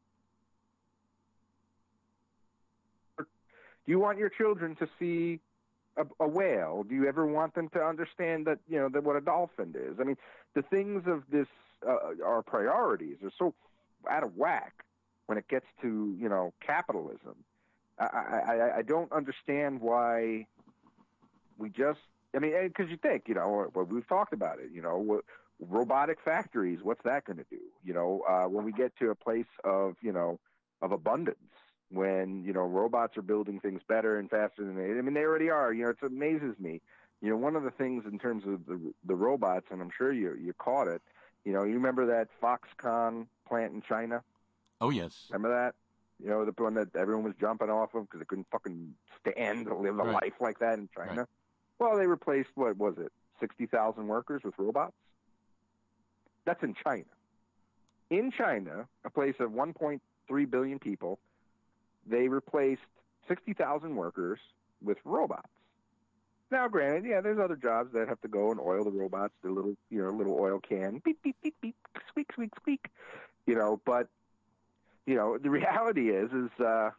do you want your children to see a, a whale? Do you ever want them to understand that, you know, that what a dolphin is? I mean, the things of this uh, our priorities are so out of whack when it gets to, you know, capitalism. I I, I don't understand why we just. I mean, because you think, you know, well, we've talked about it, you know, robotic factories, what's that going to do? You know, uh, when we get to a place of, you know, of abundance, when, you know, robots are building things better and faster than they, I mean, they already are, you know, it amazes me. You know, one of the things in terms of the the robots, and I'm sure you you caught it, you know, you remember that Foxconn plant in China?
Oh, yes.
Remember that? You know, the one that everyone was jumping off of because they couldn't fucking stand to live a
Right.
life like that in China?
Right.
Well, they replaced, what was it, sixty thousand workers with robots? That's in China. In China, a place of one point three billion people, they replaced sixty thousand workers with robots. Now, granted, yeah, there's other jobs that have to go and oil the robots, the little, you know, little oil can, beep, beep, beep, beep, squeak, squeak, squeak, you know, but, you know, the reality is, is, uh,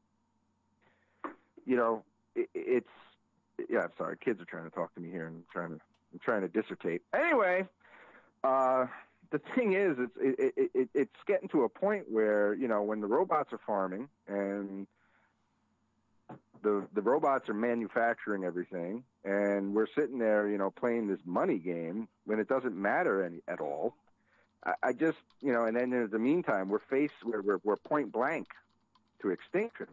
you know, it, it's, yeah, I'm sorry. Kids are trying to talk to me here, and I'm trying to I'm trying to dissertate. Anyway, uh, the thing is, it's it, it, it, it's getting to a point where, you know, when the robots are farming and the the robots are manufacturing everything, and we're sitting there, you know, playing this money game when it doesn't matter any at all. I, I just, you know, and then in the meantime, we're faced we're we're, we're point blank to extinction.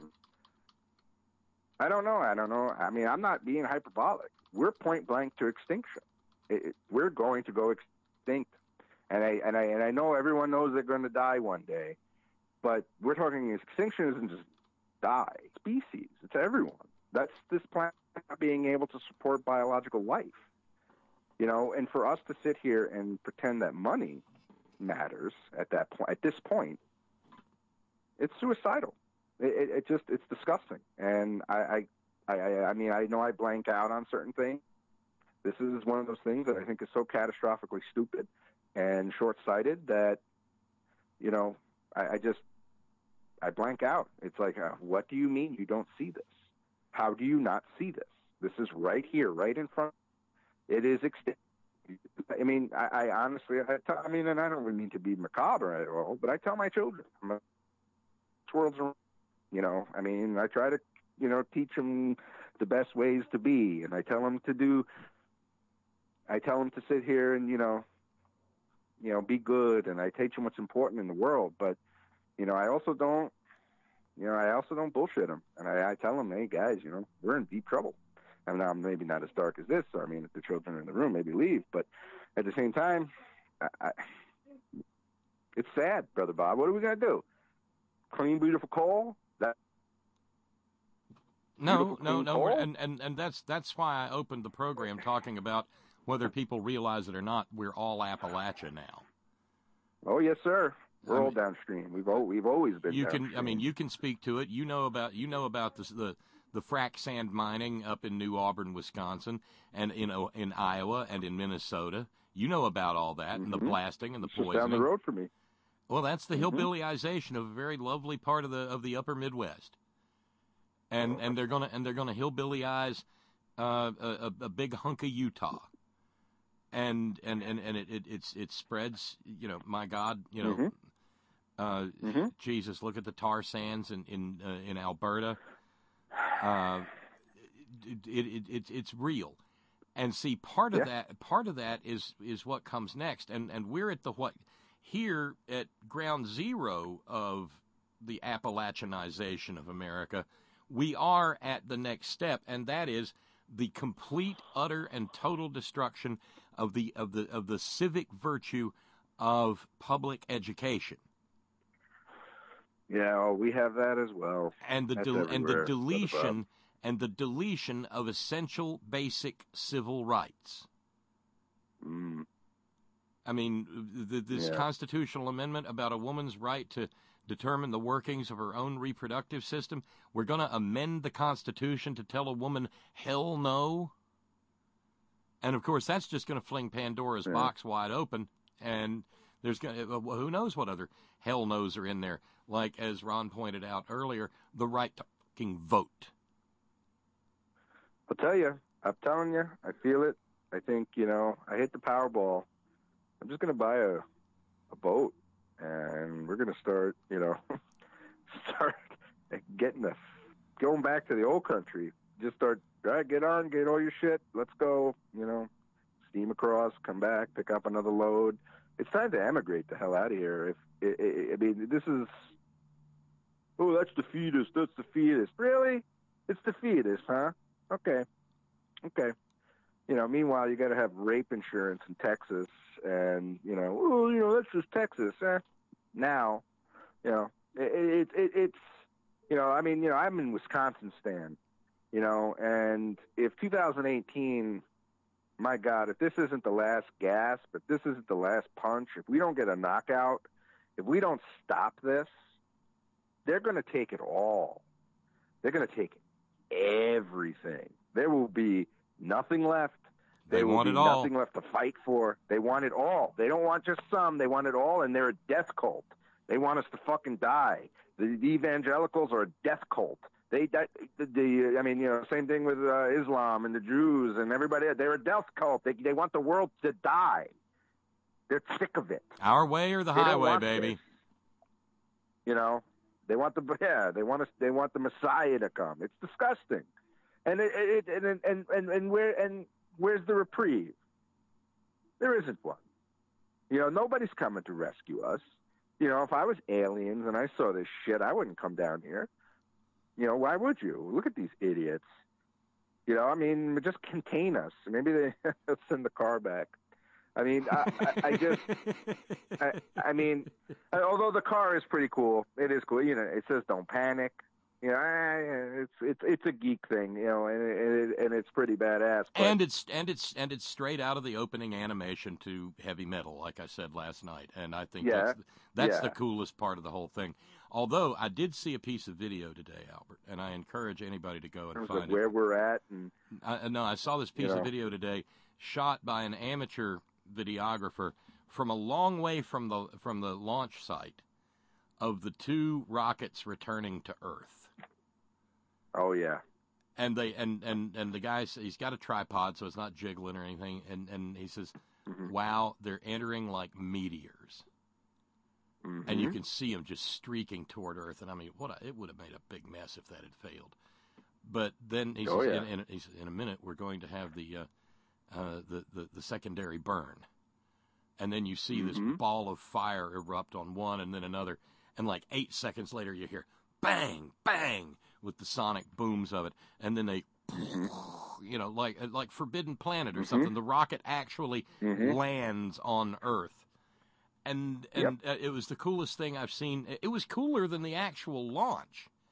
I don't know. I don't know. I mean, I'm not being hyperbolic. We're point blank to extinction. It, it, we're going to go extinct, and I and I and I know everyone knows they're going to die one day, but we're talking extinction isn't just die species. It's everyone. That's this planet not being able to support biological life. You know, and for us to sit here and pretend that money matters at that point, at this point, it's suicidal. It, it just, it's disgusting. And I, I, I, I mean, I know I blank out on certain things. This is one of those things that I think is so catastrophically stupid and short-sighted that, you know, I, I just, I blank out. It's like, uh, what do you mean you don't see this? How do you not see this? This is right here, right in front. It is extinct. I mean, I, I honestly, I, tell, I mean, and I don't really mean to be macabre at all, but I tell my children, I'm a, this world's around. You know, I mean, I try to, you know, teach them the best ways to be, and I tell them to do, I tell them to sit here and, you know, you know, be good, and I teach them what's important in the world, but, you know, I also don't, you know, I also don't bullshit them, and I, I tell them, hey, guys, you know, we're in deep trouble. I mean, I'm maybe not as dark as this, so I mean, if the children are in the room, maybe leave, but at the same time, I, I, it's sad, Brother Bob. What are we going to do? Clean, beautiful coal? That
No, no, no, and, and and that's that's why I opened the program talking about whether people realize it or not, we're all Appalachia now.
Oh, yes, sir. We're
I
all
mean,
downstream. We've al- we've always been.
You
downstream.
can, I mean, you can speak to it. You know about, you know about the the, the frack sand mining up in New Auburn, Wisconsin, and in in Iowa and in Minnesota. You know about all that,
mm-hmm.
and the blasting and the
it's just
poisoning.
down the road for me.
Well, that's the
mm-hmm.
hillbillyization of a very lovely part of the of the Upper Midwest, and oh. and they're gonna and they're gonna hillbillyize uh, a, a big hunk of Utah, and and and, and it, it it's it spreads. You know, my God, you know,
mm-hmm.
Uh,
mm-hmm.
Jesus, look at the tar sands in in uh, in Alberta. Uh, it, it, it, it it's real, and see part of
yeah.
that part of that is is what comes next, and and we're at the what. Here at ground zero of the Appalachianization of America, we are at the next step, and that is the complete, utter, and total destruction of the of the of the civic virtue of public education.
Yeah, well, we have that as well,
and the
That's
del- and the
everywhere.
deletion and the deletion of essential, basic civil rights.
Mm.
I mean, th- this
yeah.
constitutional amendment about a woman's right to determine the workings of her own reproductive system, we're going to amend the Constitution to tell a woman, hell no? And, of course, that's just going to fling Pandora's
yeah.
box wide open, and there's going to, who knows what other hell no's are in there, like, as Ron pointed out earlier, the right to fucking vote.
I'll tell you, I'm telling you, I feel it. I think, you know, I hit the Powerball. I'm just going to buy a, a boat, and we're going to start, you know, start getting the, going back to the old country. Just start, all right, get on, get all your shit. Let's go, you know, steam across, come back, pick up another load. It's time to emigrate the hell out of here. If it, it, I mean, this is, oh, that's the fetus, that's the fetus. Really? It's the fetus, huh? Okay. Okay. You know, meanwhile, you got to have rape insurance in Texas, and you know, well, you know, that's just Texas. Eh? Now, you know, it, it, it, it's, you know, I mean, you know, I'm in Wisconsin, Stan, you know, and if two thousand eighteen, my God, if this isn't the last gasp, if this isn't the last punch, if we don't get a knockout, if we don't stop this, they're going to take it all. They're going to take everything. There will be nothing left.
They
There will
want
be
it all.
nothing left to fight for. They want it all. They don't want just some. They want it all, and they're a death cult. They want us to fucking die. The, the evangelicals are a death cult. They, that, the, the, I mean, you know, same thing with uh, Islam and the Jews and everybody. They're a death cult. They, they want the world to die. They're sick of it.
Our way or the
They don't
highway,
want
baby.
this. You know, they want the yeah. They want us. They want the Messiah to come. It's disgusting. And it, it, and, and and and where and where's the reprieve? There isn't one. You know, nobody's coming to rescue us. You know, if I was aliens and I saw this shit, I wouldn't come down here. You know, why would you? Look at these idiots. You know, I mean, just contain us. Maybe they send the car back. I mean, I, I, I just, I, I mean, although the car is pretty cool, it is cool. You know, it says "Don't panic." You know, it's it's it's a geek thing, you know, and it, and it's pretty badass. But...
And it's and it's and it's straight out of the opening animation to heavy metal, like I said last night. And I think
yeah.
that's that's
yeah.
the coolest part of the whole thing. Although I did see a piece of video today, Albert, and I encourage anybody to go and find it.
Where we're at, and
I, no, I saw this piece
you know.
of video today, shot by an amateur videographer from a long way from the from the launch site of the two rockets returning to Earth.
Oh yeah,
and they and and and the guy, he's got a tripod, so it's not jiggling or anything. And and he says,
mm-hmm.
"Wow, they're entering like meteors."
Mm-hmm.
And you can see them just streaking toward Earth. And I mean, what a, it would have made a big mess if that had failed. But then he
oh,
says,
yeah.
in, in, he says, in a minute, we're going to have the, uh, uh, the, the the secondary burn. And then you see
mm-hmm.
this ball of fire erupt on one and then another. And like eight seconds later, you hear bang, bang with the sonic booms of it. And then they, you know, like like Forbidden Planet or
mm-hmm.
something. The rocket actually
mm-hmm.
lands on Earth. And and
yep.
uh, it was the coolest thing I've seen. It was cooler than the actual launch,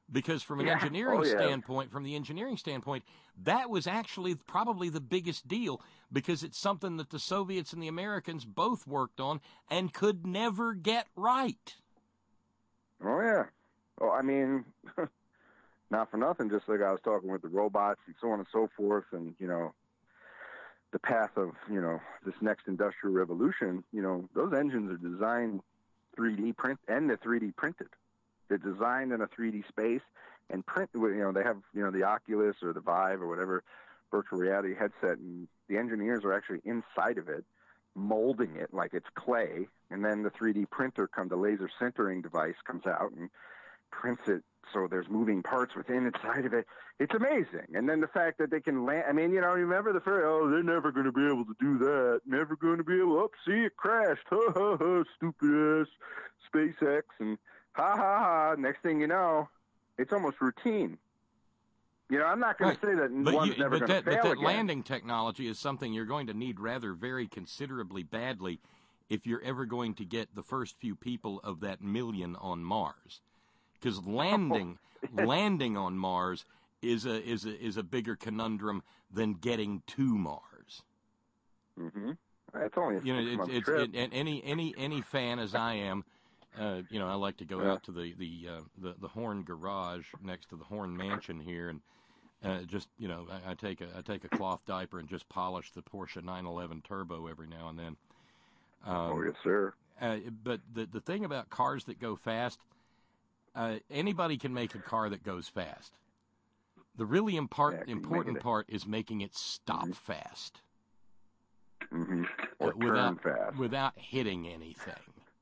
Because from an
Yeah.
engineering
Oh, yeah.
standpoint, from the engineering standpoint, that was actually probably the biggest deal because it's something that the Soviets and the Americans both worked on and could never get right.
Oh, yeah. Well, I mean, not for nothing, just like I was talking with the robots and so on and so forth, and, you know, the path of, you know, this next industrial revolution, you know, those engines are designed three D print and they're three D printed. They're designed in a three D space and print, you know, they have, you know, the Oculus or the Vive or whatever virtual reality headset, and the engineers are actually inside of it, molding it like it's clay, and then the three D printer comes, the laser sintering device comes out and prints it so there's moving parts within inside of it. It's amazing. And then the fact that they can land, I mean, you know, remember the first, oh, they're never going to be able to do that. Never going to be able to, oh, see, it crashed. Ha, ha, ha, stupid ass SpaceX. And ha, ha, ha. Next thing you know, it's almost routine. You know, I'm not going
Right.
to say that
But,
one's
you,
never
but
going
that,
to fail
but that
again.
landing technology is something you're going to need rather very considerably badly if you're ever going to get the first few people of that million on Mars. Because landing
Oh,
landing on Mars is a is a is a bigger conundrum than getting to Mars.
Mm-hmm. It's only a
You know, it's,
six-month
it's
trip.
it, and any any any fan as I am, uh, you know, I like to go
Yeah.
out to the the, uh, the the Horn garage next to the Horn Mansion here, and uh, just you know, I, I take a I take a cloth diaper and just polish the Porsche nine eleven Turbo every now and then. Um,
Oh, yes, sir.
Uh, but the the thing about cars that go fast, uh, anybody can make a car that goes fast. The really impart,
Yeah, can you make
important
it-
part is making it stop fast.
Mm-hmm.
Uh,
Or
without,
turn fast.
without hitting anything,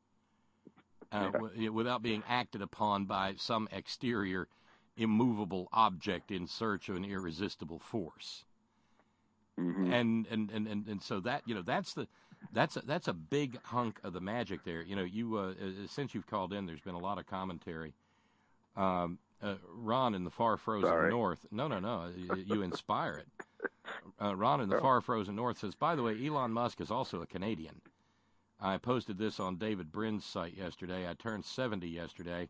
uh,
Yeah.
w- without being acted upon by some exterior, immovable object in search of an irresistible force.
Mm-hmm.
And, and, and, and, and so that, you know, that's the that's a, that's a big hunk of the magic there. You know, you uh, uh, since you've called in, there's been a lot of commentary. Um, uh, Ron in the far frozen
Sorry.
north. No, no, no. You, you inspire it. Uh, Ron in the
Oh.
far frozen north says, by the way, Elon Musk is also a Canadian. I posted this on David Brin's site yesterday. I turned seventy yesterday.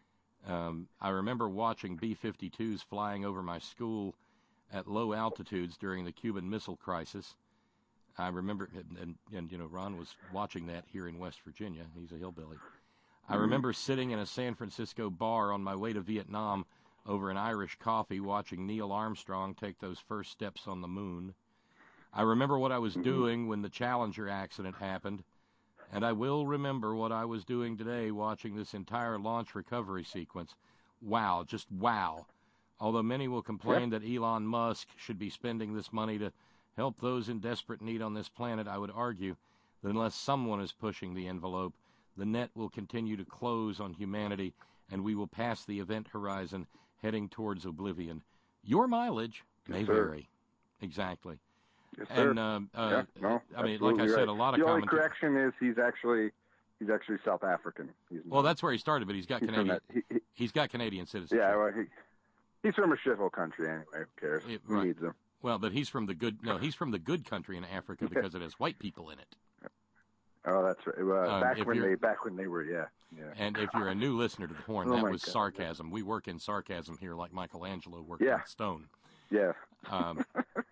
Um, I remember watching B fifty-twos flying over my school at low altitudes during the Cuban Missile Crisis. I remember, and, and, and you know, Ron was watching that here in West Virginia. He's a hillbilly. I remember sitting in a San Francisco bar on my way to Vietnam over an Irish coffee watching Neil Armstrong take those first steps on the moon. I remember what I was doing when the Challenger accident happened, and I will remember what I was doing today watching this entire launch recovery sequence. Wow, just wow. Although many will complain that Elon Musk should be spending this money to help those in desperate need on this planet, I would argue that unless someone is pushing the envelope, the net will continue to close on humanity, and we will pass the event horizon heading towards oblivion. Your mileage may
Yes, sir.
vary. Exactly.
Yes, sir.
And, um, uh,
yeah, no,
I mean, like I
absolutely
said,
right.
a lot of
the only
commentary.
correction is he's actually he's actually South African. He's
Well, that's where he started, but he's got
he's from
Canadian.
that- he- he-
He's got Canadian citizenship.
yeah, well, he, he's from a shithole country anyway. Who cares?
It-
Who
right.
needs him?
Well, but he's from the good. No, he's from the good country in Africa because it has white people in it.
Oh, that's right. Well,
Um,
back
if
when
you're-
they back when they were yeah yeah.
And if you're a new listener to the Horn,
Oh
that
my
was
God.
sarcasm. We work in sarcasm here, like Michelangelo worked
Yeah.
in stone.
Yeah.
Um,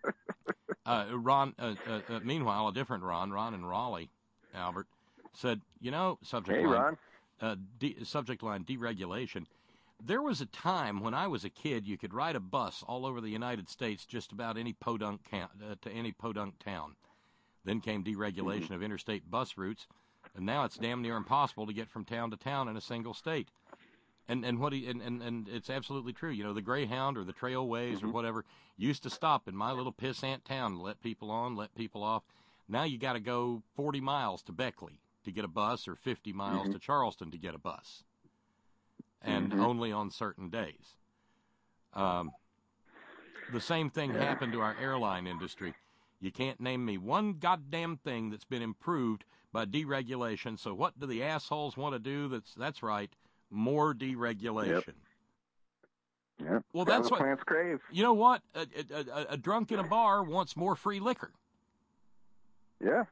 uh, Ron. Uh, uh, uh, meanwhile, a different Ron, Ron in Raleigh, Albert, said, "You know, subject
Hey,
line,
Ron.
Uh, de- subject line deregulation. There was a time when I was a kid, you could ride a bus all over the United States, just about any podunk count, uh, to any podunk town. Then came deregulation
Mm-hmm.
of interstate bus routes, and now it's damn near impossible to get from town to town in a single state." And and what he and, and, and it's absolutely true. You know, the Greyhound or the Trailways
Mm-hmm.
or whatever used to stop in my little pissant town to let people on, let people off. Now you got to go forty miles to Beckley to get a bus, or fifty miles
Mhm.
to Charleston to get a bus, and
Mhm.
only on certain days. Um, the same thing
Yeah.
happened to our airline industry. You can't name me one goddamn thing that's been improved by deregulation. So what do the assholes want to do? That's that's right, more deregulation.
Yeah.
Well,
That's
that's
what
what-
plants crave.
You know what? A, a, a, a drunk in a bar wants more free liquor.
Yeah.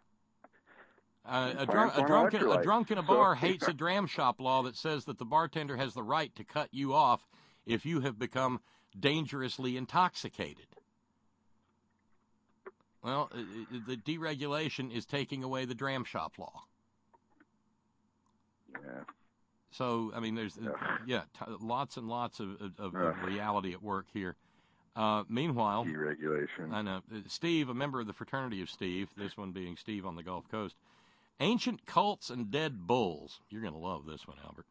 Uh, a,
Plants
drunk, a,
want
drunk in, a
electrolytes.
drunk in a
So,
bar hates a dram shop law that says that the bartender has the right to cut you off if you have become dangerously intoxicated. Well, the deregulation is taking away the dram shop law.
Yeah.
So, I mean, there's, uh, yeah, t- lots and lots of, of, of reality at work here. Uh, meanwhile,
deregulation.
I know. Steve, a member of the fraternity of Steve, this one being Steve on the Gulf Coast. Ancient cults and dead bulls. You're going to love this one, Albert.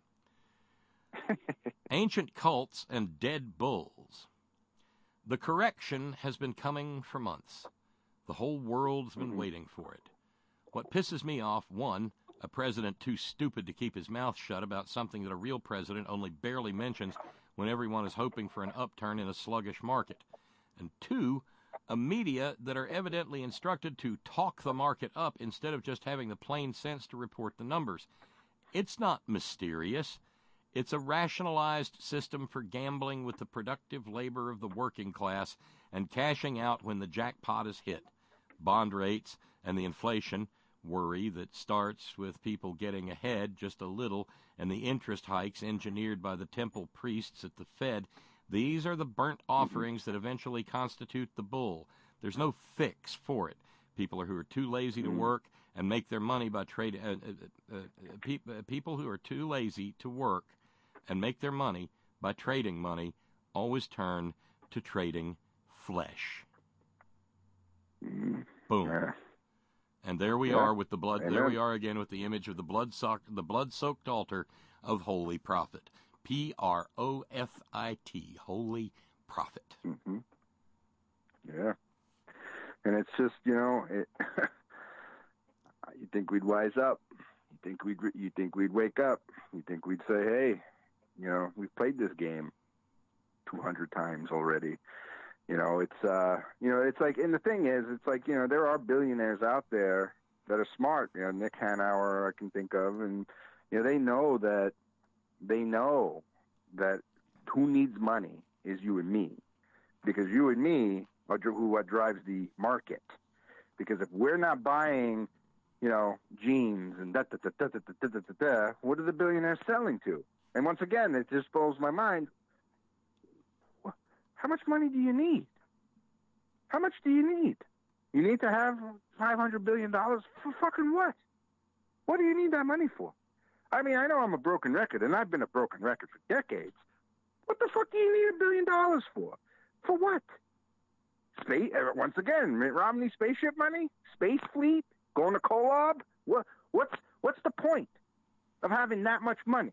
Ancient cults and dead bulls. The correction has been coming for months. The whole world's been mm-hmm. waiting for it. What pisses me off, one, a president too stupid to keep his mouth shut about something that a real president only barely mentions when everyone is hoping for an upturn in a sluggish market. And two, a media that are evidently instructed to talk the market up instead of just having the plain sense to report the numbers. It's not mysterious. It's a rationalized system for gambling with the productive labor of the working class and cashing out when the jackpot is hit. Bond rates and the inflation worry that starts with people getting ahead just a little and the interest hikes engineered by the temple priests at the Fed. These are the burnt offerings that eventually constitute the bull. There's no fix for it. People who are too lazy to work and make their money by trading. Uh, uh, uh, pe- uh, people who are too lazy to work and make their money by trading money always turn to trading flesh. Boom. And there we yeah. are with the blood. Amen. There we are again with the image of the blood sock, the blood-soaked altar of Holy Prophet. P R O F I T, Holy Prophet.
Mm-hmm. Yeah. And it's just, you know, it, you think we'd wise up. You think we'd, you think we'd wake up. You think we'd say, hey, you know, we've played this game two hundred times already. You know, it's, uh, you know, it's like, and the thing is, it's like, you know, there are billionaires out there that are smart. You know, Nick Hanauer, I can think of, and, you know, they know that, they know that who needs money is you and me, because you and me are who what drives the market. Because if we're not buying, you know, jeans and da da da da da da da da da, what are the billionaires selling to? And once again, it just blows my mind. How much money do you need? How much do you need? You need to have five hundred billion dollars for fucking what? What do you need that money for? I mean, I know I'm a broken record, and I've been a broken record for decades. What the fuck do you need a billion dollars for? For what? Space, once again, Mitt Romney spaceship money? Space fleet? Going to Kolob? What, what's, what's the point of having that much money?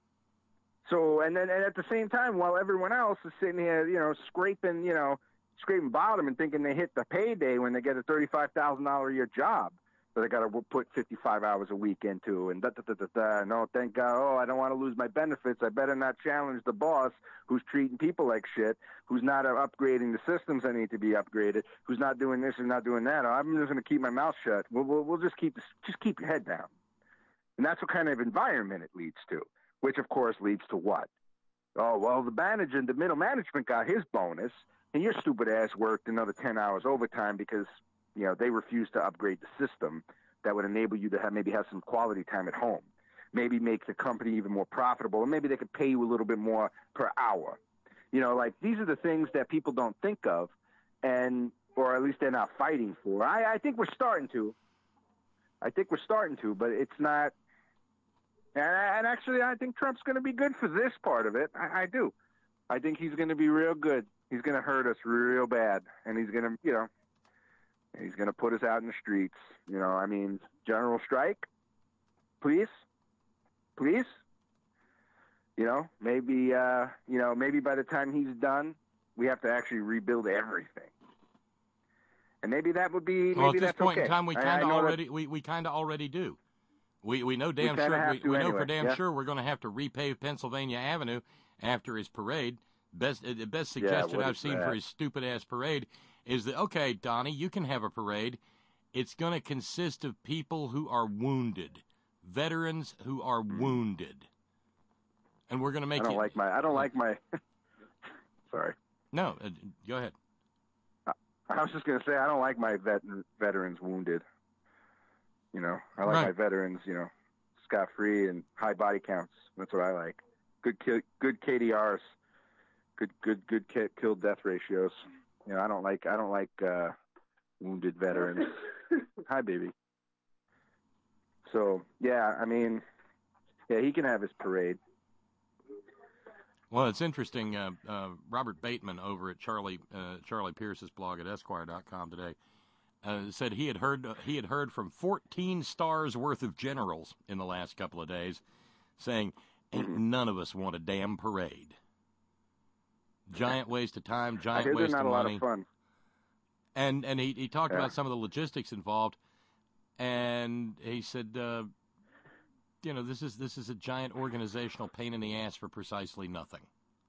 So, and then and at the same time, while everyone else is sitting here, you know, scraping, you know, scraping bottom and thinking they hit the payday when they get a thirty-five thousand dollars a year job that they got to put fifty-five hours a week into, and da da da da da. No, thank God. Oh, I don't want to lose my benefits. I better not challenge the boss who's treating people like shit, who's not uh, upgrading the systems that need to be upgraded, who's not doing this and not doing that. Oh, I'm just going to keep my mouth shut. We'll, we'll, we'll just keep this, just keep your head down. And that's what kind of environment it leads to. Which, of course, leads to what? Oh, well, the manager and the middle management got his bonus, and your stupid ass worked another ten hours overtime because, you know, they refused to upgrade the system that would enable you to have maybe have some quality time at home, maybe make the company even more profitable, and maybe they could pay you a little bit more per hour. You know, like, these are the things that people don't think of, and or at least they're not fighting for. I, I think we're starting to. I think we're starting to, but it's not. And actually, I think Trump's going to be good for this part of it. I, I do. I think he's going to be real good. He's going to hurt us real bad. And he's going to, you know, he's going to put us out in the streets. You know, I mean, general strike, please, please. You know, maybe, uh, you know, maybe by the time he's done, we have to actually rebuild everything. And maybe that would be, maybe
well, at this
that's
point
okay.
in time, we kind of already,
that,
we, we kind of already do. We we know damn
we
sure we, we know
anyway.
for damn
yeah.
sure we're going to have to repave Pennsylvania Avenue after his parade. Best the best suggestion
yeah,
I've seen
that?
for his stupid ass parade is that okay, Donnie, you can have a parade. It's going to consist of people who are wounded, veterans who are mm. wounded, and we're going to make.
I don't
you,
like my. I don't like my. Sorry.
No, uh, go ahead.
I, I was just going to say I don't like my vet, veterans wounded. You know, I like
right.
my veterans, you know, scot-free and high body counts. That's what I like. Good, good K D Rs. good, good, good kill death ratios. You know, I don't like I don't like uh, wounded veterans. Hi, baby. So yeah, I mean, yeah, he can have his parade.
Well, it's interesting. Uh, uh, Robert Bateman over at Charlie uh, Charlie Pierce's blog at Esquire dot com today uh, said he had heard uh, he had heard from fourteen stars worth of generals in the last couple of days, saying, "Ain't mm-hmm. none of us want a damn parade. Giant waste of time, giant waste
not
of
a
money."
Lot of fun.
And and he he talked
yeah.
about some of the logistics involved, and he said, uh, you know, this is this is a giant organizational pain in the ass for precisely nothing.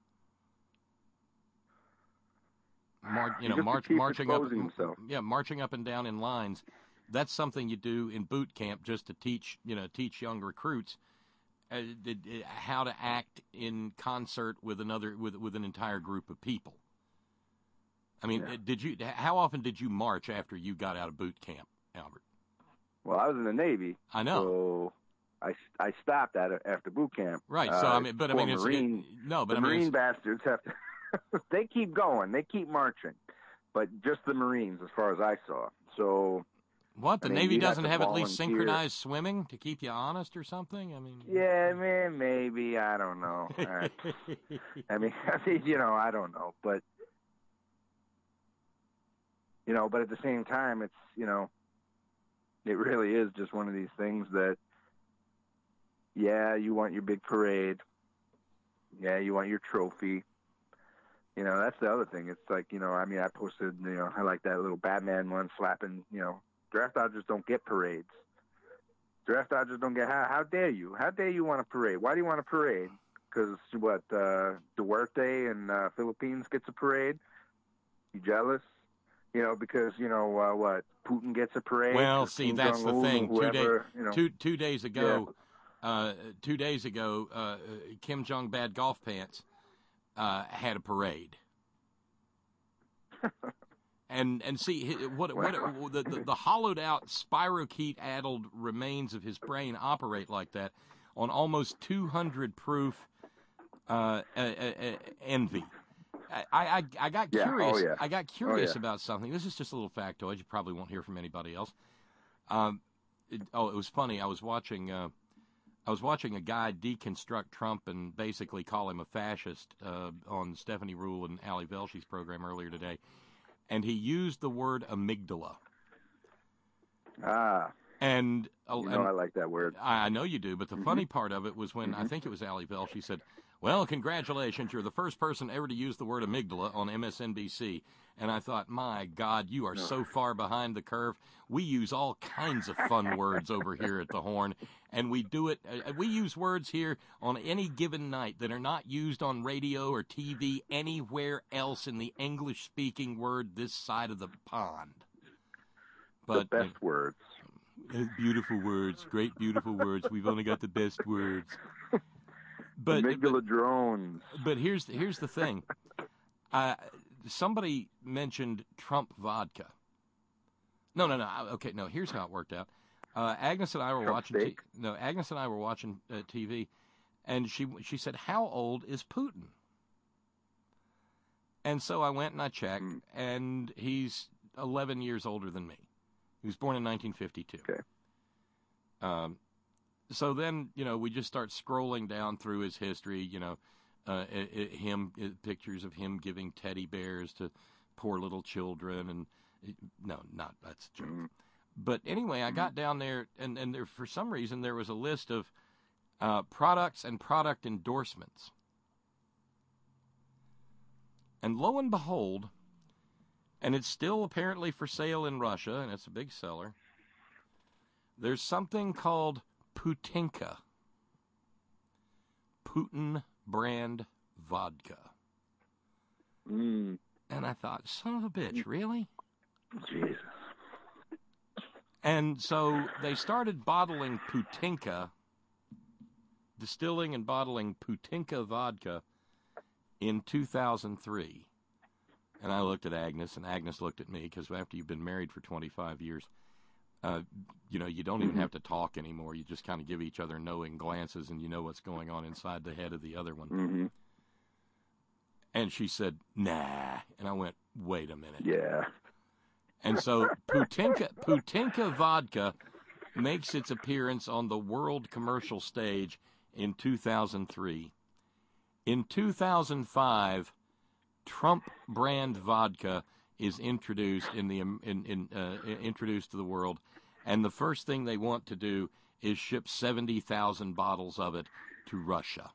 Mar- you know, march, marching up,
himself.
yeah, marching up and down in lines. That's something you do in boot camp just to teach, you know, teach young recruits uh, how to act in concert with another with with an entire group of people. I mean, yeah. did you? How often did you march after you got out of boot camp, Albert?
Well, I was in the Navy.
I know.
So I, I stopped at it after boot camp.
Right. So
uh,
I mean, but I mean, it's
Marine,
it, no, but
the
I mean,
Marine
it's,
bastards have to. They keep going. They keep marching, but just the Marines, as far as I saw. So.
What, the
I mean,
Navy doesn't have
volunteer.
at least synchronized swimming to keep you honest or something? I mean,
yeah, man, maybe I don't know. uh, I mean, I mean, you know, I don't know, but you know, but at the same time, it's you know, it really is just one of these things that, yeah, you want your big parade, yeah, you want your trophy. You know, that's the other thing. It's like, you know, I mean, I posted, you know, I like that little Batman one slapping, you know, draft dodgers don't get parades. Draft dodgers don't get, how, how dare you? How dare you want a parade? Why do you want a parade? Because, what, uh, Duarte in uh, Philippines gets a parade? You jealous? You know, because, you know, uh, what, Putin gets a parade?
Well, see,
Kim
that's
Jong-un
the thing.
Whoever,
two, day,
you know.
two, two days ago, yeah. uh, two days ago, uh, Kim Jong Bad Golf Pants uh, had a parade. And and see what what the, the the hollowed out spirochete addled remains of his brain operate like that on almost two hundred proof uh, uh, uh, envy. I, I I got
yeah.
curious.
Oh, yeah.
I got curious
oh, yeah.
about something. This is just a little factoid. You probably won't hear from anybody else. Um, it, oh, it was funny. I was watching. Uh, I was watching a guy deconstruct Trump and basically call him a fascist uh, on Stephanie Rule and Ali Velsh's program earlier today. And he used the word amygdala.
Ah.
And, uh,
you know
and
I like that word.
I know you do, but the
mm-hmm.
funny part of it was when,
mm-hmm.
I think it was Ali Velsh, she said, well, congratulations, you're the first person ever to use the word amygdala on M S N B C. And I thought, my God, you are no. so far behind the curve. We use all kinds of fun words over here at the Horn, and we do it. Uh, we use words here on any given night that are not used on radio or T V anywhere else in the English-speaking word this side of the pond. But,
the best uh, words.
Beautiful words, great beautiful words. We've only got the best words. But
amygdala
but,
drones.
But here's the, here's the thing. Uh, somebody mentioned Trump vodka. No, no, no. Okay, no. Here's how it worked out. Uh, Agnes and I were
Trump
watching.
T-
no, Agnes and I were watching uh, T V, and she she said, "How old is Putin?" And so I went and I checked, mm. and he's eleven years older than me. He was born in nineteen fifty-two.
Okay.
Um, so then, you know, we just start scrolling down through his history, you know, uh, it, it, him, it, pictures of him giving teddy bears to poor little children. And it, no, not, that's a joke. Mm-hmm. But anyway, I got down there and, and there, for some reason, there was a list of uh, products and product endorsements. And lo and behold, and it's still apparently for sale in Russia, and it's a big seller, there's something called Putinka. Putin brand vodka.
Mm.
And I thought, son of a bitch, really?
Jesus.
And so they started bottling Putinka, distilling and bottling Putinka vodka in two thousand three. And I looked at Agnes, and Agnes looked at me, because after you've been married for twenty-five years, uh, you know, you don't even have to talk anymore. You just kind of give each other knowing glances, and you know what's going on inside the head of the other one.
Mm-hmm.
And she said, nah. And I went, wait a minute.
Yeah.
And so Putinka, Putinka vodka makes its appearance on the world commercial stage in two thousand three. In two thousand five, Trump brand vodka is introduced in the in, in uh, introduced to the world, and the first thing they want to do is ship seventy thousand bottles of it to Russia.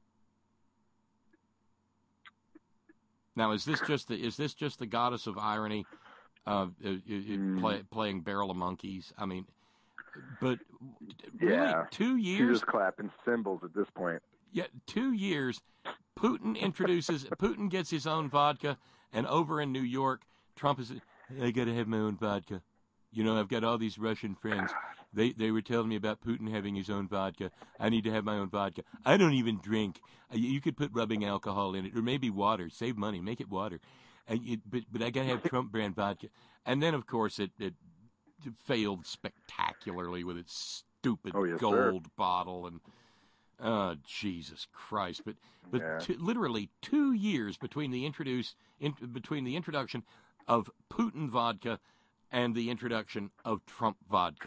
Now, is this just the is this just the goddess of irony, uh, uh, uh, play, playing Barrel of Monkeys? I mean, but really,
yeah,
two years.
She's just clapping cymbals at this point.
Yeah, two years. Putin introduces. Putin gets his own vodka, and over in New York, Trump is. I got to have my own vodka. You know, I've got all these Russian friends. They they were telling me about Putin having his own vodka. I need to have my own vodka. I don't even drink. You could put rubbing alcohol in it, or maybe water. Save money. Make it water. And it, but but I got to have Trump brand vodka. And then, of course, it, it failed spectacularly with its stupid
oh, yes,
gold
sir.
bottle. And oh, Jesus Christ! But but
yeah.
two, literally two years between the introduce in, between the introduction of Putin vodka and the introduction of Trump vodka.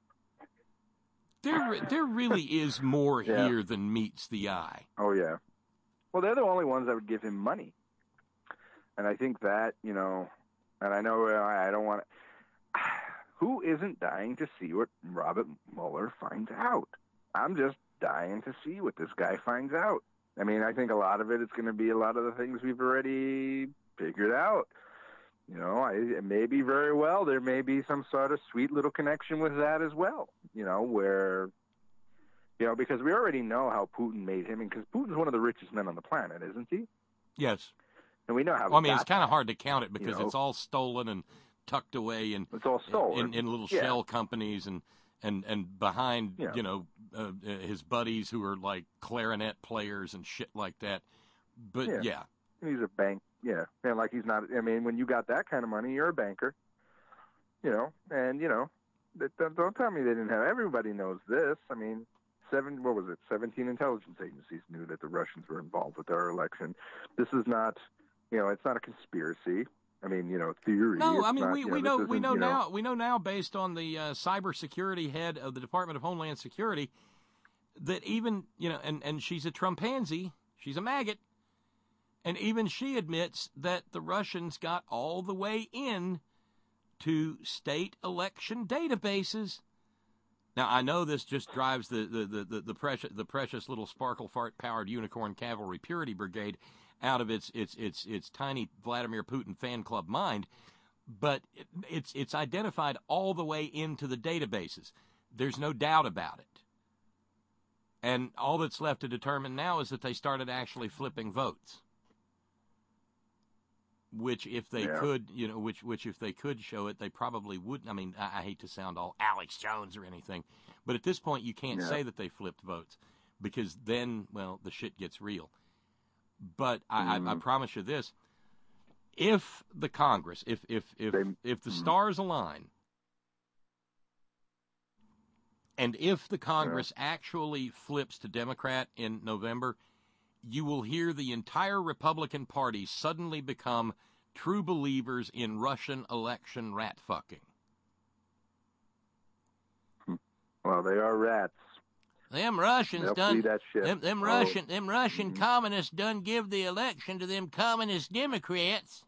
There, there really is more
yeah.
here than meets the eye.
Oh, yeah. Well, they're the only ones that would give him money. And I think that, you know, and I know uh, I don't want to, who isn't dying to see what Robert Mueller finds out? I'm just dying to see what this guy finds out. I mean, I think a lot of it is going to be a lot of the things we've already figured out. You know, I, it may be very well. There may be some sort of sweet little connection with that as well, you know, where, you know, because we already know how Putin made him, and because Putin's one of the richest men on the planet, isn't he?
Yes.
And we know how
well, I mean, it's kind
that,
of hard to count it because
you know?
it's all stolen and tucked away and
it's all stolen.
In, in little
yeah.
shell companies and, and, and behind,
yeah.
you know, uh, his buddies who are like clarinet players and shit like that. But, yeah.
yeah. He's a bank. Yeah, and like he's not. I mean, when you got that kind of money, you're a banker. You know, and you know, don't, don't tell me they didn't have. Everybody knows this. I mean, seven. What was it? Seventeen intelligence agencies knew that the Russians were involved with our election. This is not. You know, it's not a conspiracy. I mean, you know, theory.
No, I mean,
not,
we,
you
we
know,
know we know
you know,
now we know now based on the uh, cybersecurity head of the Department of Homeland Security that even you know, and and she's a Trumpanzee. She's a maggot. And even she admits that the Russians got all the way in to state election databases. Now, I know this just drives the, the, the, the, the, precious, the precious little sparkle fart-powered unicorn cavalry purity brigade out of its, its, its, its tiny Vladimir Putin fan club mind, but it, it's, it's identified all the way into the databases. There's no doubt about it. And all that's left to determine now is that they started actually flipping votes. Which, if they
yeah.
could, you know, which, which if they could show it, they probably wouldn't. I mean, I, I hate to sound all Alex Jones or anything, but at this point, you can't
yeah.
say that they flipped votes because then, well, the shit gets real. But I,
mm-hmm.
I, I promise you this: if the Congress, if if if
they,
if the
mm-hmm.
stars align, and if the Congress yeah. actually flips to Democrat in November, you will hear the entire Republican Party suddenly become true believers in Russian election rat fucking.
Well, they are rats.
Them Russians
They'll
done.
That shit.
Them, them
oh.
Russian, them Russian
mm-hmm.
communists done give the election to them communist Democrats.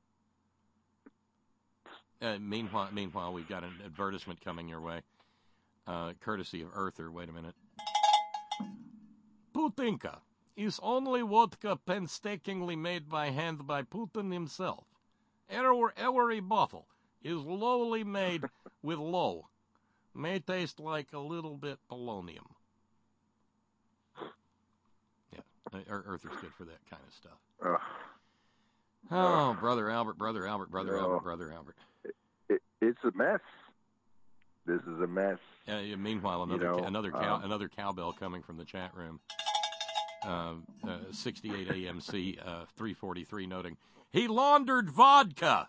Uh, meanwhile, meanwhile, we've got an advertisement coming your way, uh, courtesy of Earther. Wait a minute. Putinka is only vodka painstakingly made by hand by Putin himself. Every, every bottle is lowly made with low. May taste like a little bit polonium. Yeah, Earther's good for that kind of stuff.
Ugh.
Oh, Brother Albert, Brother Albert, Brother
no.
Albert, Brother Albert.
It, it, it's a mess. This is a mess.
Uh, yeah, meanwhile, another
you know,
another cow,
um,
another cowbell coming from the chat room. Uh, uh, sixty-eight A M C uh, three forty-three noting, he laundered vodka.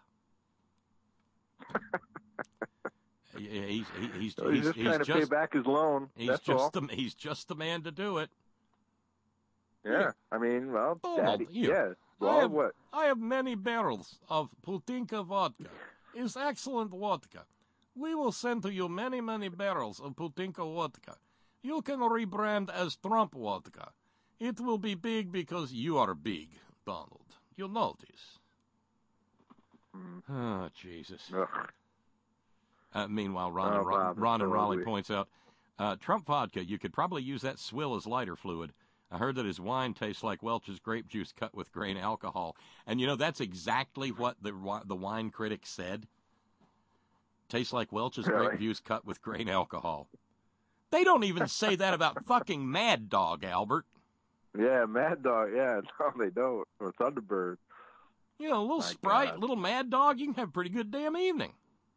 he, he's, he, he's,
he's,
he's,
he's just
he's
trying to
just,
pay back his loan.
He's
That's
just
all.
the he's just the man to do it.
Yeah, I mean, well,
Oh,
Daddy,
you,
yeah. Well,
I have,
what?
I have many barrels of Putinka vodka. It's excellent vodka. We will send to you many, many barrels of Putinka vodka. You can rebrand as Trump vodka. It will be big because you are big, Donald. You'll notice.
Mm.
Oh, Jesus.
Ugh.
Uh, meanwhile, Ron,
Oh,
and, Ron,
Bob,
Ron
it's
and
so
Raleigh
ugly.
points out, uh, Trump vodka, you could probably use that swill as lighter fluid. I heard that his wine tastes like Welch's grape juice cut with grain alcohol. And, you know, that's exactly what the the wine critic said. Tastes like Welch's
Really?
grape juice cut with grain alcohol. They don't even say that about fucking Mad Dog, Albert.
Yeah, Mad Dog. Yeah, no, they don't. Or Thunderbird.
You know, a little
My
Sprite,
God.
a little Mad Dog, you can have a pretty good damn evening.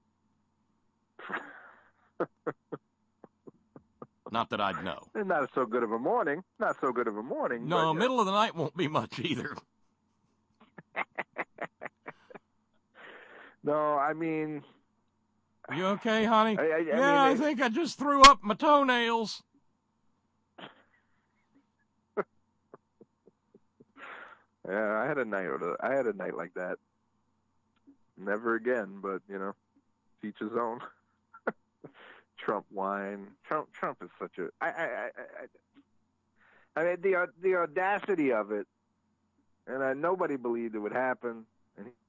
Not that I'd know.
And not so good of a morning. Not so good of a morning.
No,
but, yeah.
middle of the night won't be much either.
No, I mean...
You okay, honey?
I, I, I
yeah,
mean,
I
it-
think I just threw up my toenails.
Yeah, I had a night. I had a night like that. Never again, but you know, each his own. Trump wine. Trump. Trump is such a. I. I. I. I, I mean, the the audacity of it, and uh, nobody believed it would happen. And he,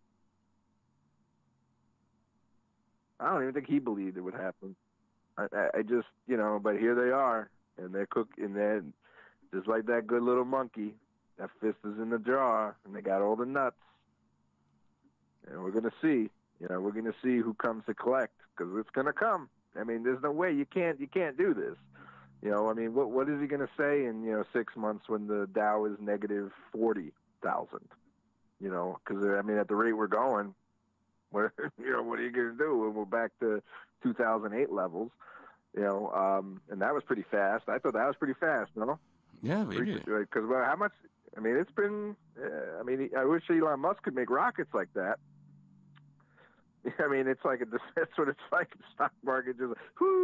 I don't even think he believed it would happen. I, I, I just, you know, but here they are, and they're cook, and then just like that good little monkey. That fist is in the jar, and they got all the nuts. And we're going to see. You know, we're going to see who comes to collect, because it's going to come. I mean, there's no way you can't you can't do this. You know, I mean, what what is he going to say in, you know, six months when the Dow is negative forty thousand? You know, because, I mean, at the rate we're going, what, you know, what are you going to do when we're back to two thousand eight levels? You know, um, and that was pretty fast. I thought that was pretty fast, no?
Yeah, we did.
Because, well, how much... I mean, it's been. Uh, I mean, I wish Elon Musk could make rockets like that. I mean, it's like a, that's what it's like. The stock market just.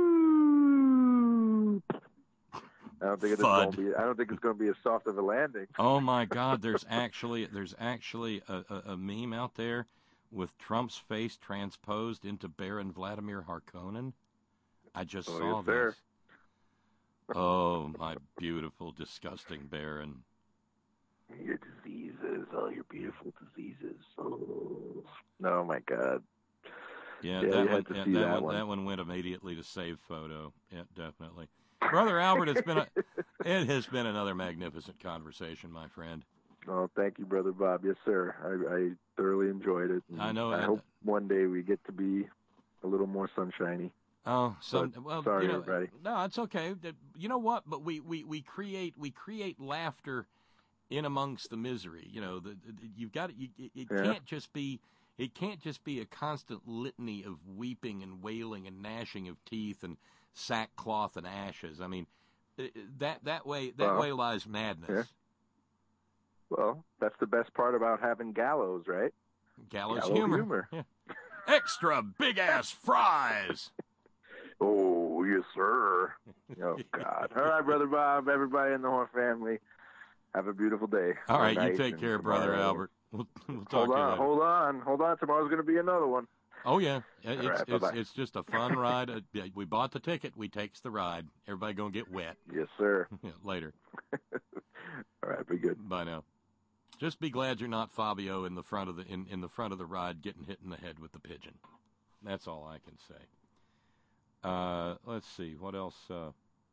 Whoo! I don't think it's going to be. I don't think it's going to be as soft of a landing.
Oh my God! There's actually there's actually a, a, a meme out there with Trump's face transposed into Baron Vladimir Harkonnen. I just
Oh,
saw
yes, sir.
this. Oh my beautiful, disgusting Baron.
Your diseases, all your beautiful diseases. Oh, oh my God.
Yeah,
Yeah,
that
you
one,
had to
yeah,
see
that,
that
one,
one.
that one went immediately to save photo. Yeah, definitely. Brother Albert, it's been a, it has been another magnificent conversation, my friend.
Oh, thank you, Brother Bob. Yes, sir. I, I thoroughly enjoyed it. And
I know
I
it-
hope one day we get to be a little more sunshiny.
Oh, so
But
well,
sorry,
you know,
everybody.
no, it's okay. That- You know what? But we, we, we create we create laughter in amongst the misery. You know, the, the, you've got you, it. It
Yeah.
can't just be it can't just be a constant litany of weeping and wailing and gnashing of teeth and sackcloth and ashes. I mean, uh, that that way that
Well,
way lies madness.
yeah. Well, that's the best part about having gallows, right?
Gallows
Gallows
humor.
humor.
Yeah. Extra big ass fries.
Oh, yes, sir. Oh, God. All right, Brother Bob, everybody in the Horn family, have a beautiful day.
All
or
right, you
night,
take
and
care, Brother
tomorrow.
Albert. We'll, we'll talk
Hold
to you
on,
later.
hold on, hold on. Tomorrow's going to be another one.
Oh yeah, Yeah, it's
All right,
it's,
bye-bye.
it's just a fun ride. Uh, yeah, we bought the ticket. We takes the ride. Everybody gonna get wet.
Yes, sir.
Yeah, later.
All right, be good.
Bye now. Just be glad you're not Fabio in the front of the in, in the front of the ride getting hit in the head with the pigeon. That's all I can say. Uh, let's see what else. Uh,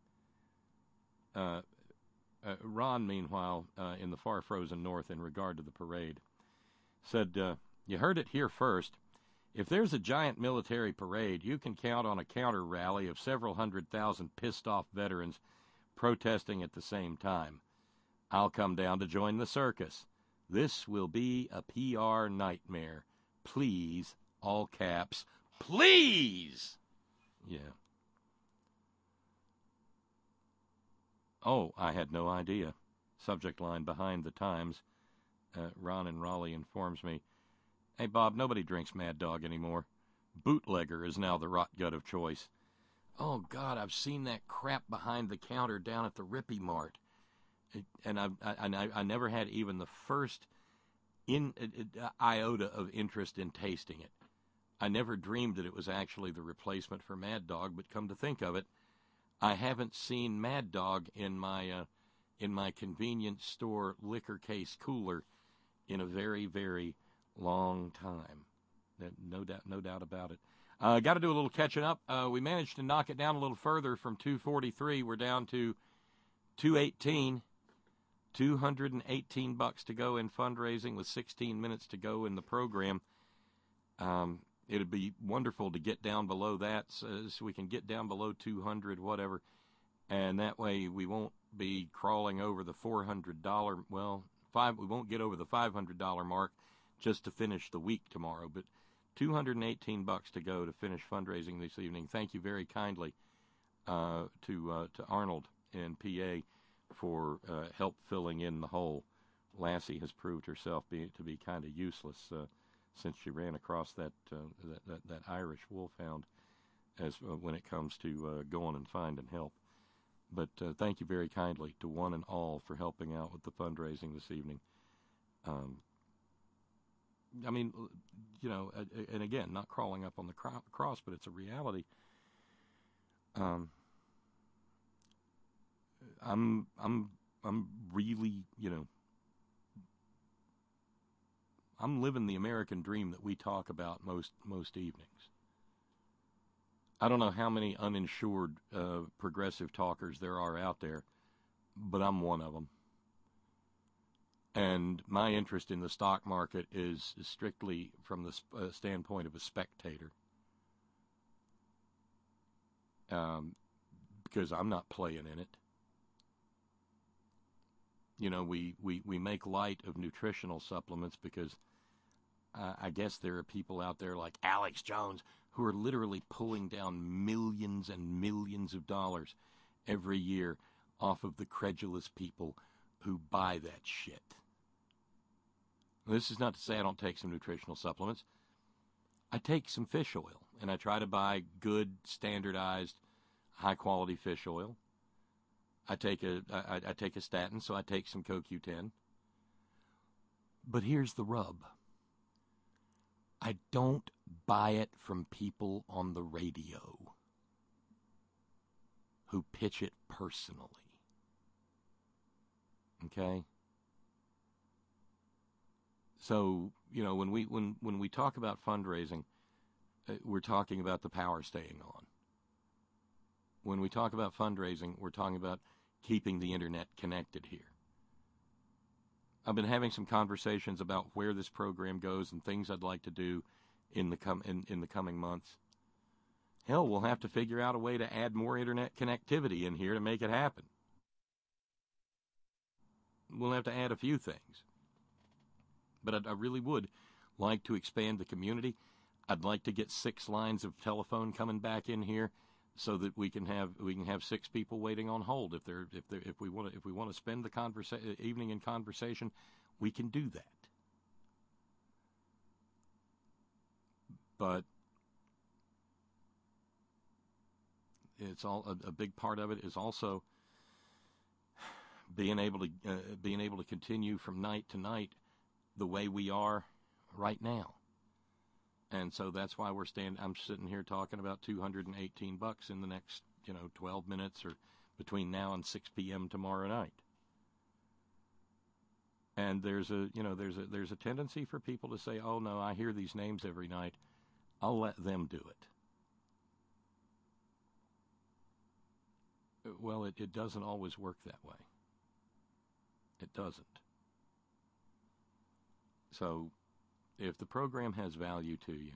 uh, uh, Ron, meanwhile, uh, in the far frozen north, in regard to the parade, said, uh, "You heard it here first. If there's a giant military parade, you can count on a counter rally of several hundred thousand pissed-off veterans protesting at the same time. I'll come down to join the circus. This will be a P R nightmare. Please," all caps, "please." Yeah. Oh, I had no idea. Subject line behind the Times. Uh, Ron in Raleigh informs me, "Hey, Bob, nobody drinks Mad Dog anymore. Bootlegger is now the rot gut of choice." Oh, God, I've seen that crap behind the counter down at the Rippy Mart. It, and I, I, I, I never had even the first in uh, iota of interest in tasting it. I never dreamed that it was actually the replacement for Mad Dog, but come to think of it, I haven't seen Mad Dog in my uh, in my convenience store liquor case cooler in a very, very long time. No doubt, no doubt about it. Uh, got to do a little catching up. Uh, we managed to knock it down a little further from two forty-three. We're down to two eighteen. two hundred eighteen bucks to go in fundraising with sixteen minutes to go in the program. Um, it'd be wonderful to get down below that so, so we can get down below two hundred, whatever. And that way we won't be crawling over the four hundred dollars. Well, five, we won't get over the five hundred dollars mark just to finish the week tomorrow. But two hundred eighteen bucks to go to finish fundraising this evening. Thank you very kindly uh, to uh, to Arnold in P A for uh, help filling in the hole. Lassie has proved herself be, to be kind of useless uh, since she ran across that, uh, that, that that Irish wolfhound as uh, when it comes to uh, going and finding help. But uh, thank you very kindly to one and all for helping out with the fundraising this evening. Um, I mean, you know, and again, not crawling up on the cross, but it's a reality. Um, I'm, I'm, I'm really, you know, I'm living the American dream that we talk about most, most evenings. I don't know how many uninsured uh, progressive talkers there are out there, but I'm one of them. And my interest in the stock market is, is strictly from the sp- uh, standpoint of a spectator. Um, because I'm not playing in it. You know, we, we, we make light of nutritional supplements because uh, I guess there are people out there like Alex Jones who are literally pulling down millions and millions of dollars every year off of the credulous people who buy that shit. This is not to say I don't take some nutritional supplements. I take some fish oil, and I try to buy good, standardized, high-quality fish oil. I take a I, I take a statin, so I take some C O Q ten. But here's the rub. I don't buy it from people on the radio who pitch it personally. Okay? So, you know, when we when, when we talk about fundraising, uh, we're talking about the power staying on. When we talk about fundraising, we're talking about keeping the internet connected here. I've been having some conversations about where this program goes and things I'd like to do in the com- in, in the coming months. Hell, we'll have to figure out a way to add more internet connectivity in here to make it happen. We'll have to add a few things. But I, I really would like to expand the community. I'd like to get six lines of telephone coming back in here so that we can have we can have six people waiting on hold. If they're if they if we want to if we want to spend the conversa- evening in conversation, we can do that. But it's all a, a big part of it is also being able to uh, being able to continue from night to night the way we are right now. And so that's why we're stand. I'm sitting here talking about two hundred eighteen bucks in the next, you know, twelve minutes or between now and six p.m. tomorrow night. And there's a, you know, there's a there's a tendency for people to say, "Oh no, I hear these names every night. I'll let them do it." Well, it, it doesn't always work that way. It doesn't. So, if the program has value to you,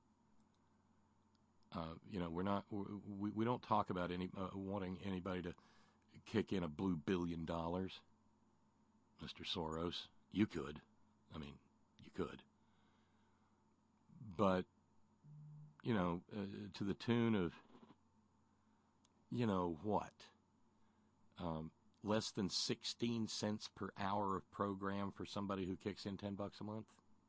uh, you know, we're not, we, we don't talk about any uh, wanting anybody to kick in a blue billion dollars. Mister Soros, you could. I mean, you could. But, you know, uh, to the tune of, you know, what? Um, less than sixteen cents per hour of program for somebody who kicks in ten bucks a month?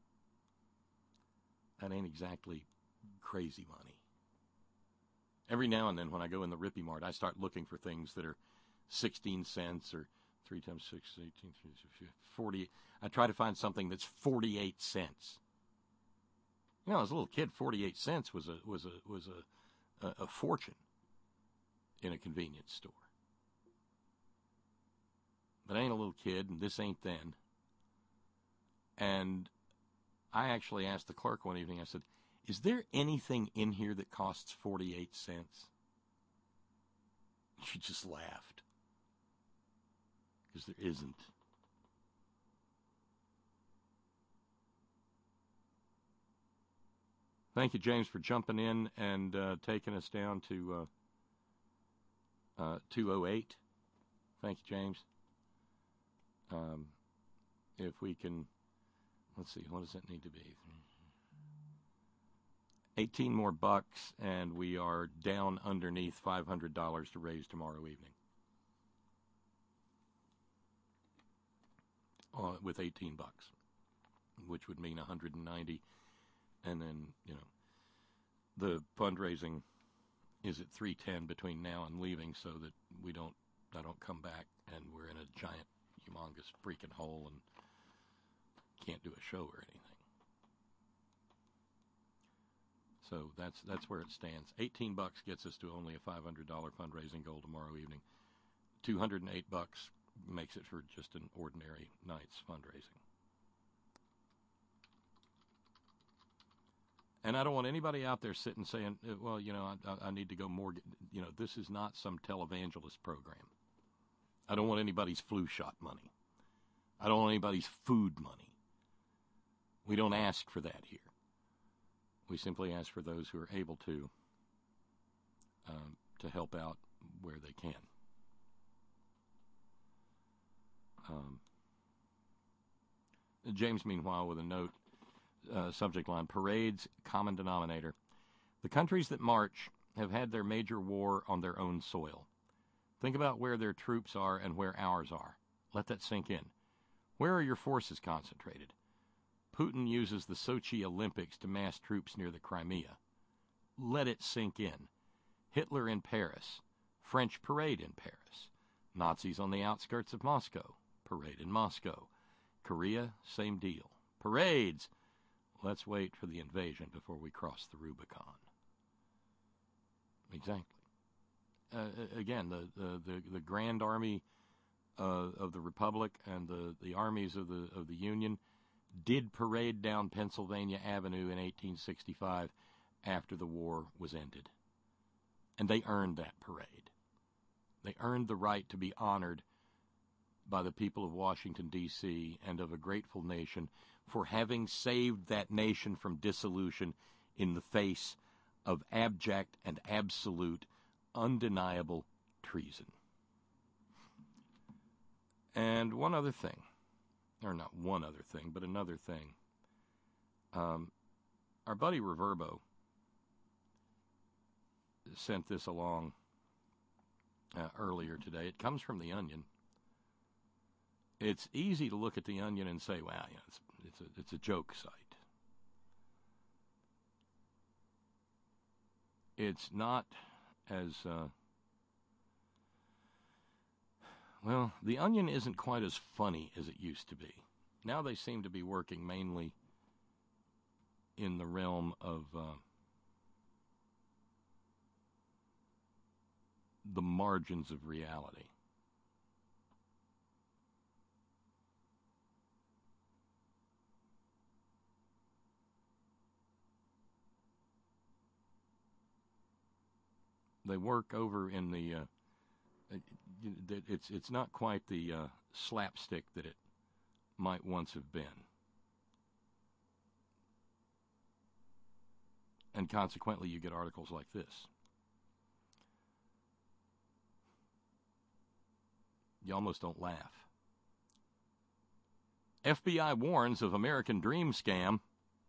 That ain't exactly crazy money. Every now and then when I go in the Rippy Mart, I start looking for things that are sixteen cents or three times six is eighteen, forty. I try to find something that's forty-eight cents. You know, as a little kid, forty-eight cents was a was a was a, a, a fortune in a convenience store. But I ain't a little kid, and this ain't then. And I actually asked the clerk one evening, I said, is there anything in here that costs forty-eight cents? She just laughed. Because there isn't. Thank you, James, for jumping in and uh, taking us down to uh, uh, two oh eight. Thank you, James. Um, if we can, let's see, what does that need to be? eighteen more bucks, and we are down underneath five hundred dollars to raise tomorrow evening. Uh, with eighteen bucks, which would mean one hundred ninety. And then, you know, the fundraising is at three ten between now and leaving, so that we don't, I don't come back and we're in a giant, humongous freaking hole and can't do a show or anything. So that's that's where it stands. eighteen bucks gets us to only a five hundred dollars fundraising goal tomorrow evening. two hundred eight bucks makes it for just an ordinary night's fundraising. And I don't want anybody out there sitting saying, well, you know, I, I need to go more. You know, this is not some televangelist program. I don't want anybody's flu shot money. I don't want anybody's food money. We don't ask for that here. We simply ask for those who are able to um, to help out where they can. Um, James, meanwhile, with a note, uh, subject line, parades, common denominator. The countries that march have had their major war on their own soil. Think about where their troops are and where ours are. Let that sink in. Where are your forces concentrated? Putin uses the Sochi Olympics to mass troops near the Crimea. Let it sink in. Hitler in Paris. French parade in Paris. Nazis on the outskirts of Moscow. Parade in Moscow. Korea, same deal. Parades. Let's wait for the invasion before we cross the Rubicon. Exactly. Uh, again, the, the, the, the Grand Army uh, of the Republic and the, the armies of the of the Union did parade down Pennsylvania Avenue in eighteen sixty-five after the war was ended. And they earned that parade. They earned the right to be honored by the people of Washington, D C, and of a grateful nation for having saved that nation from dissolution in the face of abject and absolute, undeniable treason. And one other thing, or not one other thing, but another thing. Um, our buddy Reverbo sent this along uh, earlier today. It comes from The Onion. It's easy to look at The Onion and say, well, you know, it's, it's, a, it's a joke site. It's not as, uh, well, The Onion isn't quite as funny as it used to be. Now they seem to be working mainly in the realm of uh, the margins of reality. They work over in the, uh, it's it's not quite the uh, slapstick that it might once have been. And consequently, you get articles like this. You almost don't laugh. F B I warns of American Dream scam.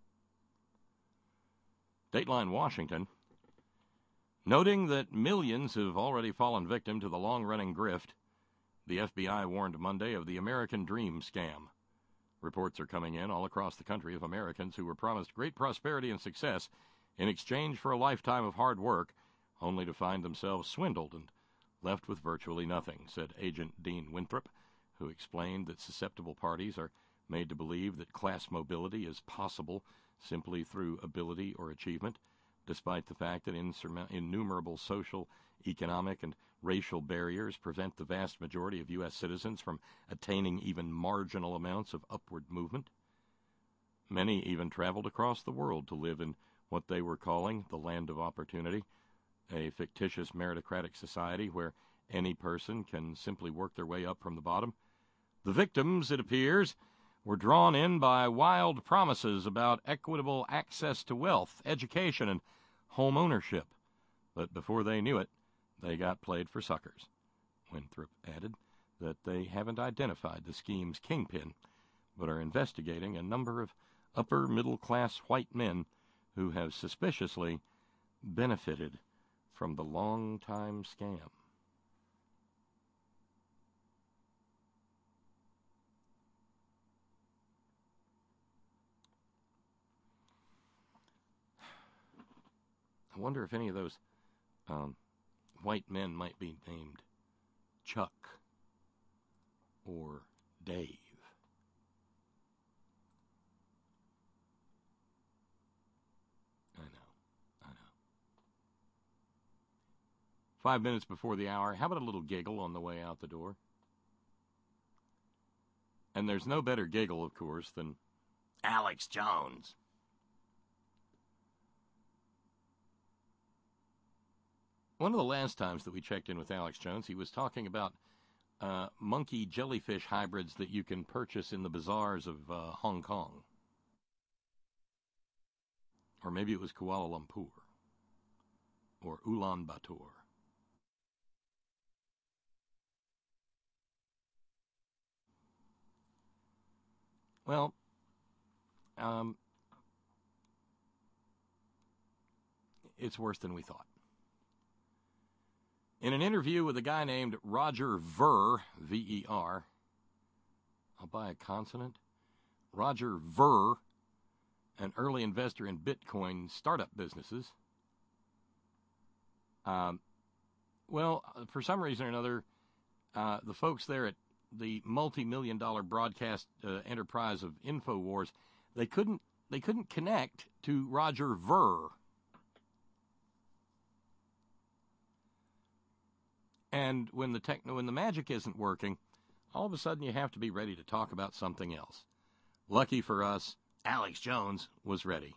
Dateline Washington. Noting that millions have already fallen victim to the long-running grift, the F B I warned Monday of the American Dream scam. Reports are coming in all across the country of Americans who were promised great prosperity and success in exchange for a lifetime of hard work, only to find themselves swindled and left with virtually nothing, said Agent Dean Winthrop, who explained that susceptible parties are made to believe that class mobility is possible simply through ability or achievement, despite the fact that insurma- innumerable social, economic, and racial barriers prevent the vast majority of U S citizens from attaining even marginal amounts of upward movement. Many even traveled across the world to live in what they were calling the land of opportunity, a fictitious meritocratic society where any person can simply work their way up from the bottom. The victims, it appears, were drawn in by wild promises about equitable access to wealth, education, and home ownership. But before they knew it, they got played for suckers. Winthrop added that they haven't identified the scheme's kingpin, but are investigating a number of upper-middle-class white men who have suspiciously benefited from the long-time scam. I wonder if any of those um, white men might be named Chuck or Dave. I know, I know. Five minutes before the hour, how about a little giggle on the way out the door? And there's no better giggle, of course, than Alex Jones. One of the last times that we checked in with Alex Jones, he was talking about uh, monkey jellyfish hybrids that you can purchase in the bazaars of uh, Hong Kong. Or maybe it was Kuala Lumpur. Or Ulaanbaatar. Well, um, it's worse than we thought. In an interview with a guy named Roger Ver, V E R, I'll buy a consonant, Roger Ver, an early investor in Bitcoin startup businesses, um, well, for some reason or another, uh, the folks there at the multi-million dollar broadcast uh, enterprise of InfoWars, they couldn't they couldn't connect to Roger Ver. And when the techno, when the magic isn't working, all of a sudden you have to be ready to talk about something else. Lucky for us, Alex Jones was ready.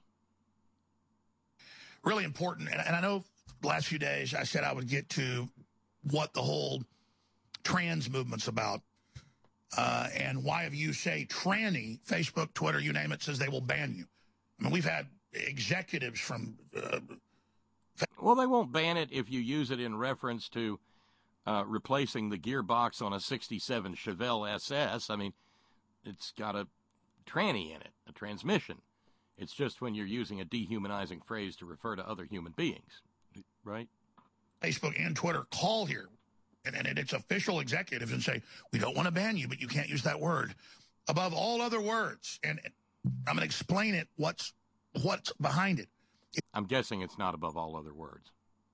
Really important, and, and I know the last few days I said I would get to what the whole trans movement's about. Uh, and why if you say tranny, Facebook, Twitter, you name it, says they will ban you. I mean, we've had executives from... Uh,
well, they won't ban it if you use it in reference to uh, replacing the gearbox on a sixty-seven Chevelle S S. I mean, it's got a tranny in it, a transmission. It's just when you're using a dehumanizing phrase to refer to other human beings, right?
Facebook and Twitter call here. And, and it's official executives and say, we don't want to ban you, but you can't use that word above all other words. And I'm going to explain it, what's what's behind it.
I'm guessing it's not above all other words.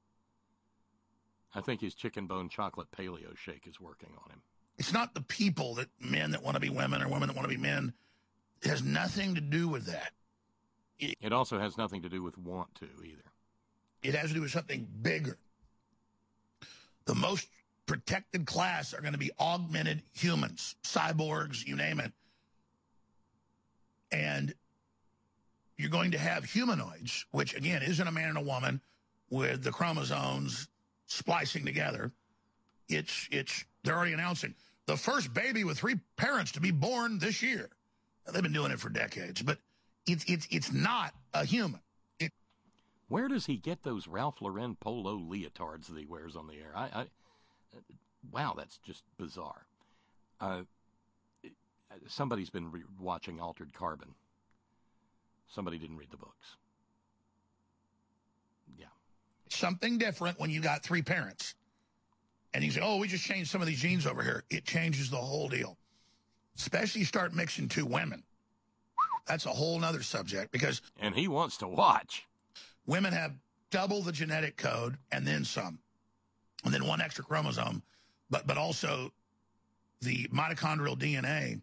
I think his chicken bone chocolate paleo shake is working on him.
It's not the people, that men that want to be women or women that want to be men. It has nothing to do with that.
It, it also has nothing to do with want to either.
It has to do with something bigger. The most protected class are going to be augmented humans, cyborgs, you name it. And you're going to have humanoids, which, again, isn't a man and a woman with the chromosomes splicing together. It's, it's, they're already announcing the first baby with three parents to be born this year. Now, they've been doing it for decades, but it's, it's, it's not a human. It,
Where does he get those Ralph Lauren polo leotards that he wears on the air? I, I Wow, that's just bizarre. Uh, somebody's been re- watching Altered Carbon. Somebody didn't read the books. Yeah.
Something different when you got three parents. And you say, oh, we just changed some of these genes over here. It changes the whole deal. Especially you start mixing two women. That's a whole nother subject because...
And he wants to watch.
Women have double the genetic code and then some. And then one extra chromosome. But but also the mitochondrial D N A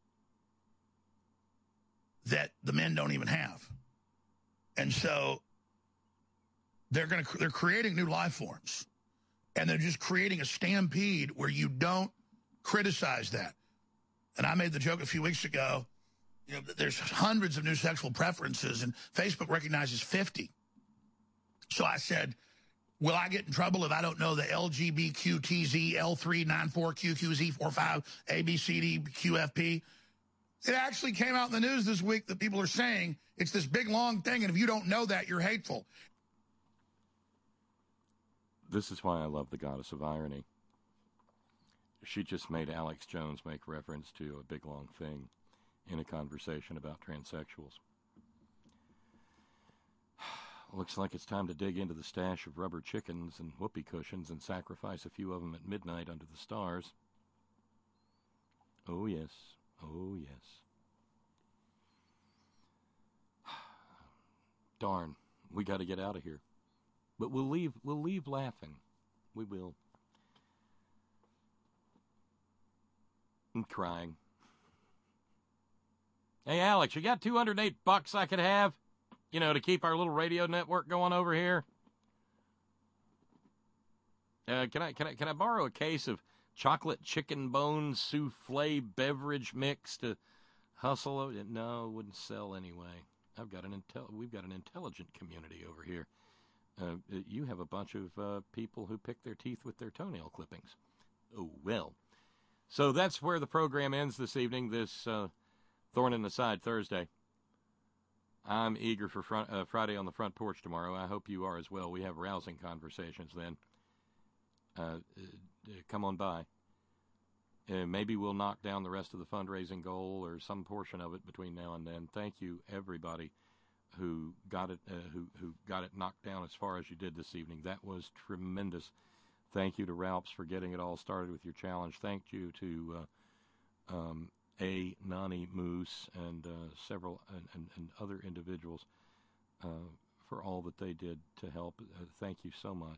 that the men don't even have. And so they're going to they're creating new life forms, and they're just creating a stampede where you don't criticize that. And I made the joke a few weeks ago, you know, there's hundreds of new sexual preferences, and Facebook recognizes fifty. So I said, will I get in trouble if I don't know the L G B Q T Z L three nine four Q Q Z four five A B C D Q F P? It actually came out in the news this week that people are saying it's this big, long thing, and if you don't know that, you're hateful.
This is why I love the goddess of irony. She just made Alex Jones make reference to a big, long thing in a conversation about transsexuals. Looks like it's time to dig into the stash of rubber chickens and whoopee cushions and sacrifice a few of them at midnight under the stars. Oh, yes. Oh, yes. Darn, we got to get out of here. But we'll leave, we'll leave laughing. We will. And crying. Hey, Alex, you got two hundred eight bucks I could have? You know, to keep our little radio network going over here? Uh, can I, can I, can I borrow a case of chocolate chicken bone souffle beverage mix to hustle over? No, it wouldn't sell anyway. I've got an intel. We've got an intelligent community over here. Uh, you have a bunch of uh, people who pick their teeth with their toenail clippings. Oh, well. So that's where the program ends this evening, this uh, Thorn in the Side Thursday. I'm eager for front, uh, Friday on the Front Porch tomorrow. I hope you are as well. We have rousing conversations then. Uh, uh, come on by. Uh, maybe we'll knock down the rest of the fundraising goal or some portion of it between now and then. Thank you, everybody who got it, uh, who who got it knocked down as far as you did this evening. That was tremendous. Thank you to Ralphs for getting it all started with your challenge. Thank you to uh, um, A. Nani Moose and uh, several and, and, and other individuals uh, for all that they did to help. Uh, thank you so much.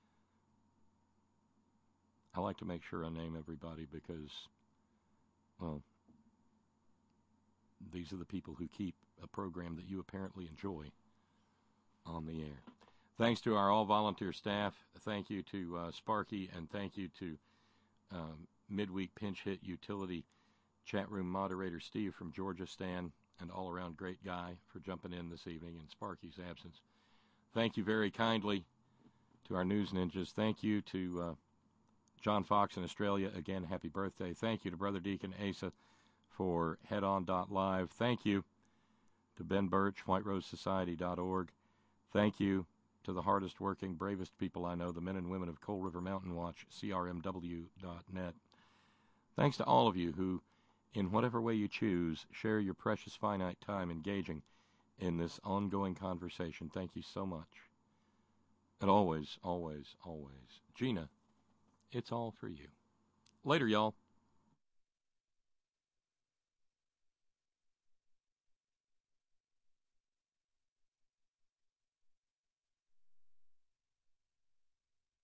I like to make sure I name everybody because, well, these are the people who keep a program that you apparently enjoy on the air. Thanks to our all-volunteer staff. Thank you to uh, Sparky, and thank you to um, Midweek Pinch Hit Utility chat room moderator Steve from Georgia, Stan, and all-around great guy for jumping in this evening in Sparky's absence. Thank you very kindly to our news ninjas. Thank you to uh, John Fox in Australia. Again, happy birthday. Thank you to Brother Deacon Asa for head on dot live. Thank you to Ben Birch, white rose society dot org. Thank you to the hardest working, bravest people I know, the men and women of Coal River Mountain Watch, C R M W dot net. Thanks to all of you who, in whatever way you choose, share your precious finite time engaging in this ongoing conversation. Thank you so much. And always, always, always, Gina, it's all for you. Later, y'all.